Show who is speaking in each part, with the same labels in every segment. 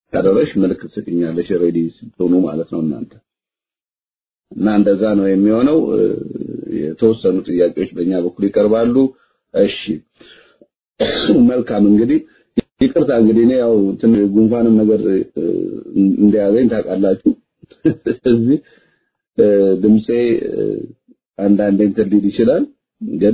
Speaker 1: ካደረሽ ምልክት ስጥኛለሽ ሬዲ ስትሆኑ ማለት ነው እናንተ እና እንደዛ ነው የሚሆነው የተወሰኑ ጥያቄዎች በእኛ በኩል ይቀርባሉ እሺ መልካም እንግዲህ ይቅርታ እንግዲህ ነው ያው ጉንፋንም ነገር እንዲያገኝ ታውቃላችሁ እዚህ ድምጼ አንዳንዴ እንትን ይችላል ግን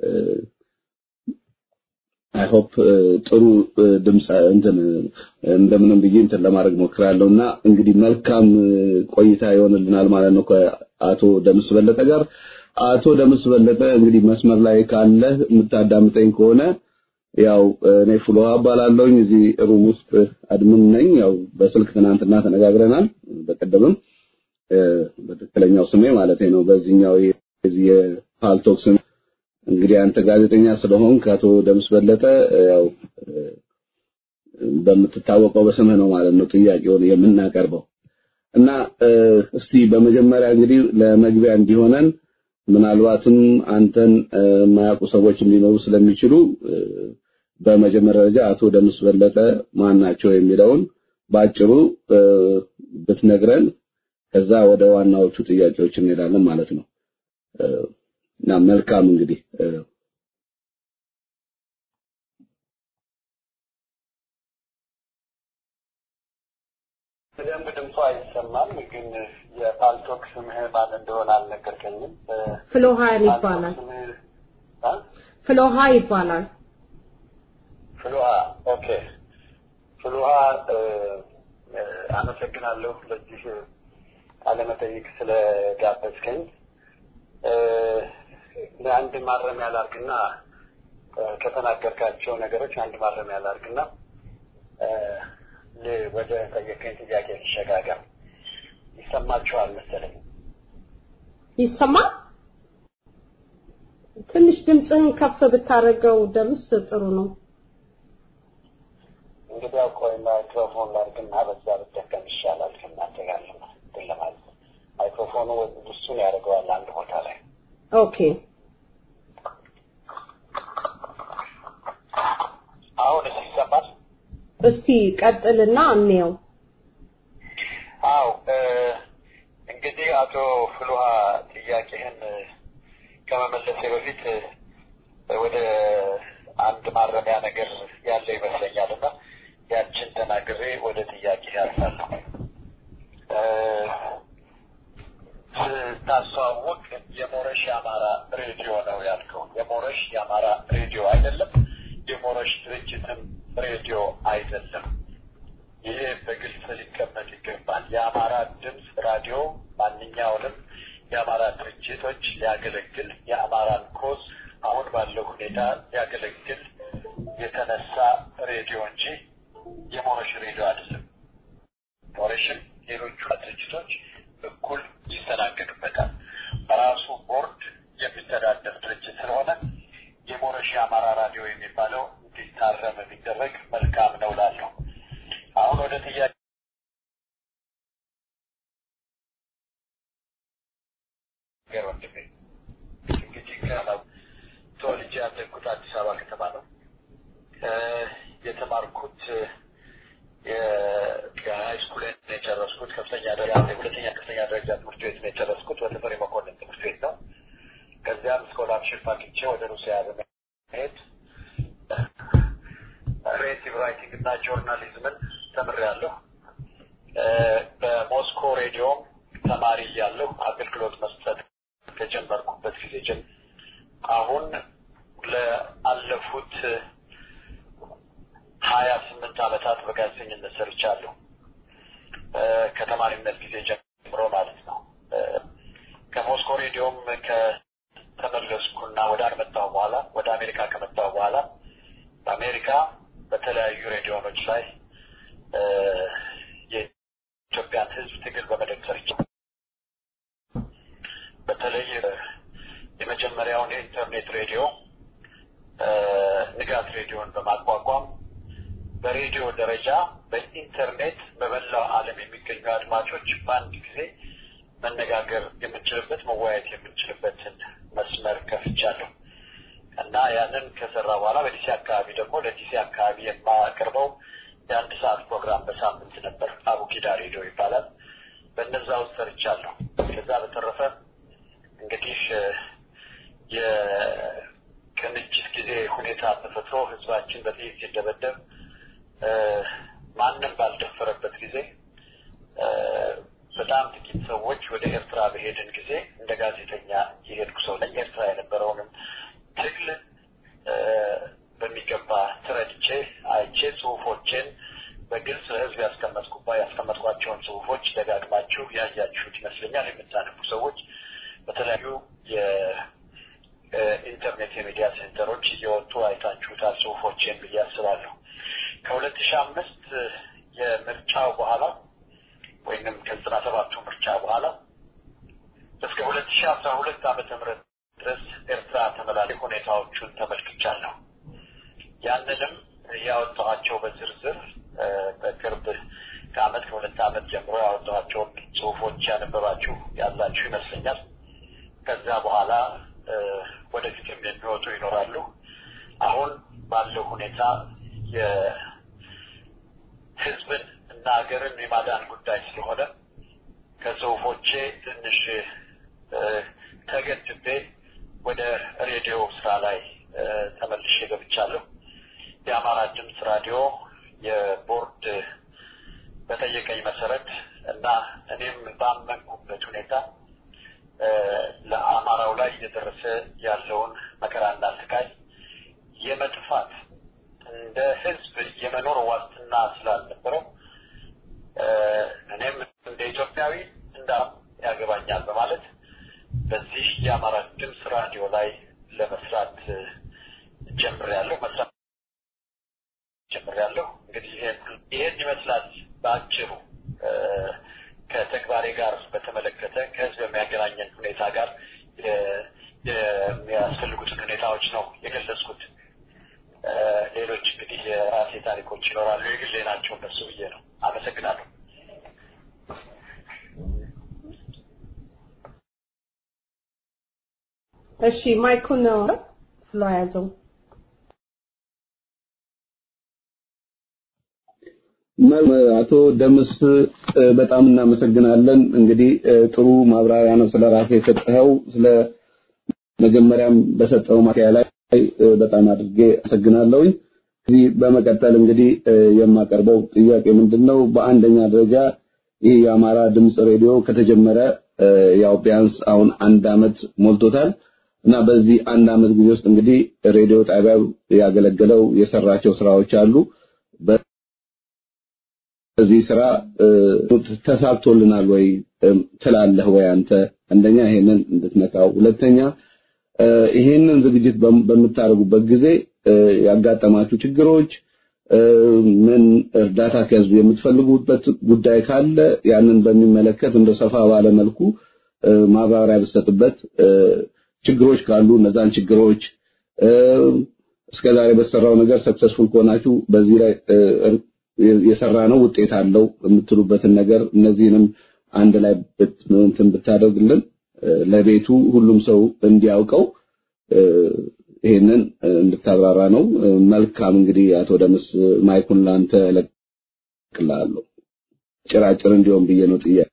Speaker 1: I hope ጥሩ ድምጽ እንደምንም ብዬ እንትን ለማድረግ ሞክራለሁና እንግዲህ መልካም ቆይታ ይሆንልናል ማለት ነው ከአቶ ደምስ በለጠ ጋር አቶ ደምስ በለጠ እንግዲህ መስመር ላይ ካለ የምታዳምጠኝ ከሆነ ያው እኔ ፍሎሃ ባላለሁኝ እዚህ ሩም ውስጥ አድምን ነኝ ያው በስልክ ትናንትና ተነጋግረናል በቀደምም በትክክለኛው ስሜ ማለት ነው በዚህኛው የፓልቶክ ስም እንግዲህ አንተ ጋዜጠኛ ስለሆን ካቶ ደምስ በለጠ ያው በመተታወቀው በስምህ ነው ማለት ነው ጥያቄውን የምናቀርበው እና እስቲ በመጀመሪያ እንግዲህ ለመግቢያ እንዲሆነን ምናልባትም አንተን ማያውቁ ሰዎች እንዲኖሩ ስለሚችሉ በመጀመሪያ ደረጃ አቶ ደምስ በለጠ ማን ናቸው የሚለውን ባጭሩ ብትነግረን ከዛ ወደ ዋናዎቹ ጥያቄዎች እንሄዳለን ማለት ነው እና መልካም እንግዲህ
Speaker 2: በደንብ ድምፁ አይሰማም ግን የፓልቶክ ስምህ ማን እንደሆነ አልነገርከኝም
Speaker 3: ፍሎሃ ይባላል ፍሎሃ ይባላል
Speaker 2: ፍሎሃ ኦኬ ፍሎሃ አመሰግናለሁ ለዚህ አለመጠይቅ ስለጋበዝከኝ ለአንድ ማረሚያ ላርግና ከተናገርካቸው ነገሮች አንድ ማረሚያ ላርግና ወደ ጠየቀኝ ጥያቄ ልሸጋገር ይሰማችኋል መሰለኝ
Speaker 3: ይሰማል ትንሽ ድምጽህን ከፍ ብታረገው ደምስ ጥሩ ነው
Speaker 2: እንግዲህ አቆይ ማይክሮፎን ላርግና በዛ ብትጠቀም ይሻላል ከእናንተ ጋር ለማለት ማይክሮፎኑ እሱን ያደርገዋል አንድ ቦታ ላይ
Speaker 3: ኦኬ
Speaker 2: አሁን ይሰማል
Speaker 3: እስቲ ቀጥልና እንየው
Speaker 2: እንግዲህ አቶ ፍሉሃ ጥያቄህን ከመመለሴ በፊት ወደ አንድ ማረሚያ ነገር ያለ ይመስለኛልና ያችን ተናግሬ ወደ ጥያቄ ያልፋለሁ ታሳውቅ የሞረሽ ያማራ ሬዲዮ ነው ያልከው የሞረሽ ያማራ ሬዲዮ አይደለም የሞረሽ ድርጅትም ሬዲዮ አይደለም ይሄ በግልጽ ሊቀመጥ ይገባል የአማራ ድምጽ ራዲዮ ማንኛውንም የአማራ ድርጅቶች ሊያገለግል የአማራን ኮዝ አሁን ባለው ሁኔታ ሊያገለግል የተነሳ ሬዲዮ እንጂ የሞረሽ ሬዲዮ አይደለም ሞረሽም ሌሎቹ ድርጅቶች እኩል ይስተናገዱበታል በራሱ ቦርድ የሚተዳደር ድርጅት ስለሆነ የሞረሽ አማራ ራዲዮ የሚባለው እንዲታረም ቢደረግ መልካም ነው ላለው አሁን ወደ ጥያቄ ገርወንድሜ እንግዲህ ካላው ተወልጄ ያደግኩት አዲስ አበባ ከተማ ነው የተማርኩት የሃይ ስኩል የጨረስኩት ከፍተኛ ደረጃ ሁለተኛ ከፍተኛ ደረጃ ትምህርት ቤት የጨረስኩት ወደ ተፈሪ መኮንን ትምህርት ቤት ነው ከዚያም ስኮላርሺፕ አግኝቼ ወደ ሩሲያ በመሄድ ክሬቲቭ ራይቲንግ እና ጆርናሊዝምን ተምሬያለሁ በሞስኮ ሬዲዮ ተማሪ ያለው አገልግሎት መስጠት ከጀመርኩበት ጊዜ ጀምሮ አሁን ለአለፉት 28 ዓመታት በጋዜጠኝነት ሰርቻለሁ ከተማሪነት ጊዜ ጀምሮ ማለት ነው ከሞስኮ ሬዲዮም ከተመለስኩና ወደ አሜሪካ በኋላ ወደ አሜሪካ ከመጣሁ በኋላ በአሜሪካ በተለያዩ ሬዲዮኖች ላይ የኢትዮጵያን ሕዝብ ትግል በመደገፍ በተለይ የመጀመሪያውን የኢንተርኔት ሬዲዮ ንጋት ሬዲዮን በማቋቋም በሬዲዮ ደረጃ በኢንተርኔት በመላው ዓለም የሚገኙ አድማጮች በአንድ ጊዜ መነጋገር የምንችልበት መወያየት የምንችልበትን መስመር ከፍቻለሁ እና ያንን ከሰራ በኋላ በዲሲ አካባቢ ደግሞ ለዲሲ አካባቢ የማቀርበው የአንድ ሰዓት ፕሮግራም በሳምንት ነበር። አቡጊዳ ሬዲዮ ይባላል። በእነዛው ሰርቻለሁ። ከዛ በተረፈ እንግዲህ የቅንጅት ጊዜ ሁኔታ ተፈጥሮ ህዝባችን በጥይት ሲደበደብ ማንም ባልደፈረበት ጊዜ በጣም ጥቂት ሰዎች ወደ ኤርትራ በሄድን ጊዜ እንደ ጋዜጠኛ የሄድኩ ሰው ነኝ። ኤርትራ የነበረውንም ትግል በሚገባ ተረድቼ አይቼ ጽሁፎችን በግልጽ ህዝብ ያስቀመጥኳቸውን ጽሁፎች ደጋግማችሁ ያያችሁት ይመስለኛል። የምታነቡ ሰዎች በተለያዩ የኢንተርኔት የሚዲያ ሴንተሮች እየወጡ አይታችሁታል ጽሁፎችን ብዬ አስባለሁ። ከ2005 የምርጫው በኋላ ወይንም ከ97ቱ ምርጫ በኋላ እስከ 2012 ዓመተ ምህረት ድረስ ኤርትራ ተመላልሼ ሁኔታዎቹን ተመልክቻለሁ። ያንንም ያወጣኋቸው በዝርዝር በቅርብ ከዓመት ከሁለት ዓመት ጀምሮ ያወጣኋቸው ጽሁፎች ያነበባችሁ ያላችሁ ይመስለኛል። ከዛ በኋላ ወደፊትም የሚወጡ ይኖራሉ። አሁን ባለው ሁኔታ የህዝብን እና ሀገርን የማዳን ጉዳይ ስለሆነ ከጽሁፎቼ ትንሽ ተገድቤ ወደ ሬዲዮ ስራ ላይ ተመልሼ ገብቻለሁ። የአማራ ድምፅ ራዲዮ የቦርድ በጠየቀኝ መሰረት እና እኔም ባመንኩበት ሁኔታ ለአማራው ላይ እየደረሰ ያለውን መከራና ስቃይ የመጥፋት እንደ ህዝብ የመኖር ዋስትና ስላልነበረው እኔም እንደ ኢትዮጵያዊ ያገባኛል በማለት በዚህ የአማራ ድምፅ ራዲዮ ላይ ለመስራት ጀምሬያለሁ። እንግዲህ ይሄን ይመስላል በአጭሩ ከተግባሬ ጋር በተመለከተ ከህዝብ የሚያገናኘን ሁኔታ ጋር የሚያስፈልጉትን ሁኔታዎች ነው የገለጽኩት። ሌሎች እንግዲህ የራሴ ታሪኮች ይኖራሉ፣ የግሌ ናቸው እነሱ ብዬ ነው። አመሰግናለሁ።
Speaker 3: እሺ ማይኩን ነው ስለያዘው
Speaker 1: አቶ ደምስ በጣም እናመሰግናለን። እንግዲህ ጥሩ ማብራሪያ ነው ስለራሴ የሰጠኸው። ስለ መጀመሪያም በሰጠው ማብራሪያ ላይ በጣም አድርጌ አመሰግናለሁ። እዚህ በመቀጠል እንግዲህ የማቀርበው ጥያቄ ምንድነው? በአንደኛ ደረጃ ይህ የአማራ ድምጽ ሬዲዮ ከተጀመረ ያው ቢያንስ አሁን 1 አመት ሞልቶታል እና በዚህ 1 አመት ጊዜ ውስጥ እንግዲህ ሬዲዮ ጣቢያው ያገለገለው የሰራቸው ስራዎች አሉ። በዚህ ስራ ተሳክቶልናል ወይ ትላለህ ወይ አንተ? አንደኛ ይሄንን እንድትነካው፣ ሁለተኛ ይሄንን ዝግጅት በምታደርጉበት ጊዜ ያጋጠማችሁ ችግሮች ምን እርዳታ ከህዝቡ የምትፈልጉበት ጉዳይ ካለ ያንን በሚመለከት እንደ ሰፋ ባለ መልኩ ማብራሪያ ብትሰጥበት፣ ችግሮች ካሉ እነዛን ችግሮች እስከዛሬ በሰራው ነገር ሰክሰስፉል ከሆናችሁ በዚህ ላይ የሰራ ነው ውጤት አለው የምትሉበትን ነገር እነዚህንም አንድ ላይ ብታደርግልን ለቤቱ ሁሉም ሰው እንዲያውቀው ይሄንን እንድታብራራ ነው። መልካም እንግዲህ አቶ ደምስ ማይኩን ላንተ ለቅላለሁ። ጭራጭር እንዲሆን ብዬ ነው ጥያቄ።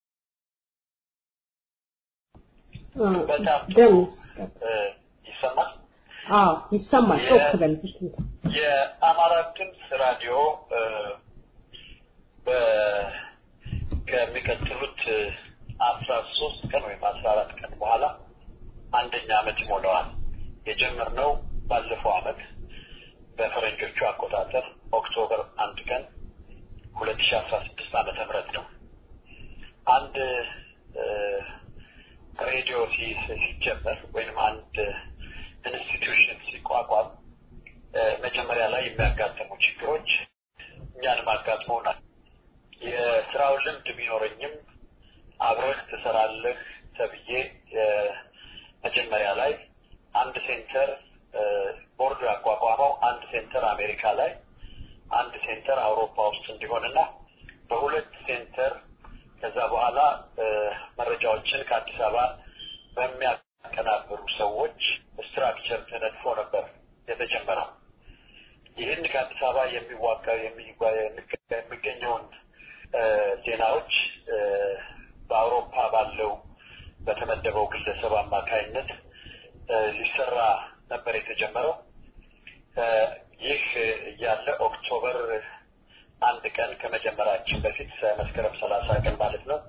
Speaker 3: ደምስ ይሰማል? ይሰማል። ኦክበል
Speaker 2: የአማራ ድምፅ ራዲዮ ከሚቀጥሉት 13 ቀን ወይም 14 ቀን በኋላ 1ኛ ዓመት ይሞላዋል። የጀመርነው ባለፈው ዓመት በፈረንጆቹ አቆጣጠር ኦክቶበር 1 ቀን 2016 ዓመተ ምህረት ነው። አንድ ሬዲዮ ሲጀመር ወይም አንድ ኢንስቲትዩሽን ሲቋቋም መጀመሪያ ላይ የሚያጋጥሙ ችግሮች እኛንም አጋጥመውናል። የስራው ልምድ ቢኖረኝም አብረህ ትሰራለህ ተብዬ መጀመሪያ ላይ አንድ ሴንተር ቦርዱ ያቋቋመው አንድ ሴንተር አሜሪካ ላይ አንድ ሴንተር አውሮፓ ውስጥ እንዲሆንና በሁለት ሴንተር ከዛ በኋላ መረጃዎችን ከአዲስ አበባ በሚያቀናብሩ ሰዎች ስትራክቸር ተነድፎ ነበር የተጀመረው። ይህን ከአዲስ አበባ የሚገኘውን ዜናዎች በአውሮፓ ባለው በተመደበው ግለሰብ አማካይነት ሊሰራ ነበር የተጀመረው። ይህ ያለ ኦክቶበር 1 ቀን ከመጀመራችን በፊት መስከረም 30 ቀን ማለት ነው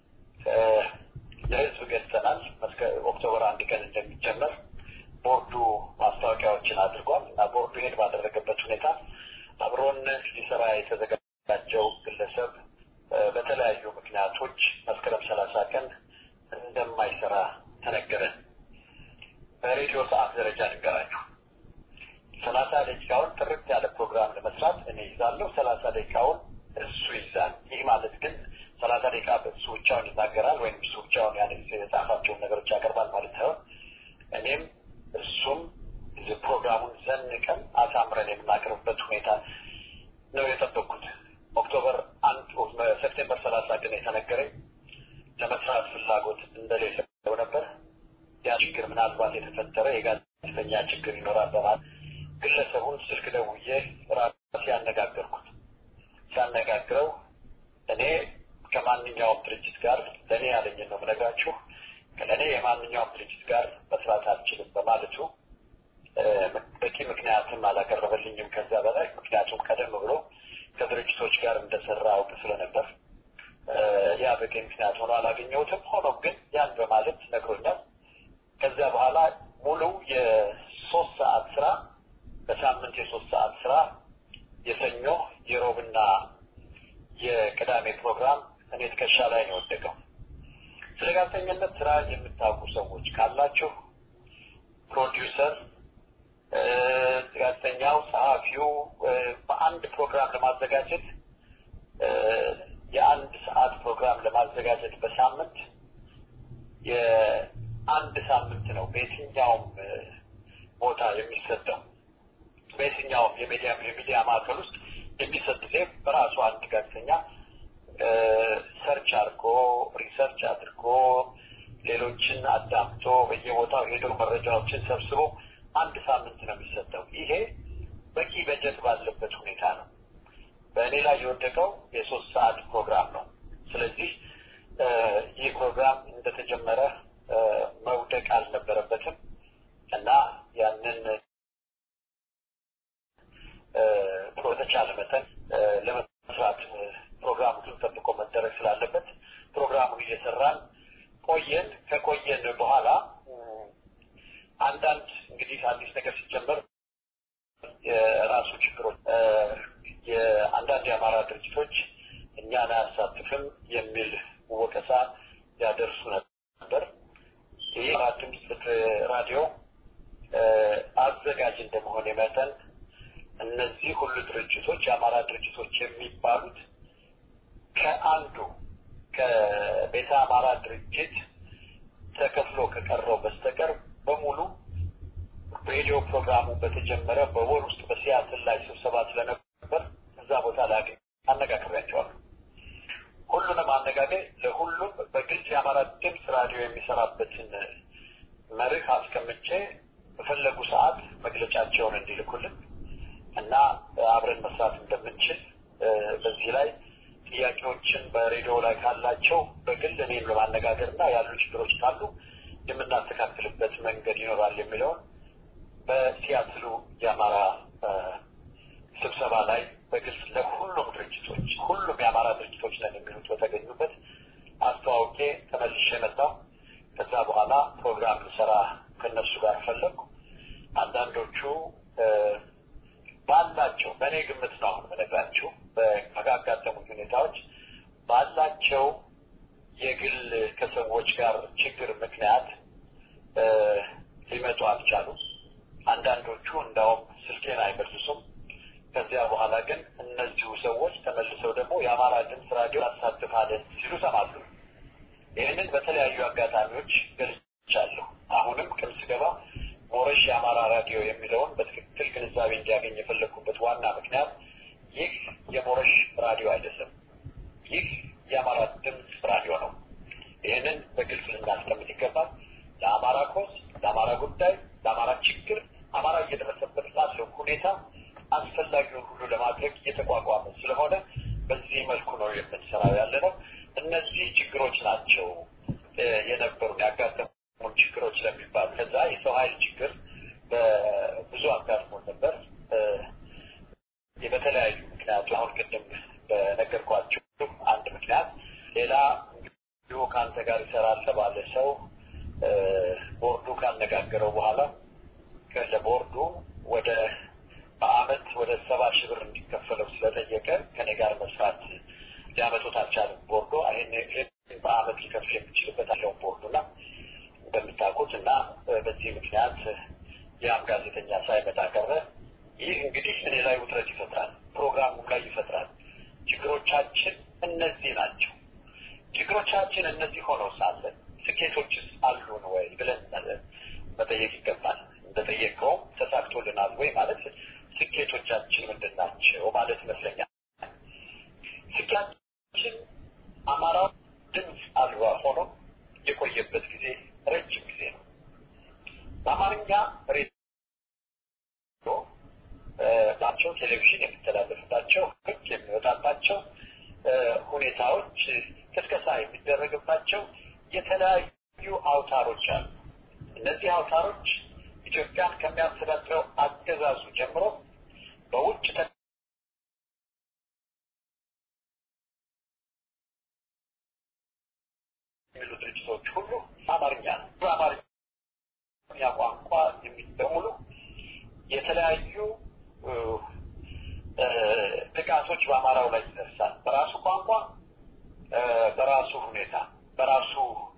Speaker 2: ለህዝብ ገልጸናል። ኦክቶበር 1 ቀን እንደሚጀመር ቦርዱ ማስታወቂያዎችን አድርጓል እና ቦርዱ ይሄን ባደረገበት ሁኔታ አብሮን ሊሰራ የተዘጋጀው ግለሰብ በተለያዩ ምክንያቶች መስከረም 30 ቀን እንደማይሰራ ተነገረን። በሬዲዮ ሰዓት ደረጃ ንገራችሁ 30 ደቂቃውን ጥርት ያለ ፕሮግራም ለመስራት እኔ ይዛለሁ፣ 30 ደቂቃውን እሱ ይዛል። ይህ ማለት ግን 30 ደቂቃ እሱ ብቻውን ይናገራል ወይም እሱ ብቻውን የጻፋቸውን ነገሮች ያቀርባል ማለት ሳይሆን እኔም እሱም ፕሮግራሙን ዘንቀን አሳምረን የምናቀርብበት ሁኔታ ነው የጠበቁት። ኦክቶበር 1 ሴፕቴምበር 30 ቀን የተነገረኝ ለመስራት ፍላጎት እንደሌለው ነበር። ያ ችግር ምናልባት የተፈጠረ የጋዜጠኛ ችግር ይኖራል በማለት ግለሰቡን ስልክ ደውዬ ራሴ ያነጋገርኩት። ሲያነጋግረው እኔ ከማንኛውም ድርጅት ጋር ለኔ ያለኝን ነው የምነግራችሁ፣ ከኔ የማንኛውም ድርጅት ጋር መስራት አልችልም በማለቱ በቂ ምክንያትም አላቀረበልኝም። ከዛ በላይ ምክንያቱም ቀደም ብሎ ከድርጅቶች ጋር እንደሰራ አውቅ ስለነበር ያ በቂ ምክንያት ሆኖ አላገኘሁትም። ሆኖም ግን ያን በማለት ነግሮኛል። ከዛ በኋላ ሙሉ የ3 ሰዓት ስራ በሳምንት የ3 ሰዓት ስራ የሰኞ የሮብና የቅዳሜ ፕሮግራም እኔ ትከሻ ላይ ነው ወደቀው። ስለ ጋዜጠኝነት ስራ የምታውቁ ሰዎች ካላችሁ ፕሮዲዩሰር፣ ጋዜጠኛው፣ ጸሐፊው በአንድ ፕሮግራም ለማዘጋጀት የአንድ ሰዓት ፕሮግራም ለማዘጋጀት በሳምንት የአንድ ሳምንት ነው በየትኛውም ቦታ የሚሰጠው። በየትኛውም የሚዲያ ማዕከል ውስጥ የሚሰጥ ጊዜ በራሱ አንድ ጋዜጠኛ ሪሰርች አድርጎ ሌሎችን አዳምጦ በየቦታው ሄዶ መረጃዎችን ሰብስቦ አንድ ሳምንት ነው የሚሰጠው። ይሄ በቂ በጀት ባለበት ሁኔታ ነው። በእኔ ላይ የወደቀው የ3 ሰዓት ፕሮግራም ነው። ስለዚህ ይህ ፕሮግራም እንደተጀመረ መውደቅ አልነበረበትም እና ያንን በተቻለ መጠን ለመስራት ፕሮግራሙን ጠብቆ መደረግ ስላለበት ፕሮግራሙን እየሰራን ቆየን። ከቆየን በኋላ አንዳንድ እንግዲህ አዲስ ነገር ሲጀመር የራሱ ችግሮች የአንዳንድ የአማራ ድርጅቶች እኛን አያሳትፍም የሚል ወቀሳ ያደርሱ ነበር። ይህ ራዲዮ አዘጋጅ እንደመሆነ መጠን እነዚህ ሁሉ ድርጅቶች የአማራ ድርጅቶች የሚባሉት ከአንዱ ከቤተ አማራ ድርጅት ተከፍሎ ከቀረው በስተቀር በሙሉ ሬዲዮ ፕሮግራሙ በተጀመረ በወር ውስጥ በሲያትል ላይ ስብሰባ ስለነበር እዛ ቦታ ላይ አነጋግሬያቸዋለሁ። ሁሉንም አነጋግሬ ለሁሉም በግልጽ የአማራ ድምፅ ራዲዮ የሚሰራበትን መርህ አስቀምጬ በፈለጉ ሰዓት መግለጫቸውን እንዲልኩልን እና አብረን መስራት እንደምንችል በዚህ ላይ ጥያቄዎችን በሬዲዮ ላይ ካላቸው በግል እኔም ለማነጋገርና ያሉ ችግሮች ካሉ የምናስተካክልበት መንገድ ይኖራል የሚለውን በሲያትሉ የአማራ ስብሰባ ላይ በግልጽ ለሁሉም ድርጅቶች ሁሉም የአማራ ድርጅቶች ነን የሚሉት በተገኙበት አስተዋውቄ ተመልሼ መጣሁ። ከዛ በኋላ ፕሮግራም ልሰራ ከነሱ ጋር ፈለኩ። አንዳንዶቹ ባላቸው በእኔ ግምት ነው የምነግራችሁ በመጋጋጠሙ ሁኔታዎች ባላቸው የግል ከሰዎች ጋር ችግር ምክንያት ሊመጡ አልቻሉም። አንዳንዶቹ እንዳውም ስልኬን አይመልሱም። ከዚያ በኋላ ግን እነዚሁ ሰዎች ተመልሰው ደግሞ የአማራ ድምፅ ራዲዮ አሳትፋለን ሲሉ ሰማሉ። ይህንን በተለያዩ አጋጣሚዎች ገልጫለሁ። አሁንም ከምስገባ ሞረሽ የአማራ ራዲዮ የሚለውን በትክክል ግንዛቤ እንዲያገኝ የፈለኩበት ዋና ምክንያት ይህ የሞረሽ ራዲዮ አይደለም፣ ይህ የአማራ ድምፅ ራዲዮ ነው። ይህንን በግልጽ ልናስቀምጥ ይገባል። ለአማራ ኮዝ፣ ለአማራ ጉዳይ፣ ለአማራ ችግር፣ አማራ እየደረሰበት ላለው ሁኔታ አስፈላጊ የምንሰራው ያለነው እነዚህ ችግሮች ናቸው የነበሩ ያጋጠሙ ችግሮች ለሚባል ከዛ የሰው ኃይል ችግር በብዙ አጋጥሞ ነበር በተለያዩ ምክንያቶች አሁን ቅድም በነገርኳችሁ አንድ ምክንያት ሌላ ካንተ ጋር ይሰራል ተባለ ሰው ቦርዱ ካነጋገረው በኋላ ከቦርዱ ወደ በአመት ወደ 70 ሺህ ብር እንዲከፈለው ስለጠየቀ ከኔ ጋር መስራት ሊያመጡት አልቻለም ቦርዱ ይሄን በአመት ሊከፍል የሚችልበት አለው ቦርዱና እንደምታውቁትና በዚህ ምክንያት ያም ጋዜጠኛ ሳይመጣ ቀረ ይህ እንግዲህ እኔ ላይ ውጥረት ይፈጥራል ፕሮግራሙ ላይ ይፈጥራል ችግሮቻችን እነዚህ ናቸው ችግሮቻችን እነዚህ ሆነው ሳለ ስኬቶችስ አሉን ወይ ብለን መጠየቅ ይገባል እንደጠየቀው ተሳክቶልናል ወይ ማለት ስኬቶቻችን ምንድናቸው ማለት ይመስለኛል ስኬቶቻችን አማራው ድምጽ አልባ ሆኖ የቆየበት ጊዜ ረጅም ጊዜ ነው በአማርኛ ሬዲዮ ባቸው ቴሌቪዥን የሚተላለፍባቸው ህግ የሚወጣባቸው ሁኔታዎች ተስከሳ የሚደረግባቸው የተለያዩ አውታሮች አሉ እነዚህ አውታሮች ኢትዮጵያን ከሚያስተዳድረው አገዛዙ ጀምሮ በውጭ የሚሉ ድርጅቶች ሁሉ አማርኛ ቋንቋ የሚደሙሉ የተለያዩ ጥቃቶች በአማራው ላይ ይደርሳል በራሱ ቋንቋ በራሱ ሁኔታ በራሱ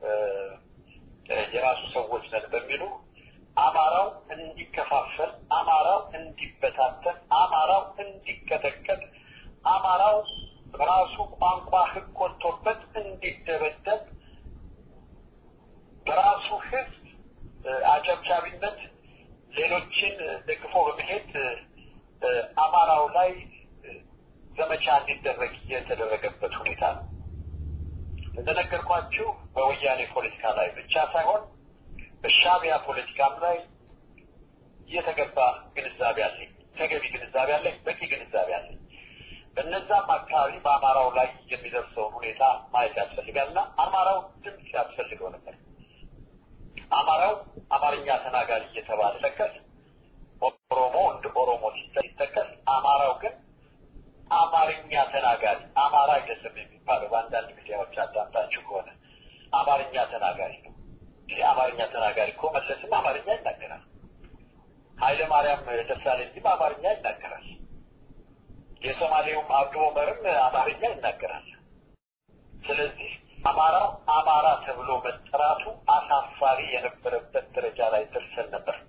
Speaker 2: የራሱ ሰዎች ነን በሚሉ አማራው እንዲከፋፈል አማራው እንዲበታተን አማራው እንዲከተከት አማራው በራሱ ቋንቋ ህግ ወጥቶበት እንዲደበደብ በራሱ ህዝብ አጨብጫቢነት ሌሎችን ደግፎ በመሄድ አማራው ላይ ዘመቻ እንዲደረግ የተደረገበት ሁኔታ ነው እንደነገርኳችሁ በወያኔ ፖለቲካ ላይ ብቻ ሳይሆን በሻቢያ ፖለቲካም ላይ የተገባ ግንዛቤ አለ ተገቢ ግንዛቤ አለ በቂ ግንዛቤ አለ በእነዛም አካባቢ በአማራው ላይ የሚደርሰው ሁኔታ ማየት ያስፈልጋልና አማራው ድምጽ ያስፈልገው ነበር አማራው አማርኛ ተናጋሪ እየተባለ ተከስ ኦሮሞ እንደ ኦሮሞ ሲተከስ አማራው ግን አማርኛ ተናጋሪ አማራ አይደለም የሚባለው በአንዳንድ ሚዲያዎች አዳምጣችሁ ከሆነ አማርኛ ተናጋሪ ነው አማርኛ ተናጋሪ እኮ መለስም አማርኛ ይናገራል ኃይለ ማርያም ደሳለኝም አማርኛ ይናገራል የሶማሌውም አብዱ ዑመርም አማርኛ ይናገራል ስለዚህ አማራው አማራ ተብሎ መጠራቱ አሳፋሪ የነበረበት ደረጃ ላይ ደርሰን ነበር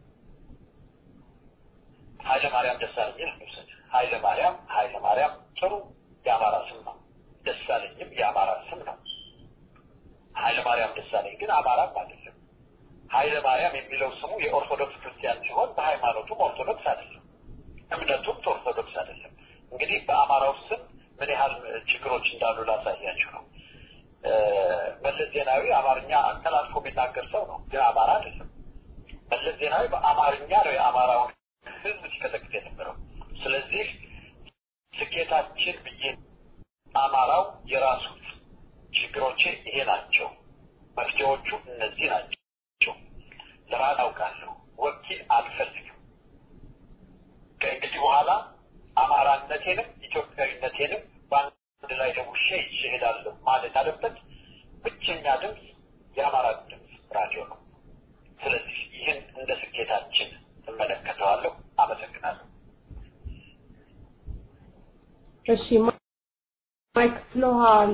Speaker 2: ኃይለ ማርያም ደሳለኝ ኃይለ ማርያም ጥሩ የአማራ ስም ነው ደሳለኝም የአማራ ስም ነው ኃይለ ማርያም ደሳለኝ ግን አማራ አይደለም ኃይለ ማርያም የሚለው ስሙ የኦርቶዶክስ ክርስቲያን ሲሆን በሃይማኖቱም ኦርቶዶክስ አይደለም እምነቱም ኦርቶዶክስ አይደለም እንግዲህ በአማራው ስም ምን ያህል ችግሮች እንዳሉ ላሳያችሁ ነው መለስ ዜናዊ አማርኛ አንተላልፎ የሚናገር ሰው ነው ግን አማራ አይደለም መለስ ዜናዊ በአማርኛ ነው የአማራውን ህዝብ ሲከተክት የነበረው ስለዚህ ስኬታችን ብዬ አማራው የራሱ ችግሮች ይሄ ናቸው መፍትሄዎቹ እነዚህ ናቸው ለራስ አውቃለሁ ወኪል አልፈልግም ከእንግዲህ በኋላ አማራነቴንም ኢትዮጵያዊነቴንም በአንድ ላይ ደውሼ ይሄዳለሁ ማለት አለበት ብቸኛ ድምፅ የአማራ ድምፅ ራዲዮ ነው ስለዚህ ይህን እንደ ስኬታችን እመለከተዋለሁ አመሰግናለሁ
Speaker 3: እሺ ማይክ ፍሎሃል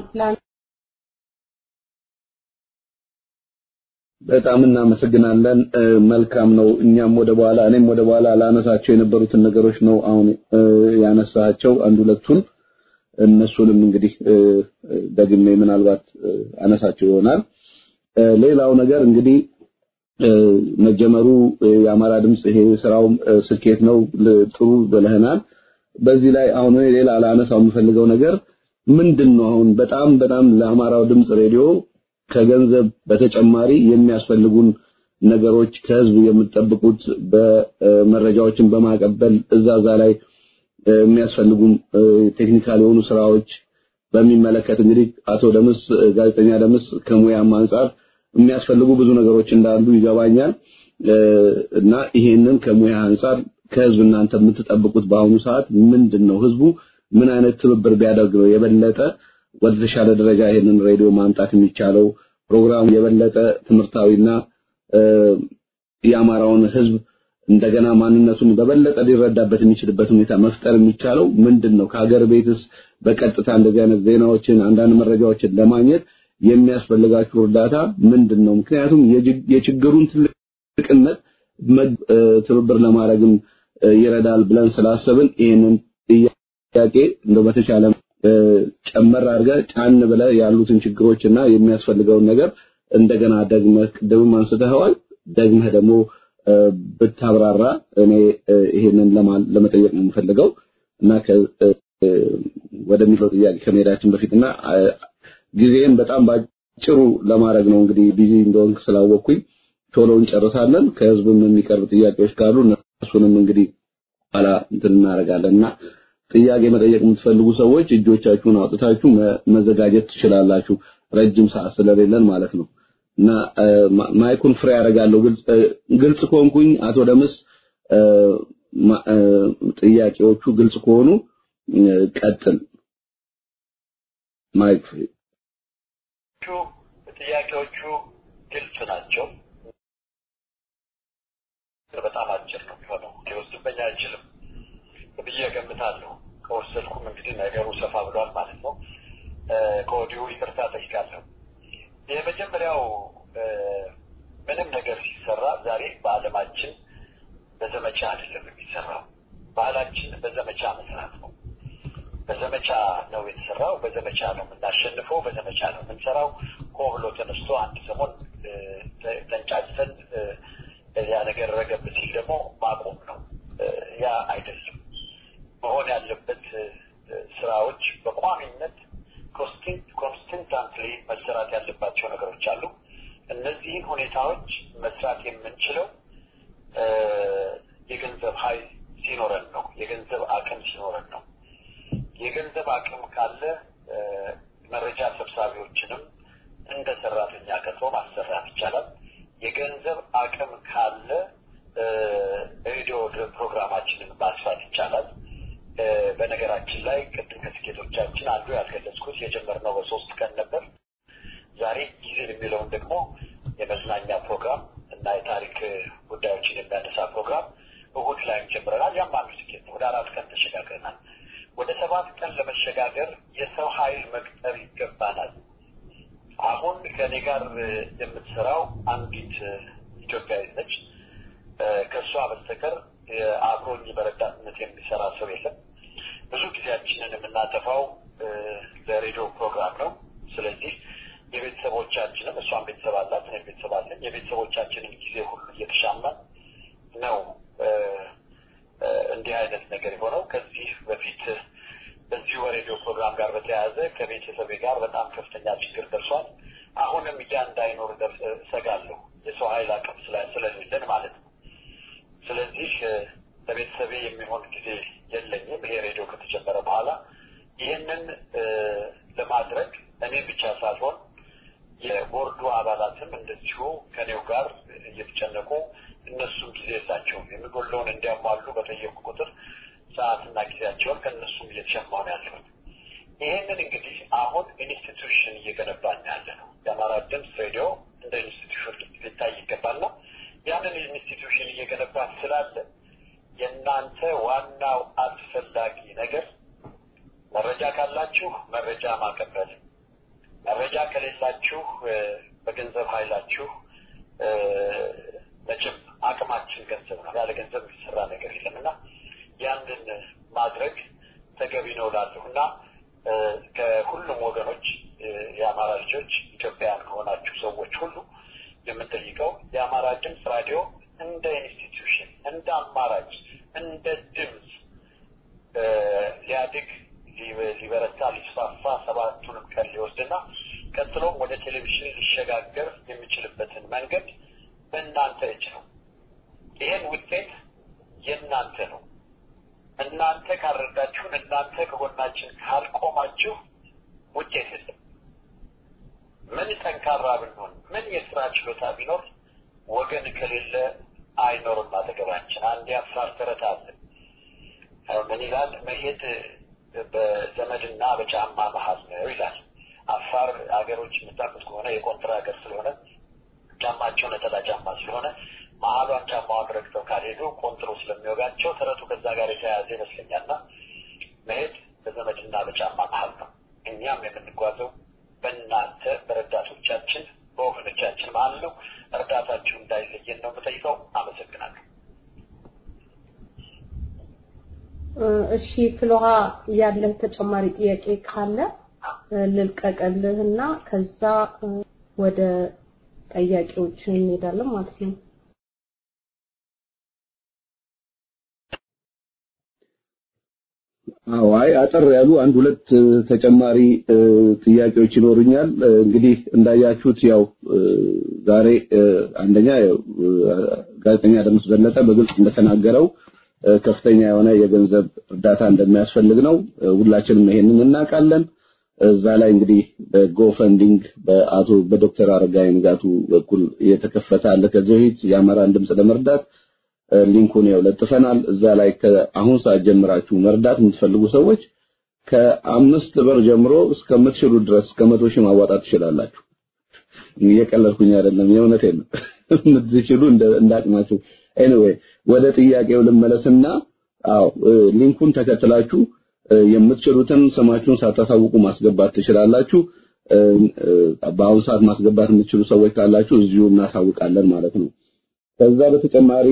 Speaker 1: በጣም እናመሰግናለን መልካም ነው እኛም ወደ በኋላ ላነሳቸው የነበሩትን ነገሮች ነው አሁን ያነሳቸው አንድ ሁለቱን እነሱንም እንግዲህ ደግሜ ምናልባት አነሳቸው ይሆናል ሌላው ነገር እንግዲህ መጀመሩ የአማራ ድምጽ ይሄ ስራው ስኬት ነው ጥሩ ብለህናል በዚህ ላይ አሁን ሌላ ላነሳው የምፈልገው ነገር ምንድነው አሁን በጣም ለአማራው ድምጽ ሬዲዮ ከገንዘብ በተጨማሪ የሚያስፈልጉን ነገሮች ከህዝብ የምትጠብቁት በመረጃዎችን በማቀበል እዛዛ ላይ የሚያስፈልጉን ቴክኒካል የሆኑ ስራዎች በሚመለከት እንግዲህ አቶ ደምስ ጋዜጠኛ ደምስ ከሙያም አንፃር የሚያስፈልጉ ብዙ ነገሮች እንዳሉ ይገባኛል እና ይሄንን ከሙያ አንፃር ከህዝብ እናንተ የምትጠብቁት በአሁኑ ሰዓት ምንድነው? ህዝቡ ምን አይነት ትብብር ቢያደርግ ነው የበለጠ ወደ ተሻለ ደረጃ ይሄንን ሬዲዮ ማምጣት የሚቻለው? ፕሮግራሙ የበለጠ ትምህርታዊና የአማራውን ህዝብ እንደገና ማንነቱን በበለጠ ሊረዳበት የሚችልበት ሁኔታ መፍጠር የሚቻለው ምንድነው? ከሀገር ቤትስ በቀጥታ እንደዚህ አይነት ዜናዎችን አንዳንድ መረጃዎችን ለማግኘት የሚያስፈልጋችሁ እርዳታ ምንድነው? ምክንያቱም የችግሩን ትልቅነት ትብብር ለማድረግም ይረዳል ብለን ስላሰብን ይሄንን ጥያቄ እንደው በተቻለ ጨመር አድርገህ ጫን ብለህ ያሉትን ችግሮችና የሚያስፈልገውን ነገር እንደገና ደግመህ ቅድም አንስተኸዋል ደግመህ ደግሞ ብታብራራ እኔ ይሄንን ለመጠየቅ ነው የምፈልገው እና ወደሚለው ጥያቄ ከመሄዳችን በፊትና ጊዜን በጣም ባጭሩ ለማድረግ ነው እንግዲህ ቢዚ እንደሆንክ ስላወቅኩኝ ቶሎ እንጨርሳለን። ከህዝብም የሚቀርብ ጥያቄዎች ካሉ እነሱንም እንግዲህ ኋላ እንትን እናደርጋለንና ጥያቄ መጠየቅ የምትፈልጉ ሰዎች እጆቻችሁን አውጥታችሁ መዘጋጀት ትችላላችሁ ረጅም ሰዓት ስለሌለን ማለት ነው እና ማይኩን ፍሬ ያደርጋለሁ። ግልጽ ኮንኩኝ አቶ ደምስ ጥያቄዎቹ ግልጽ ከሆኑ ቀጥል። ማይክ ፍሬ።
Speaker 2: ጥያቄዎቹ ግልጽ ናቸው። በጣም አጭር ነው የሚሆነው። ሊወስድብኝ አይችልም ብዬ እገምታለሁ። ከወሰድኩም እንግዲህ ነገሩ ሰፋ ብሏል ማለት ነው። ከወዲሁ ይቅርታ ጠይቃለሁ። የመጀመሪያው ምንም ነገር ሲሰራ ዛሬ በዓለማችን በዘመቻ አይደለም የሚሰራው። ባህላችን በዘመቻ መስራት ነው። በዘመቻ ነው የተሰራው። በዘመቻ ነው የምናሸንፈው። በዘመቻ ነው የምንሰራው። ብሎ ተነስቶ አንድ ሰሞን ተንጫጭተን ያ ነገር ረገብ ሲል ደግሞ ማቆም ነው። ያ አይደለም መሆን ያለበት። ስራዎች በቋሚነት ኮንስታንትሊ መስራት ያለባቸው ነገሮች አሉ። እነዚህን ሁኔታዎች መስራት የምንችለው የገንዘብ ኃይል ሲኖረን ነው። የገንዘብ አቅም ሲኖረን ነው። የገንዘብ አቅም ካለ መረጃ ሰብሳቢዎችንም እንደ ሰራተኛ ቀጥሮ ማሰራት ይቻላል። የገንዘብ አቅም ካለ ሬዲዮ ፕሮግራማችንን ማስፋት ይቻላል። በነገራችን ላይ ቅድም ከስኬቶቻችን አንዱ ያልገለጽኩት የጀመርነው በ3 ቀን ነበር። ዛሬ ጊዜ የሚለውን ደግሞ የመዝናኛ ፕሮግራም እና የታሪክ ጉዳዮችን የሚያነሳ ፕሮግራም እሁድ ላይ ጀምረናል። ያም አንዱ ስኬት ነው። ወደ 4 ቀን ተሸጋግረናል። ወደ 7 ቀን ለመሸጋገር የሰው ኃይል መቅጠር ይገባናል። አሁን ከኔ ጋር የምትሰራው አንዲት ኢትዮጵያዊ ነች። ከሷ በስተቀር አብሮኝ በረዳትነት የሚሰራ ሰው የለም። ብዙ ጊዜያችንን የምናጠፋው ለሬዲዮ ፕሮግራም ነው። ስለዚህ የቤተሰቦቻችንን እሷን ቤተሰብ አላት፣ እኔም ቤተሰብ አለኝ። የቤተሰቦቻችንን ጊዜ ሁሉ እየተሻማን ነው እንዲህ አይነት ነገር የሆነው። ከዚህ በፊት በዚህ ሬዲዮ ፕሮግራም ጋር በተያያዘ ከቤተሰቤ ጋር በጣም ከፍተኛ ችግር ደርሷል። አሁንም እንዳይኖር እሰጋለሁ። የሰው ኃይል አቅም ስለሌለን ማለት ነው። ስለዚህ ለቤተሰቤ የሚሆን ጊዜ የለኝም። ይሄ ሬዲዮ ከተጀመረ በኋላ ይህንን ለማድረግ እኔ ብቻ ሳልሆን የቦርዱ አባላትም እንደዚሁ ከኔው ጋር እየተጨነቁ እነሱም ጊዜ የላቸውም። የሚጎለውን እንዲያሟሉ በጠየቁ ቁጥር ሰዓትና ጊዜያቸውን ከእነሱም እየተሸማሁ ነው ያለው። ይህንን እንግዲህ አሁን ኢንስቲትዩሽን እየገነባን ያለ ነው። የአማራ ድምፅ ሬዲዮ እንደ ኢንስቲትዩሽን ሊታይ ይገባልና ያንን ኢንስቲትዩሽን እየገነባን ስላለ የእናንተ ዋናው አስፈላጊ ነገር መረጃ ካላችሁ መረጃ ማቀበል፣ መረጃ ከሌላችሁ በገንዘብ ኃይላችሁ መቼም አቅማችን ገንዘብ ነው። ያለ ገንዘብ የሚሰራ ነገር የለምና ያንን ማድረግ ተገቢ ነው እላለሁና ከሁሉም ወገኖች የአማራ ልጆች ኢትዮጵያውያን ከሆናችሁ ሰዎች ሁሉ የምንጠይቀው የአማራ ድምፅ ራዲዮ እንደ ኢንስቲትዩሽን፣ እንደ አማራጭ፣ እንደ ድምፅ ሊያድግ ሊበረታ ሊስፋፋ 7ቱንም ቀን ሊወስድና ቀጥሎም ወደ ቴሌቪዥን ሊሸጋገር የሚችልበትን መንገድ በእናንተ እጅ ነው። ይህን ውጤት የእናንተ ነው። እናንተ ካልረዳችሁን፣ እናንተ ከጎናችን ካልቆማችሁ ውጤት የለም። ምን ጠንካራ ብንሆን ምን የስራ ችሎታ ቢኖር ወገን ከሌለ አይኖርም አጠገባችን። አንድ የአፋር ተረት አለ። ምን ይላል? መሄድ በዘመድና በጫማ መሃል ነው ይላል። አፋር አገሮች የምታውቁት ከሆነ የኮንትራ ሀገር ስለሆነ ጫማቸው ነጠላ ጫማ ስለሆነ መሀሏን ጫማውን ረግጠው ካልሄዱ ኮንትሮ ስለሚወጋቸው ተረቱ ከዛ ጋር የተያያዘ ይመስለኛልና መሄድ በዘመድና በጫማ መሃል ነው። እኛም የምንጓዘው በእናንተ በረዳቶቻችን በወገኖቻችን መሃል ነው። እርዳታችሁ እንዳይለየን ነው የምጠይቀው። አመሰግናለሁ።
Speaker 3: እሺ ፍሎሃ ያለ ተጨማሪ ጥያቄ ካለ ልልቀቅልህና ከዛ ወደ ጥያቄዎች እንሄዳለን ማለት ነው።
Speaker 1: አይ አጠር ያሉ አንድ ሁለት ተጨማሪ ጥያቄዎች ይኖሩኛል። እንግዲህ እንዳያችሁት ያው ዛሬ አንደኛ ጋዜጠኛ ደምስ በለጠ በግልጽ እንደተናገረው ከፍተኛ የሆነ የገንዘብ እርዳታ እንደሚያስፈልግ ነው። ሁላችንም ይሄንን እናውቃለን። እዛ ላይ እንግዲህ በጎፈንዲንግ በዶክተር አረጋይ ንጋቱ በኩል የተከፈተ አለ። ከዚህ በፊት የአማራን ድምጽ ለመርዳት ሊንኩን ያለጥፈናል። እዛ ላይ ከአሁን ሰዓት ጀምራችሁ መርዳት የምትፈልጉ ሰዎች ከ5 ብር ጀምሮ እስከምትችሉ ድረስ ከ100 ሺህ ማዋጣት ትችላላችሁ። እየቀለድኩኝ አይደለም፣ የእውነቴን ነው። የምትችሉ እንዳቅማችሁ። ኤኒዌይ ወደ ጥያቄው ልመለስና ሊንኩን ተከትላችሁ የምትችሉትን ስማችሁን ሳታሳውቁ ማስገባት ትችላላችሁ። በአሁን ሰዓት ማስገባት የምትችሉ ሰዎች ካላችሁ እዚሁ እናሳውቃለን ማለት ነው። ከዛ በተጨማሪ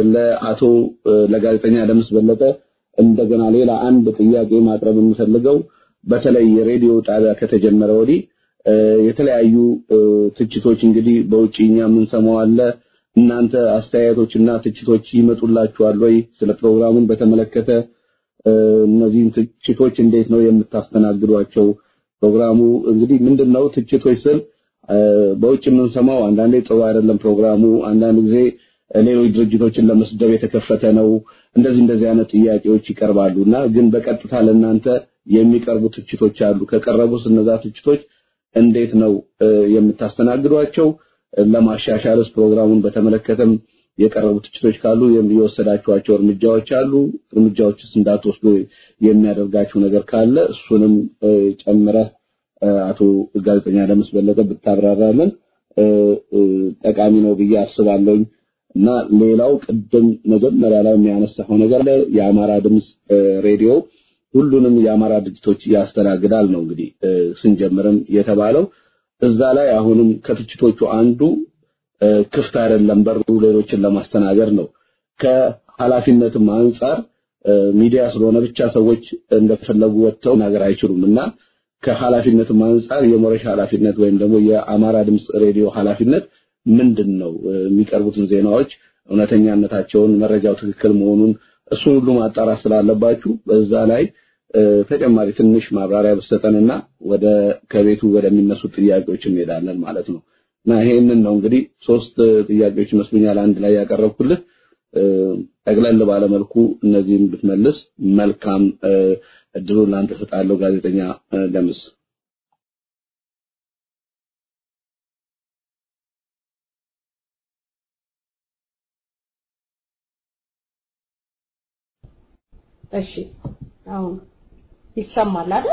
Speaker 1: ለጋዜጠኛ ደምስ በለጠ እንደገና ሌላ አንድ ጥያቄ ማቅረብ የምፈልገው በተለይ የሬዲዮ ጣቢያ ከተጀመረ ወዲህ የተለያዩ ትችቶች እንግዲህ በውጪኛ ምን ሰማው አለ። እናንተ አስተያየቶችና ትችቶች ይመጡላችኋል ወይ? ስለ ፕሮግራሙን በተመለከተ እነዚህን ትችቶች እንዴት ነው የምታስተናግዷቸው? ፕሮግራሙ እንግዲህ ምንድነው ትችቶች ስል በውጭ ምን ሰማው አንዳንዴ ጥሩ አይደለም ፕሮግራሙ፣ አንዳንድ ጊዜ ሌሎች ድርጅቶችን ለመስደብ የተከፈተ ነው፣ እንደዚህ አይነት ጥያቄዎች ይቀርባሉና ግን በቀጥታ ለእናንተ የሚቀርቡ ትችቶች አሉ። ከቀረቡስ እነዛ ትችቶች እንዴት ነው የምታስተናግዷቸው? ለማሻሻልስ ፕሮግራሙን በተመለከተም የቀረቡ ትችቶች ካሉ የሚወሰዳቸው እርምጃዎች አሉ? እርምጃዎችስ እንዳትወስዱ የሚያደርጋችሁ ነገር ካለ እሱንም ጨምረህ አቶ ጋዜጠኛ ደምስ በለጠ ብታብራራለን ጠቃሚ ነው ብዬ አስባለሁ። እና ሌላው ቅድም መጀመሪያ ላይ የሚያነሳው ነገር የአማራ ድምጽ ሬዲዮ ሁሉንም የአማራ ድርጅቶች ያስተናግዳል ነው እንግዲህ ስንጀምርም የተባለው። እዛ ላይ አሁንም ከትችቶቹ አንዱ ክፍት አይደለም በሩ ሌሎችን ለማስተናገድ ነው። ከኃላፊነትም አንፃር ሚዲያ ስለሆነ ብቻ ሰዎች እንደፈለጉ ወጥተው ነገር አይችሉምና ከኃላፊነትም አንፃር የሞረሽ ኃላፊነት ወይም ደግሞ የአማራ ድምጽ ሬዲዮ ኃላፊነት ምንድነው? የሚቀርቡትን ዜናዎች እውነተኛነታቸውን መረጃው ትክክል መሆኑን እሱን ሁሉ ማጣራት ስላለባችሁ በዛ ላይ ተጨማሪ ትንሽ ማብራሪያ በሰጠንና ከቤቱ ወደሚነሱ ጥያቄዎች እንሄዳለን ማለት ነው። እና ይሄንን ነው እንግዲህ 3 ጥያቄዎች መስሉኛል አንድ ላይ ያቀረብኩልህ። ጠቅለል ባለ መልኩ እነዚህን ብትመልስ መልካም እድሉን ላንተ ሰጣለሁ ጋዜጠኛ ደምስ።
Speaker 3: እሺ አሁን ይሰማል አይደል?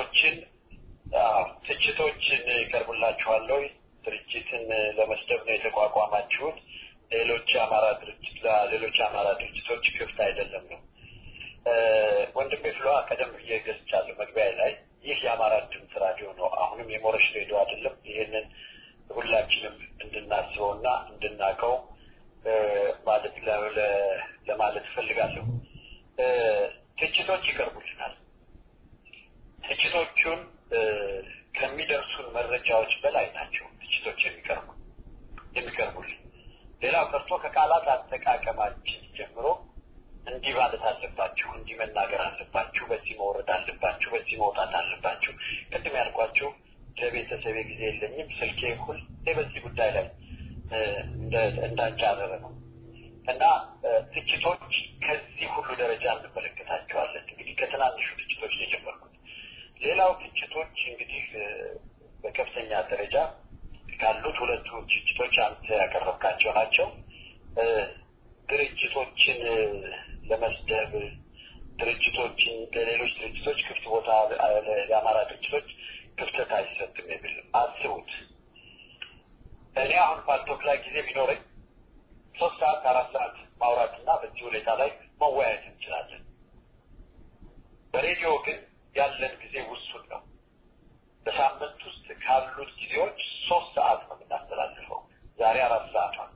Speaker 2: ትችቶችን ይቀርቡላችኋል ወይ? ድርጅትን ለመስደብ ነው የተቋቋማችሁት? ሌሎች አማራ ድርጅቶች ክፍት አይደለም ነው? ወንድሜ ፍሎሃ ቀደም ብዬ ገልጫለሁ መግቢያ ላይ ይህ የአማራ ድምጽ ራዲዮ ነው። አሁንም የሞረሽ ሬዲዮ አይደለም። ይሄንን ሁላችንም እንድናስበውና እንድናቀው ማለት ለማለት ፈልጋለሁ። ትችቶች ይቀርቡልናል። ትችቶቹን ከሚደርሱን መረጃዎች በላይ ናቸው ትችቶች የሚቀርቡልን። ሌላው ቀርቶ ከቃላት አጠቃቀማችን ጀምሮ እንዲህ ማለት አለባችሁ፣ እንዲህ መናገር አለባችሁ፣ በዚህ መውረድ አለባችሁ፣ በዚህ መውጣት አለባችሁ። ቅድም ያልኳችሁ ለቤተሰቤ ጊዜ የለኝም ስልኬ ሁሌ በዚህ ጉዳይ ላይ እንዳንጫረረ ነው። እና ትችቶች ከዚህ ሁሉ ደረጃ እንመለከታቸዋለን። እንግዲህ ከትናንሹ ትችቶች ነው የጀመርኩት። ሌላው ትችቶች እንግዲህ በከፍተኛ ደረጃ ካሉት ሁለቱ ትችቶች አንተ ያቀረብካቸው ናቸው። ድርጅቶችን ለመስደብ ድርጅቶችን ለሌሎች ድርጅቶች ክፍት ቦታ ለአማራ ድርጅቶች ክፍተት አይሰጥም የሚል አስቡት። እኔ አሁን ባልቶክ ላይ ጊዜ ቢኖረኝ 3 ሰዓት 4 ሰዓት ማውራትና በዚህ ሁኔታ ላይ መወያየት እንችላለን። በሬዲዮ ግን ያለን ጊዜ ውሱን ነው። በሳምንት ውስጥ ካሉት ጊዜዎች 3 ሰዓት ነው የምናስተላልፈው። ዛሬ 4 ሰዓት ነው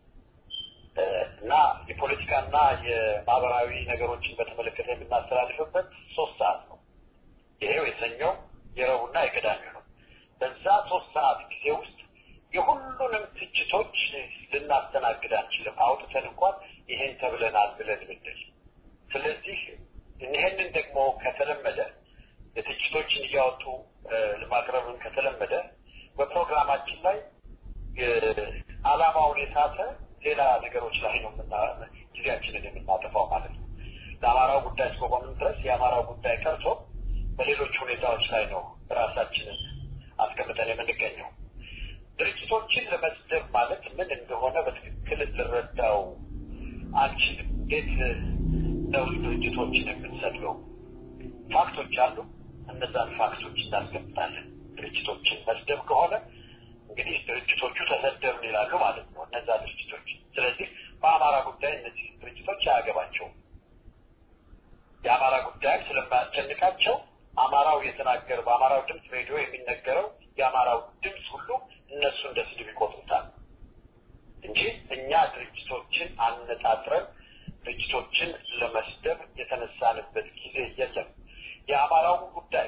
Speaker 2: እና የፖለቲካና የማህበራዊ ነገሮችን በተመለከተ የምናስተላልፍበት 3 ሰዓት ነው። ይሄው የሰኞው የረቡዕና የቅዳሜው ነው። በዛ 3 ሰዓት ጊዜ ውስጥ የሁሉንም ትችቶች ልናስተናግድ አንችልም። አውጥተን እንኳን ይሄን ተብለናል ብለን ብንል። ስለዚህ ይሄንን ደግሞ ከተለመደ የትችቶችን እያወጡ ለማቅረብን ከተለመደ በፕሮግራማችን ላይ ዓላማውን የሳተ ሌላ ነገሮች ላይ ነው ጊዜያችንን የምናጠፋው ማለት ነው። ለአማራው ጉዳይ እስከቆምን ድረስ የአማራው ጉዳይ ቀርቶ በሌሎች ሁኔታዎች ላይ ነው ራሳችንን አስቀምጠን የምንገኘው። ድርጅቶችን ለመስደብ ማለት ምን እንደሆነ በትክክል ልረዳው አልችልም። እንዴት ነው ድርጅቶችን የምንሰድበው? ፋክቶች አሉ። እነዛን ፋክቶች እናስቀምጣለን። ድርጅቶችን መስደብ ከሆነ እንግዲህ ድርጅቶቹ ተሰደብን ይላሉ ማለት ነው እነዛ ድርጅቶች። ስለዚህ በአማራ ጉዳይ እነዚህ ድርጅቶች አያገባቸውም። የአማራ ጉዳይ ስለማያስጨንቃቸው አማራው የተናገረ በአማራው ድምፅ ሬዲዮ የሚነገረው የአማራው ድምፅ ሁሉ እነሱ እንደ ስድብ ይቆጥሩታል እንጂ እኛ ድርጅቶችን አነጣጥረን ድርጅቶችን ለመስደብ የተነሳንበት ጊዜ የለም። የአማራው ጉዳይ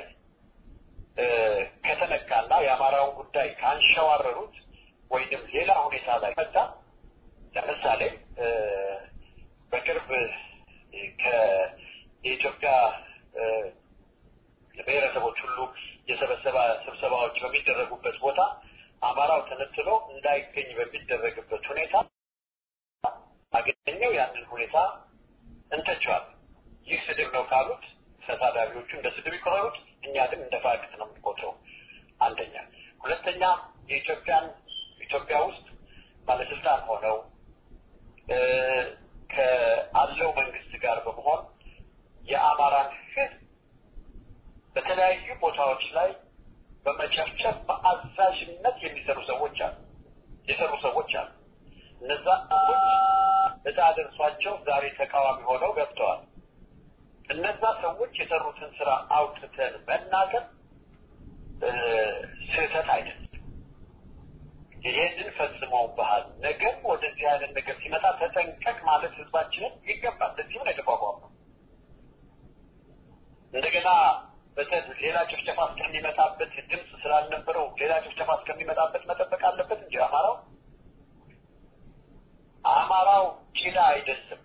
Speaker 2: ከተነካና የአማራው ጉዳይ ካንሸዋረሩት ወይንም ሌላ ሁኔታ ላይ መጣ። ለምሳሌ በቅርብ ከኢትዮጵያ ብሔረሰቦች ሁሉ የሰበሰባ ስብሰባዎች በሚደረጉበት ቦታ አማራው ተነጥሎ እንዳይገኝ በሚደረግበት ሁኔታ አገኘው ያንን ሁኔታ እንተቸዋል። ይህ ስድብ ነው ካሉት ተሳዳቢዎቹ እንደ ስድብ ይቆጥሩት፣ እኛ ግን እንደ ፋክት ነው የምንቆጥረው። አንደኛ። ሁለተኛ ኢትዮጵያ ውስጥ ባለስልጣን ሆነው ከአለው መንግስት ጋር በመሆን የአማራን ሕዝብ በተለያዩ ቦታዎች ላይ በመጨፍጨፍ በአዛዥነት የሰሩ ሰዎች አሉ። እነዛ ሰዎች እጣ ደርሷቸው ዛሬ ተቃዋሚ ሆነው ገብተዋል። እነዛ ሰዎች የሰሩትን ስራ አውጥተን መናገር ስህተት አይደለም። ይሄንን ፈጽመው ባህል ነገር ወደዚህ አይነት ነገር ሲመጣ ተጠንቀቅ ማለት ህዝባችንን ይገባል። ለዚህ ነው የተቋቋመው። እንደገና ሌላ ጭፍጨፋ እስከሚመጣበት ድምፅ ስላልነበረው ሌላ ጭፍጨፋ እስከሚመጣበት መጠበቅ አለበት እንጂ አማራው ጭዳ አይደለም።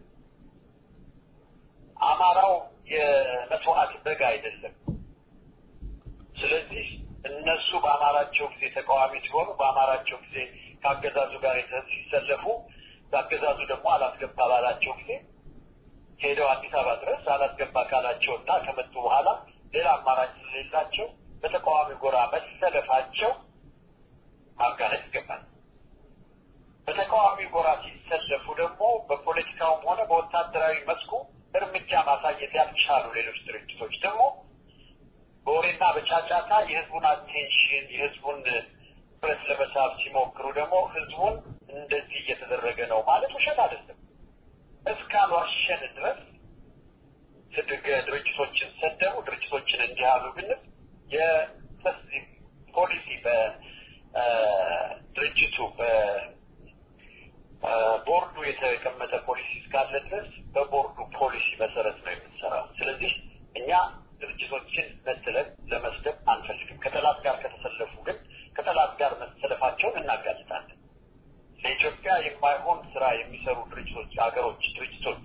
Speaker 2: አማራው የመስዋዕት በግ አይደለም። ስለዚህ እነሱ በአማራቸው ጊዜ ተቃዋሚ ሲሆኑ በአማራቸው ጊዜ ካገዛዙ ጋር ሲሰለፉ ካገዛዙ ደግሞ አላስገባ ባላቸው ጊዜ ሄደው አዲስ አበባ ድረስ አላስገባ ካላቸውና ከመጡ በኋላ ሌላ አማራጭ ስለሌላቸው በተቃዋሚ ጎራ መሰለፋቸው ማጋለጥ ይገባል። በተቃዋሚ ጎራ ሲሰለፉ ደግሞ በፖለቲካውም ሆነ በወታደራዊ መስኩ እርምጃ ማሳየት ያልቻሉ ሌሎች ድርጅቶች ደግሞ በወሬና በጫጫታ የህዝቡን አቴንሽን የህዝቡን ብረት ለመሳብ ሲሞክሩ ደግሞ ህዝቡን እንደዚህ እየተደረገ ነው ማለት ውሸት አይደለም። እስካልዋሸን ድረስ ድርጅቶችን ሰደቡ ድርጅቶችን እንዲያሉ ብንል የፖሊሲ በድርጅቱ በቦርዱ የተቀመጠ ፖሊሲ እስካለ ድረስ በቦርዱ ፖሊሲ መሰረት ነው የምንሰራው። ስለዚህ እኛ ድርጅቶችን መስለን ለመስደብ አንፈልግም። ከጠላት ጋር ከተሰለፉ ግን ከጠላት ጋር መሰለፋቸውን እናጋልጣለን። ለኢትዮጵያ የማይሆን ስራ የሚሰሩ ድርጅቶች ድርጅቶች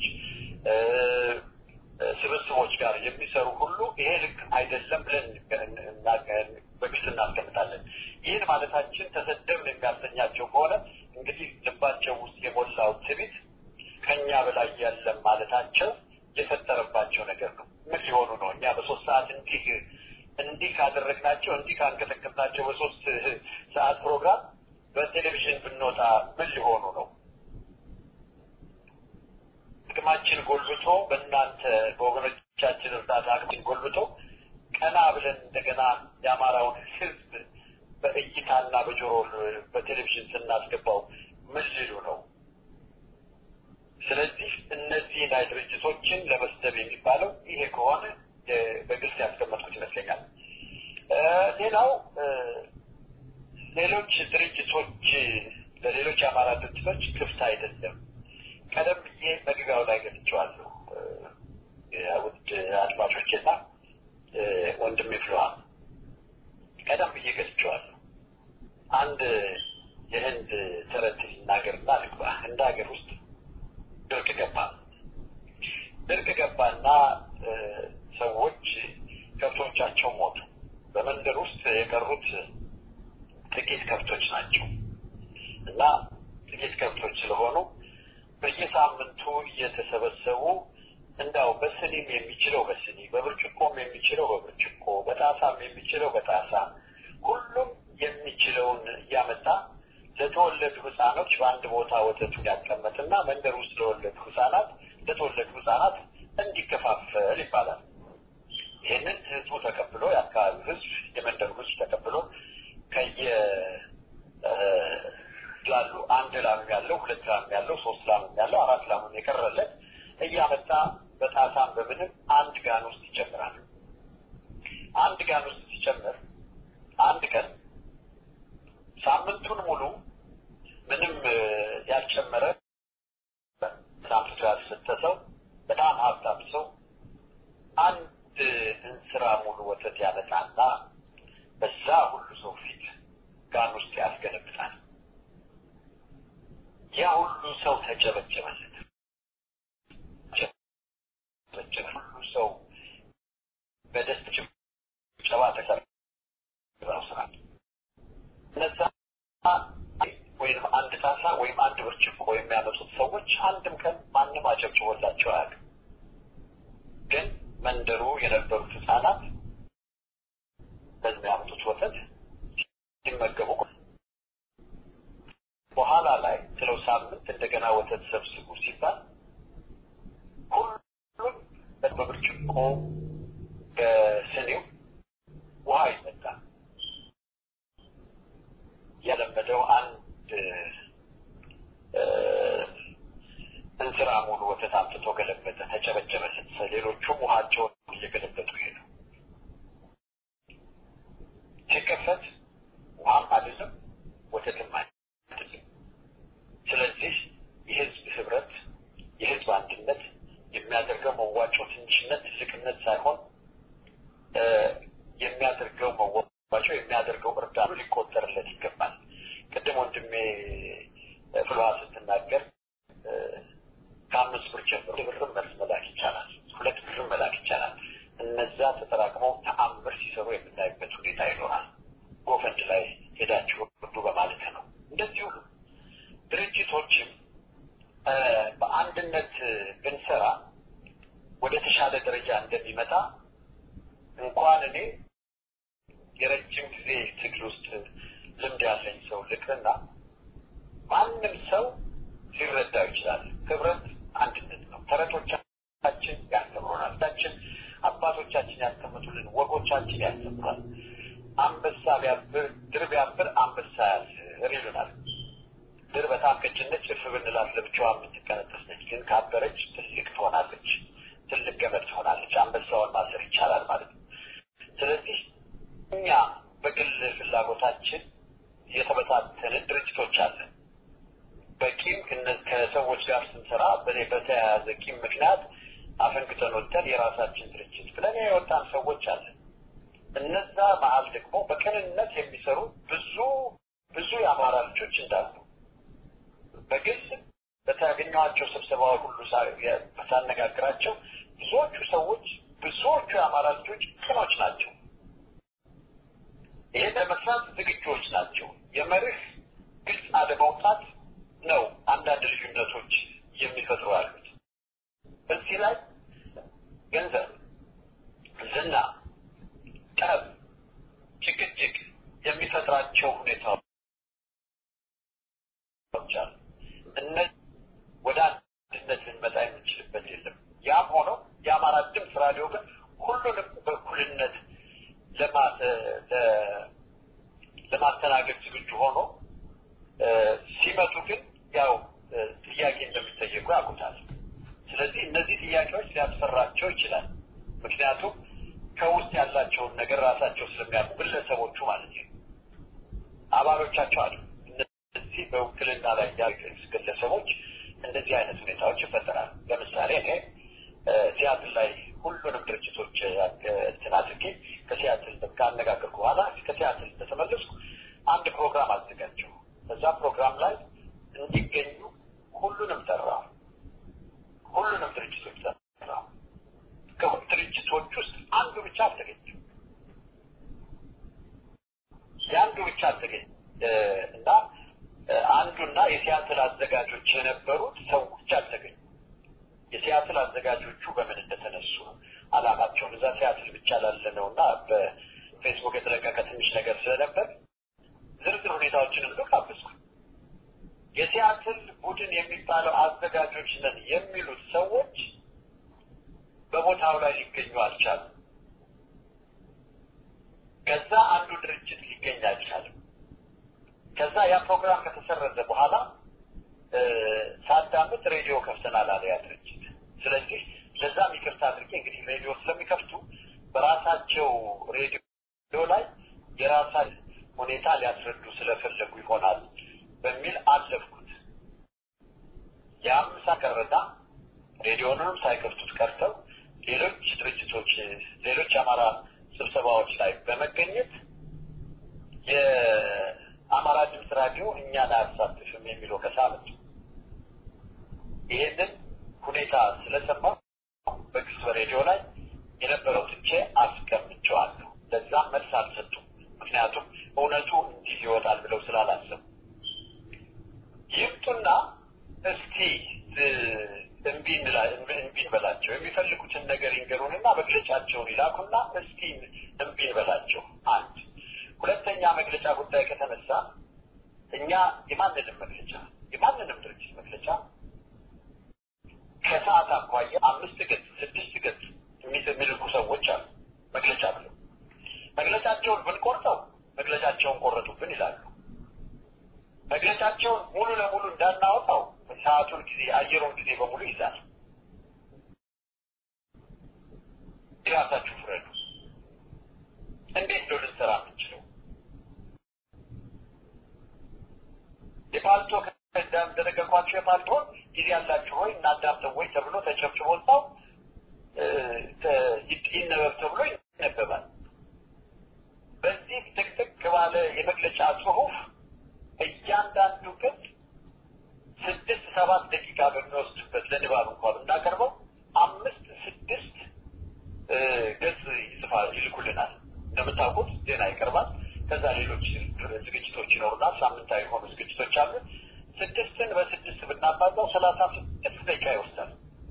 Speaker 2: ስብስቦች ጋር የሚሰሩ ሁሉ ይሄ ልክ አይደለም ብለን በግልጽ እናስቀምጣለን። ይህን ማለታችን ተሰደብን የሚያሰኛቸው ከሆነ እንግዲህ ልባቸው ውስጥ የሞላው ትዕቢት ከኛ በላይ ያለም ማለታቸው የፈጠረባቸው ነገር ነው። ምን ሊሆኑ ነው? እኛ በ3 ሰዓት እንዲህ እንዲህ ካደረግናቸው እንዲህ ካንከተከታቸው በ3 ሰዓት ፕሮግራም በቴሌቪዥን ብንወጣ ምን ሊሆኑ ነው? ጥቅማችን ጎልብቶ በእናንተ በወገኖቻችን እርዳታ አቅማችን ጎልብቶ ቀና ብለን እንደገና የአማራውን ሕዝብ በእይታና በጆሮ በቴሌቪዥን ስናስገባው ምን ሊሉ ነው? ስለዚህ እነዚህ ላይ ድርጅቶችን ለመስደብ የሚባለው ይሄ ከሆነ በግልጽ ያስቀመጥኩት ይመስለኛል። ሌላው ሌሎች ድርጅቶች ለሌሎች አማራ ድርጅቶች ክፍት አይደለም። ቀደም ብዬ መግቢያው ላይ ገልጬዋለሁ። ውድ አድማጮችና ወንድሜ ፍሏል ቀደም ብዬ ገልጬዋለሁ። አንድ የህንድ ተረት ይናገርና ልግባ። እንደ ሀገር ውስጥ ድርቅ ገባና ሰዎች ከብቶቻቸው ሞቱ። በመንደር ውስጥ የቀሩት ጥቂት ከብቶች ናቸው እና ጥቂት ከብቶች ስለሆኑ በየሳምንቱ እየተሰበሰቡ እንዳው በስኒም የሚችለው በስኒ በብርጭቆም የሚችለው በብርጭቆ በጣሳም የሚችለው በጣሳ ሁሉም የሚችለውን ያመጣ ለተወለዱ ህፃኖች በአንድ ቦታ ወተቱን ያቀመጥና መንደር ውስጥ ለተወለዱ ህፃናት እንዲከፋፈል ይባላል። ይህንን ህዝቡ ተቀብሎ የአካባቢው ህዝብ የመንደሩ ህዝብ ተቀብሎ ላሉ 1 ላም ያለው 2 ላም ያለው 3 ላም ያለው 4 ላም የቀረለት እያመጣ በጣሳም በምንም አንድ ጋን ውስጥ ይጨምራል። አንድ ጋን ውስጥ ሲጨምር አንድ ቀን ሳምንቱን ሙሉ ምንም ያልጨመረ ሳምንቱ ያልሰጠሰው በጣም ሀብታም ሰው አንድ እንስራ ሙሉ ወተት ያመጣና በዛ ሁሉ ሰው ፊት ጋን ውስጥ ያስገለብጣል። ያ ሁሉ ሰው ተጨበጨበለት። ሁሉ ሰው በደስታ ጭብጨባ ተሰብስቧል። እነዛ ወይም አንድ ጣሳ ወይም አንድ ብርጭቆ የሚያመጡት ሰዎች አንድም ቀን ማንም አጨብጭቦላቸው አያውቅም። ግን መንደሩ የነበሩት ህፃናት በሚያመጡት ወተት ሲመገቡ በኋላ ላይ ስለው ሳምንት እንደገና ወተት ሰብስቡ ሲባል ሁሉም በብርጭቆ በስኒው ውሃ ይመጣል። ያለመደው አንድ እንስራ ሙሉ ወተት አምጥቶ ገለበጠ፣ ተጨበጨበለት። ሌሎቹም ውሃቸውን እየገለበጡ ሄዱ። ሲከፈት ውሃም አይደለም ወተትም አይደለም። ስለዚህ የህዝብ ህብረት የህዝብ አንድነት የሚያደርገው መዋጮ ትንሽነት ትልቅነት ሳይሆን የሚያደርገው መዋጮ የሚያደርገው እርዳታ ሊቆጠርለት ይገባል። ቅድም ወንድሜ ፍልውሃ ስትናገር ከ5 ብር ጀምሮ ብርም መላክ ይቻላል፣ 2 ብርም መላክ ይቻላል። እነዛ ተጠራቅመው ተአምር ሲሰሩ የምናይበት ሁኔታ ይኖራል። ጎፈንድ ላይ ሄዳችሁ ሁሉ በማለት ነው። እንደዚሁ ድርጅቶችም በአንድነት ብንሰራ ወደ ተሻለ ደረጃ እንደሚመጣ እንኳን እኔ የረጅም ጊዜ ትግል ውስጥ ልምድ ያለኝ ሰው ልቅና ማንም ሰው ሊረዳው ይችላል። ህብረት አንድነት ነው። ተረቶቻችን ያስተምሩናል። አባቶቻችን ያስተምሩልን ወጎቻችን ያስተምሩናል። አንበሳ ቢያብር ድር ቢያብር አንበሳ ያስር ይሉናል። ድር በጣም ቀጭነች እፍ ብንላት ለብቻዋ የምትቀነጠስ ነች። ግን ካበረች ትልቅ ትሆናለች፣ ትልቅ ገመድ ትሆናለች። አንበሳውን ማሰር ይቻላል ማለት ነው። ስለዚህ እኛ በግል ፍላጎታችን የተበታተነ ድርጅቶች አለን። በቂም ከሰዎች ጋር ስንሰራ በተያያዘ ቂም ምክንያት አፈንግጠን ወጥተን የራሳችን ድርጅት ብለን የወጣን ሰዎች አለን። እነዛ መሀል ደግሞ በቅንነት የሚሰሩ ብዙ የአማራ ልጆች እንዳሉ በግልጽ በተገኘኋቸው ስብሰባዎች ሁሉ ሳነጋግራቸው ብዙዎቹ የአማራ ልጆች ቅኖች ናቸው። ይሄ ለመስራት ዝግጁዎች ናቸው። የመርህ ግልጽ አለመውጣት ነው አንዳንድ ልዩነቶች የሚፈጥሩ ያሉት። በዚህ ላይ ገንዘብ፣ ዝና፣ ጠብ የፈጠራቸው ሁኔታዎች አሉ። እነዚህ ወደ አንድነት ልንመጣ የምንችልበት የለም። ያም ሆኖ የአማራ ድምፅ ራዲዮ ግን ሁሉንም በእኩልነት ለማስተናገድ ዝግጁ ሆኖ ሲመጡ ግን ያው ጥያቄ እንደሚጠየቁ ያውቁታል። ስለዚህ እነዚህ ጥያቄዎች ሊያስፈራቸው ይችላል። ምክንያቱም ከውስጥ ያላቸውን ነገር ራሳቸው ስለሚያውቁ ግለሰቦቹ ማለት ነው አባሎቻቸው አሉ። እነዚህ በውክልና ላይ ያሉ ግለሰቦች እንደዚህ አይነት ሁኔታዎች ይፈጠራል። ለምሳሌ እኔ ሲያትል ላይ ሁሉንም ድርጅቶች አድርጌ ከሲያትል ካነጋገርኩ በኋላ ከሲያትል ተመለስኩ። አንድ ፕሮግራም አዘጋጀሁ። በዛ ፕሮግራም ላይ እንዲገኙ ሁሉንም ጠራሁ። ሁሉንም ድርጅቶች ጠራሁ። ከሁሉ ድርጅቶች ውስጥ አንዱ ብቻ አልተገኘም። ያንዱ ብቻ አልተገኘም እና አንዱና የሲያትል አዘጋጆች የነበሩት ሰዎች አልተገኙም። የሲያትል አዘጋጆቹ በምን እንደተነሱ አላማቸውን እዛ ሲያትል ብቻ ላለነውና በፌስቡክ የተለቀቀ ትንሽ ነገር ስለነበር ዝርዝር ሁኔታዎችን ልካብስኩ። የሲያትል ቡድን የሚባለው አዘጋጆች ነን የሚሉት ሰዎች በቦታው ላይ ሊገኙ አልቻሉም። ከዛ አንዱ ድርጅት ሊገኝ አልቻለም። ከዛ ያ ፕሮግራም ከተሰረዘ በኋላ ሳዳምጥ ሬዲዮ ከፍተናል አለ ያ ድርጅት። ስለዚህ ለዛም ይቅርታ አድርጌ እንግዲህ ሬዲዮ ስለሚከፍቱ በራሳቸው ሬዲዮ ላይ የራሳቸው ሁኔታ ሊያስረዱ ስለፈለጉ ይሆናል በሚል አለፍኩት። ያም ሳይቀርና ሬዲዮንም ሳይከፍቱት ቀርተው ሌሎች ድርጅቶች ሌሎች አማራ ስብሰባዎች ላይ በመገኘት የአማራ ድምፅ ራዲዮ እኛን አያሳትፍም የሚለው ከሳምንት ይሄንን ሁኔታ ስለሰማሁ በግስ በሬዲዮ ላይ የነበረው ትቼ አስቀምጬዋለሁ። ለዛም መልስ አልሰጡም። ምክንያቱም እውነቱ እንዲህ ይወጣል ብለው ስላላሰቡ ይምጡና እስቲ እምቢ እንበላቸው፣ የሚፈልጉትን ነገር ይንገሩንና መግለጫቸውን ይላኩና እስቲ እምቢ እንበላቸው። አንድ ሁለተኛ መግለጫ ጉዳይ ከተነሳ እኛ የማንንም መግለጫ የማንንም ድርጅት መግለጫ ከሰዓት አኳያ 5 ገጽ 6 ገጽ የሚልኩ ሰዎች አሉ። መግለጫ ብለው መግለጫቸውን ብንቆርጠው መግለጫቸውን ቆረጡብን ይላሉ። መግለጫቸውን ሙሉ ለሙሉ እንዳናወጣው ሰዓቱን ጊዜ አየሩን ጊዜ በሙሉ ይዛል። የራሳችሁ ፍረዱ። እንዴት ነው ልንሰራ የምንችለው? የፓልቶ ከዳም ደረገኳቸው የፓልቶ ጊዜ ያላችሁ ሆይ እናዳምጠው ወይ ተብሎ ተጨብጭቦታው ይነበብ ተብሎ ይነበባል። በዚህ ጥቅጥቅ ባለ የመግለጫ ጽሑፍ እያንዳንዱ ገጽ 6-7 ደቂቃ በሚወስድበት ለንባብ እንኳን እናቀርበው 5-6 ገጽ ይልኩልናል። እንደምታውቁት ዜና ይቀርባል። ከዛ ሌሎች ዝግጅቶች ይኖሩናል። ሳምንታዊ የሆኑ ዝግጅቶች አሉ። 6ን በ6 ብናባዛው 36 ደቂቃ ይወስዳል።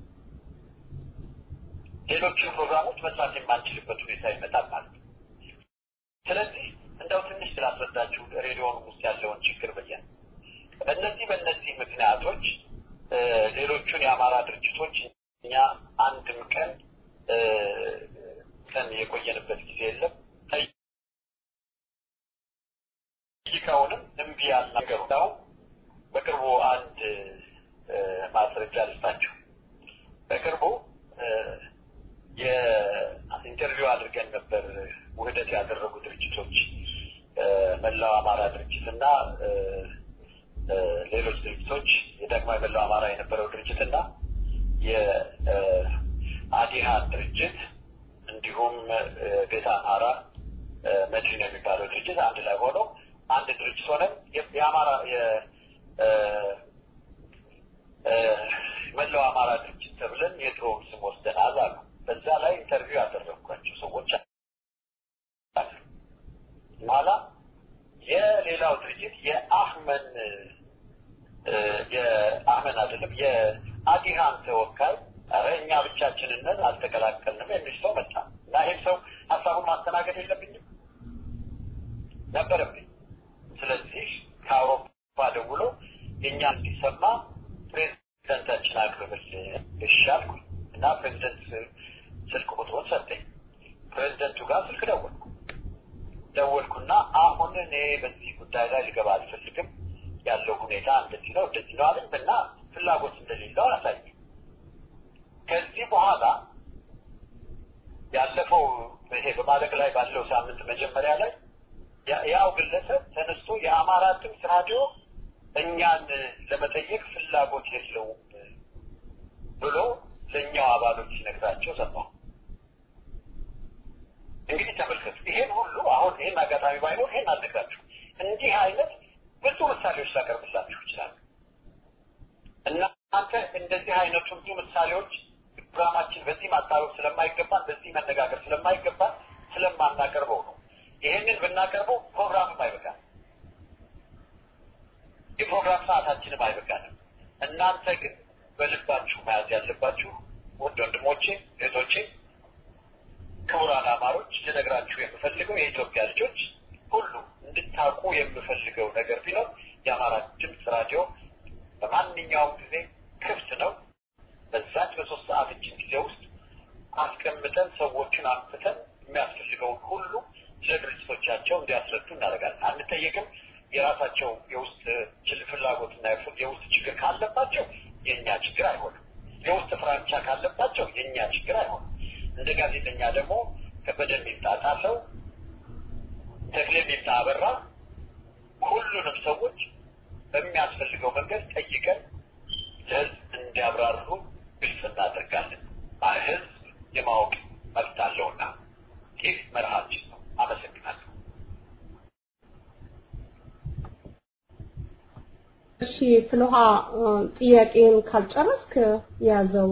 Speaker 2: ሌሎችን ፕሮግራሞች መስራት የማንችልበት ሁኔታ ይመጣል ማለት ነው። ስለዚህ እንደው ትንሽ ስላስረዳችሁ ሬዲዮን ውስጥ ያለውን ችግር በየን በእነዚህ ምክንያቶች ሌሎቹን የአማራ ድርጅቶች እኛ አንድም ቀን የቆየንበት ጊዜ የለም። ይካውንም እምቢ ያልናገሩ ነው። በቅርቡ አንድ ማስረጃ ልስጣችሁ። በቅርቡ የኢንተርቪው አድርገን ነበር ውህደት ያደረጉ ድርጅቶች መላው አማራ ድርጅትና ሌሎች ድርጅቶች የዳግማዊ መላው አማራ የነበረው ድርጅትና የአዲሃን ድርጅት እንዲሁም ቤተ አማራ መድን የሚባለው ድርጅት አንድ ላይ ሆነው አንድ ድርጅት ሆነን የአማራ መላው አማራ ድርጅት ተብለን የድሮ ስም ወስደናል አሉ። በዛ ላይ ኢንተርቪው ያደረግኳቸው ሰዎች ማላ የሌላው ድርጅት የአህመን አይደለም የአዲሃን ተወካይ እኛ ብቻችንን ነን አልተቀላቀልንም የሚል ሰው መጣ እና ይሄን ሰው ሀሳቡን ማስተናገድ የለብኝም ነበረብኝ። ስለዚህ ከአውሮፓ ደውሎ የኛ እንዲሰማ ፕሬዝዳንታችን አቅርብልን እሻልኩ እና ፕሬዝዳንት ስልክ ቁጥሩን ሰጠኝ ፕሬዝዳንቱ ጋር ስልክ ደወልኩና አሁን እኔ በዚህ ጉዳይ ላይ ልገባ አልፈልግም ያለው ሁኔታ እንደዚህ ነው አለኝና ፍላጎት እንደሌለው አሳየኝ ከዚህ በኋላ ያለፈው ይሄ በማለቅ ላይ ባለው ሳምንት መጀመሪያ ላይ ያው ግለሰብ ተነስቶ የአማራ ድምፅ ራዲዮ እኛን ለመጠየቅ ፍላጎት የለውም ብሎ ለኛው አባሎች ሲነግራቸው ሰማሁ እንግዲህ ተመልከቱ ይሄን ሁሉ አሁን ይሄን አጋጣሚ ባይኖር ይሄን አልነግራችሁ እንዲህ አይነት ብዙ ምሳሌዎች ላቀርብላችሁ ይችላል እና አንተ እንደዚህ አይነቱ ብዙ ምሳሌዎች ፕሮግራማችን በዚህ ማጣበቅ ስለማይገባ በዚህ መነጋገር ስለማይገባ ስለማናቀርበው ነው ይሄንን ብናቀርበው ፕሮግራሙም አይበቃም የፕሮግራም ሰዓታችንም አይበቃም እናንተ ግን በልባችሁ መያዝ ያለባችሁ ወንድሞቼ እህቶቼ ክቡራን አማሮች ልነግራችሁ የምፈልገው የኢትዮጵያ ልጆች ሁሉ እንድታውቁ የምፈልገው ነገር ቢኖር የአማራ ድምፅ ራዲዮ በማንኛውም ጊዜ ክፍት ነው በዛች በ3 ሰዓት ጊዜ ውስጥ አስቀምጠን ሰዎችን አምጥተን የሚያስፈልገው ሁሉ ለድርጅቶቻቸው እንዲያስረዱ እናደርጋለን አንጠየቅም የራሳቸው የውስጥ ፍላጎትና የውስጥ ችግር ካለባቸው የኛ ችግር አይሆንም የውስጥ ፍራቻ ካለባቸው የኛ ችግር አይሆንም እንደ ጋዜጠኛ ደግሞ ከበደም ይጣጣለው ተክሌም ይጣበራ ሁሉንም ሰዎች በሚያስፈልገው መንገድ ጠይቀን ለህዝብ እንዲያብራሩ ግልጽ እናደርጋለን ህዝብ የማወቅ መብት አለውና ይህ መርሃችን ነው አመሰግናለሁ
Speaker 3: እሺ ፍሎሃ ጥያቄን ካልጨረስክ ያዘው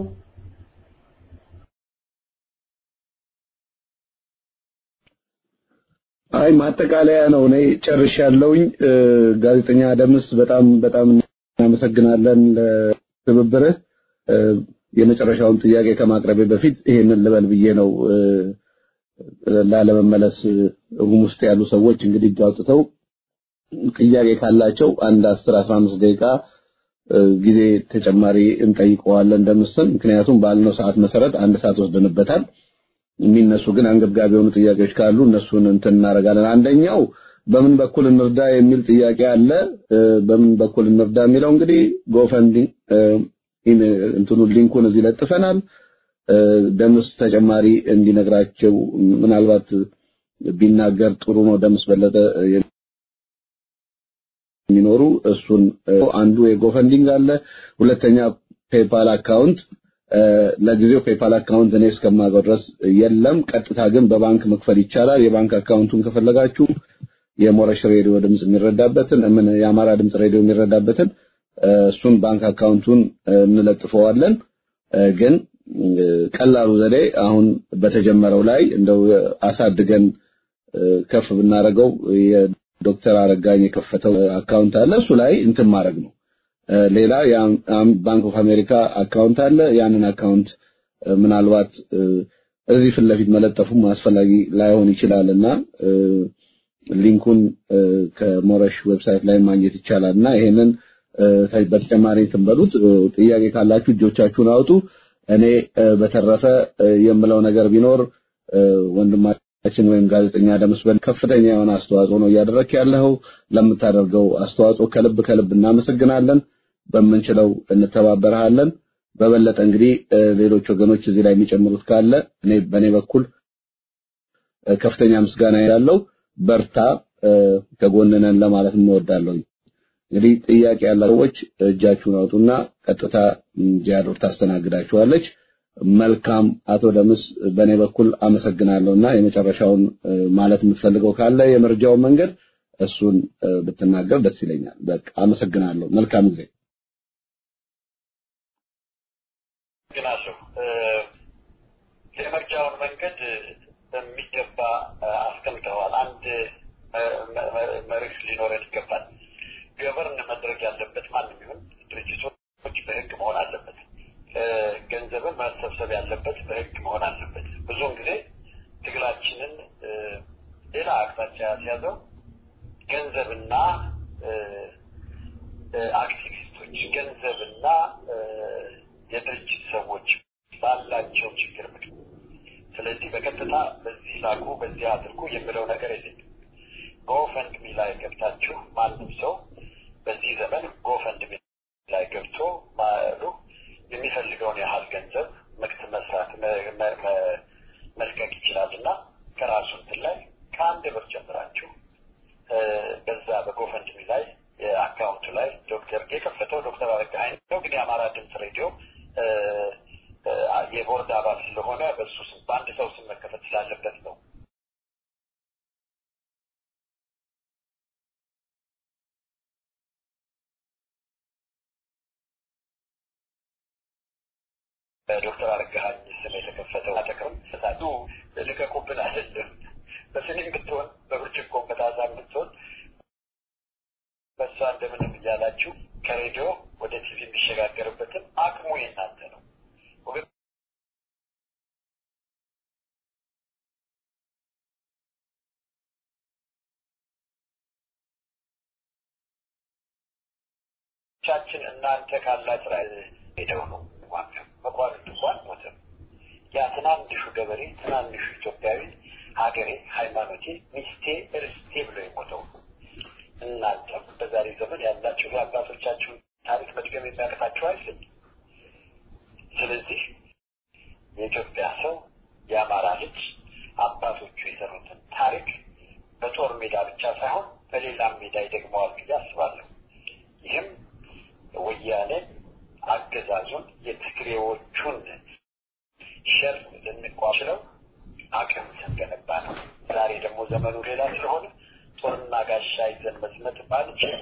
Speaker 1: አይ ማጠቃለያ ነው እኔ ጨርሻለሁኝ ጋዜጠኛ ደምስ በጣም እናመሰግናለን ለትብብርህ የመጨረሻውን ጥያቄ ከማቅረቤ በፊት ይሄንን ልበል ብዬ ነው ላለመመለስ ውስጥ ያሉ ሰዎች እንግዲህ ጃውጥተው ጥያቄ ካላቸው አንድ 10-15 ደቂቃ ጊዜ ተጨማሪ እንጠይቀዋለን እንደምስል ምክንያቱም ባልነው ሰዓት መሰረት አንድ ሰዓት ወስደንበታል የሚነሱ ግን አንገብጋቢ የሆኑ ጥያቄዎች ካሉ እነሱን እንትን እናደርጋለን አንደኛው በምን በኩል እንርዳ የሚል ጥያቄ አለ በምን በኩል እንርዳ የሚለው እንግዲህ ጎፈንዲንግ እንትኑ ሊንኩን እዚህ ለጥፈናል ደምስ ተጨማሪ እንዲነግራቸው ምናልባት ቢናገር ጥሩ ነው ደምስ በለጠ የሚኖሩ እሱን አንዱ የጎፈንዲንግ አለ ሁለተኛ ፔፓል አካውንት ለጊዜው ፔፓል አካውንት እኔ እስከማውቀው ድረስ የለም ቀጥታ ግን በባንክ መክፈል ይቻላል የባንክ አካውንቱን ከፈለጋችሁ የሞረሽ ሬዲዮ ድምጽ የሚረዳበትን የአማራ ድምጽ ሬዲዮ የሚረዳበትን እሱን ባንክ አካውንቱን እንለጥፈዋለን ግን ቀላሉ ዘዴ አሁን በተጀመረው ላይ እንደው አሳድገን ከፍ ብናረጋው የዶክተር አረጋኝ የከፈተው አካውንት አለ እሱ ላይ እንትን ማድረግ ነው ሌላ ባንክ ኦፍ አሜሪካ አካውንት አለ ያንን አካውንት ምናልባት እዚህ ፊት ለፊት መለጠፉም አስፈላጊ ላይሆን ይችላልና ሊንኩን ከሞረሽ ዌብሳይት ላይ ማግኘት ይቻላልና ይሄንን በተጨማሪ ተንበሉት ጥያቄ ካላችሁ እጆቻችሁን አውጡ እኔ በተረፈ የምለው ነገር ቢኖር ወንድማችን ወይም ጋዜጠኛ ደምስበል ከፍተኛ የሆነ አስተዋጽኦ ነው ያደረክ ያለው ለምታደርገው አስተዋጽኦ ከልብ እናመሰግናለን በመንችለው እንተባበራለን በበለጠ እንግዲህ ሌሎች ወገኖች እዚህ ላይ የሚጨምሩት ካለ እኔ በኔ በኩል ከፍተኛ ምስጋና ያለው በርታ ከጎንነን ለማለት እንወዳለን እንግዲህ ጥያቄ ያላችሁ ሰዎች እጃችሁን አውጡና ቀጥታ ጃዶር ታስተናግዳችኋለች መልካም አቶ ደምስ በኔ በኩል አመሰግናለሁና የመጨረሻውን ማለት የምትፈልገው ካለ የመርጃው መንገድ እሱን ብትናገር ደስ ይለኛል በቃ አመሰግናለሁ መልካም ጊዜ
Speaker 2: ግናለሁ የመርጃውን መንገድ በሚገባ አስቀምጠዋል አንድ መርህ ሊኖረን ይገባል ገበርን መድረግ ያለበት ማንም ይሁን ድርጅቶች በህግ መሆን አለበት ገንዘብን ማሰብሰብ ያለበት በህግ መሆን አለበት ብዙውን ጊዜ ትግላችንን ሌላ አቅጣጫ ያዘው ገንዘብና አክቲቪስቶች ገንዘብና የድርጅት ሰዎች ባላቸው ችግር ምክንያት ስለዚህ በቀጥታ በዚህ ላኩ በዚህ አድርጉ የሚለው ነገር የለም ጎፈንድሚ ላይ ገብታችሁ ማንም ሰው በዚህ ዘመን ጎፈንድሚ ላይ ገብቶ ማሉ የሚፈልገውን ያህል ገንዘብ መክተብ መስራት መልቀቅ ይችላልና ከራሱ ላይ ከአንድ ብር ጀምራችሁ በዛ በጎፈንድሚ ላይ የአካውንቱ ላይ ዶክተር የከፈተው ዶክተር አረጋኸኝ ነው ግን የአማራ ድምፅ ሬዲዮ የቦርድ አባል ስለሆነ በሱ ስም በአንድ ሰው ስም መከፈት ስላለበት ነው ዶክተር አረጋኸኝ ስም የተከፈተው አተከም ተሳዱ ለከቆብን አይደለም በስኒም ብትሆን በብርጭቆ በታዛም ብትሆን በሷ እንደምንም ያላችሁ ከሬዲዮ ወደ ቲቪ የሚሸጋገርበትን አቅሙ የናንተ ነው ቻችን እናንተ ካላችሁ ራይ ሄደው ነው መቋረጥ እንኳን ሞተ ያ ትናንሹ ገበሬ ትናንሹ ኢትዮጵያዊ ሀገሬ ሃይማኖቴ ሚስቴ እርስቴ ብሎ የሞተው እናንተ በዛሬ ዘመን ያላችሁ አባቶቻችሁ ታሪክ መድገም የሚያቀታችሁ አይደል ስለዚህ የኢትዮጵያ ሰው የአማራ ልጅ አባቶቹ የሰሩትን ታሪክ በጦር ሜዳ ብቻ ሳይሆን በሌላም ሜዳ ይደግመዋል ብዬ አስባለሁ ይህም ወያኔ አገዛዙን የትግሬዎቹን ሸር ልንቋሽለው አቅም ተገነባ ነው ዛሬ ደግሞ ዘመኑ ሌላ ስለሆነ ጦርና ጋሻ ይዘን መስመት ባልችል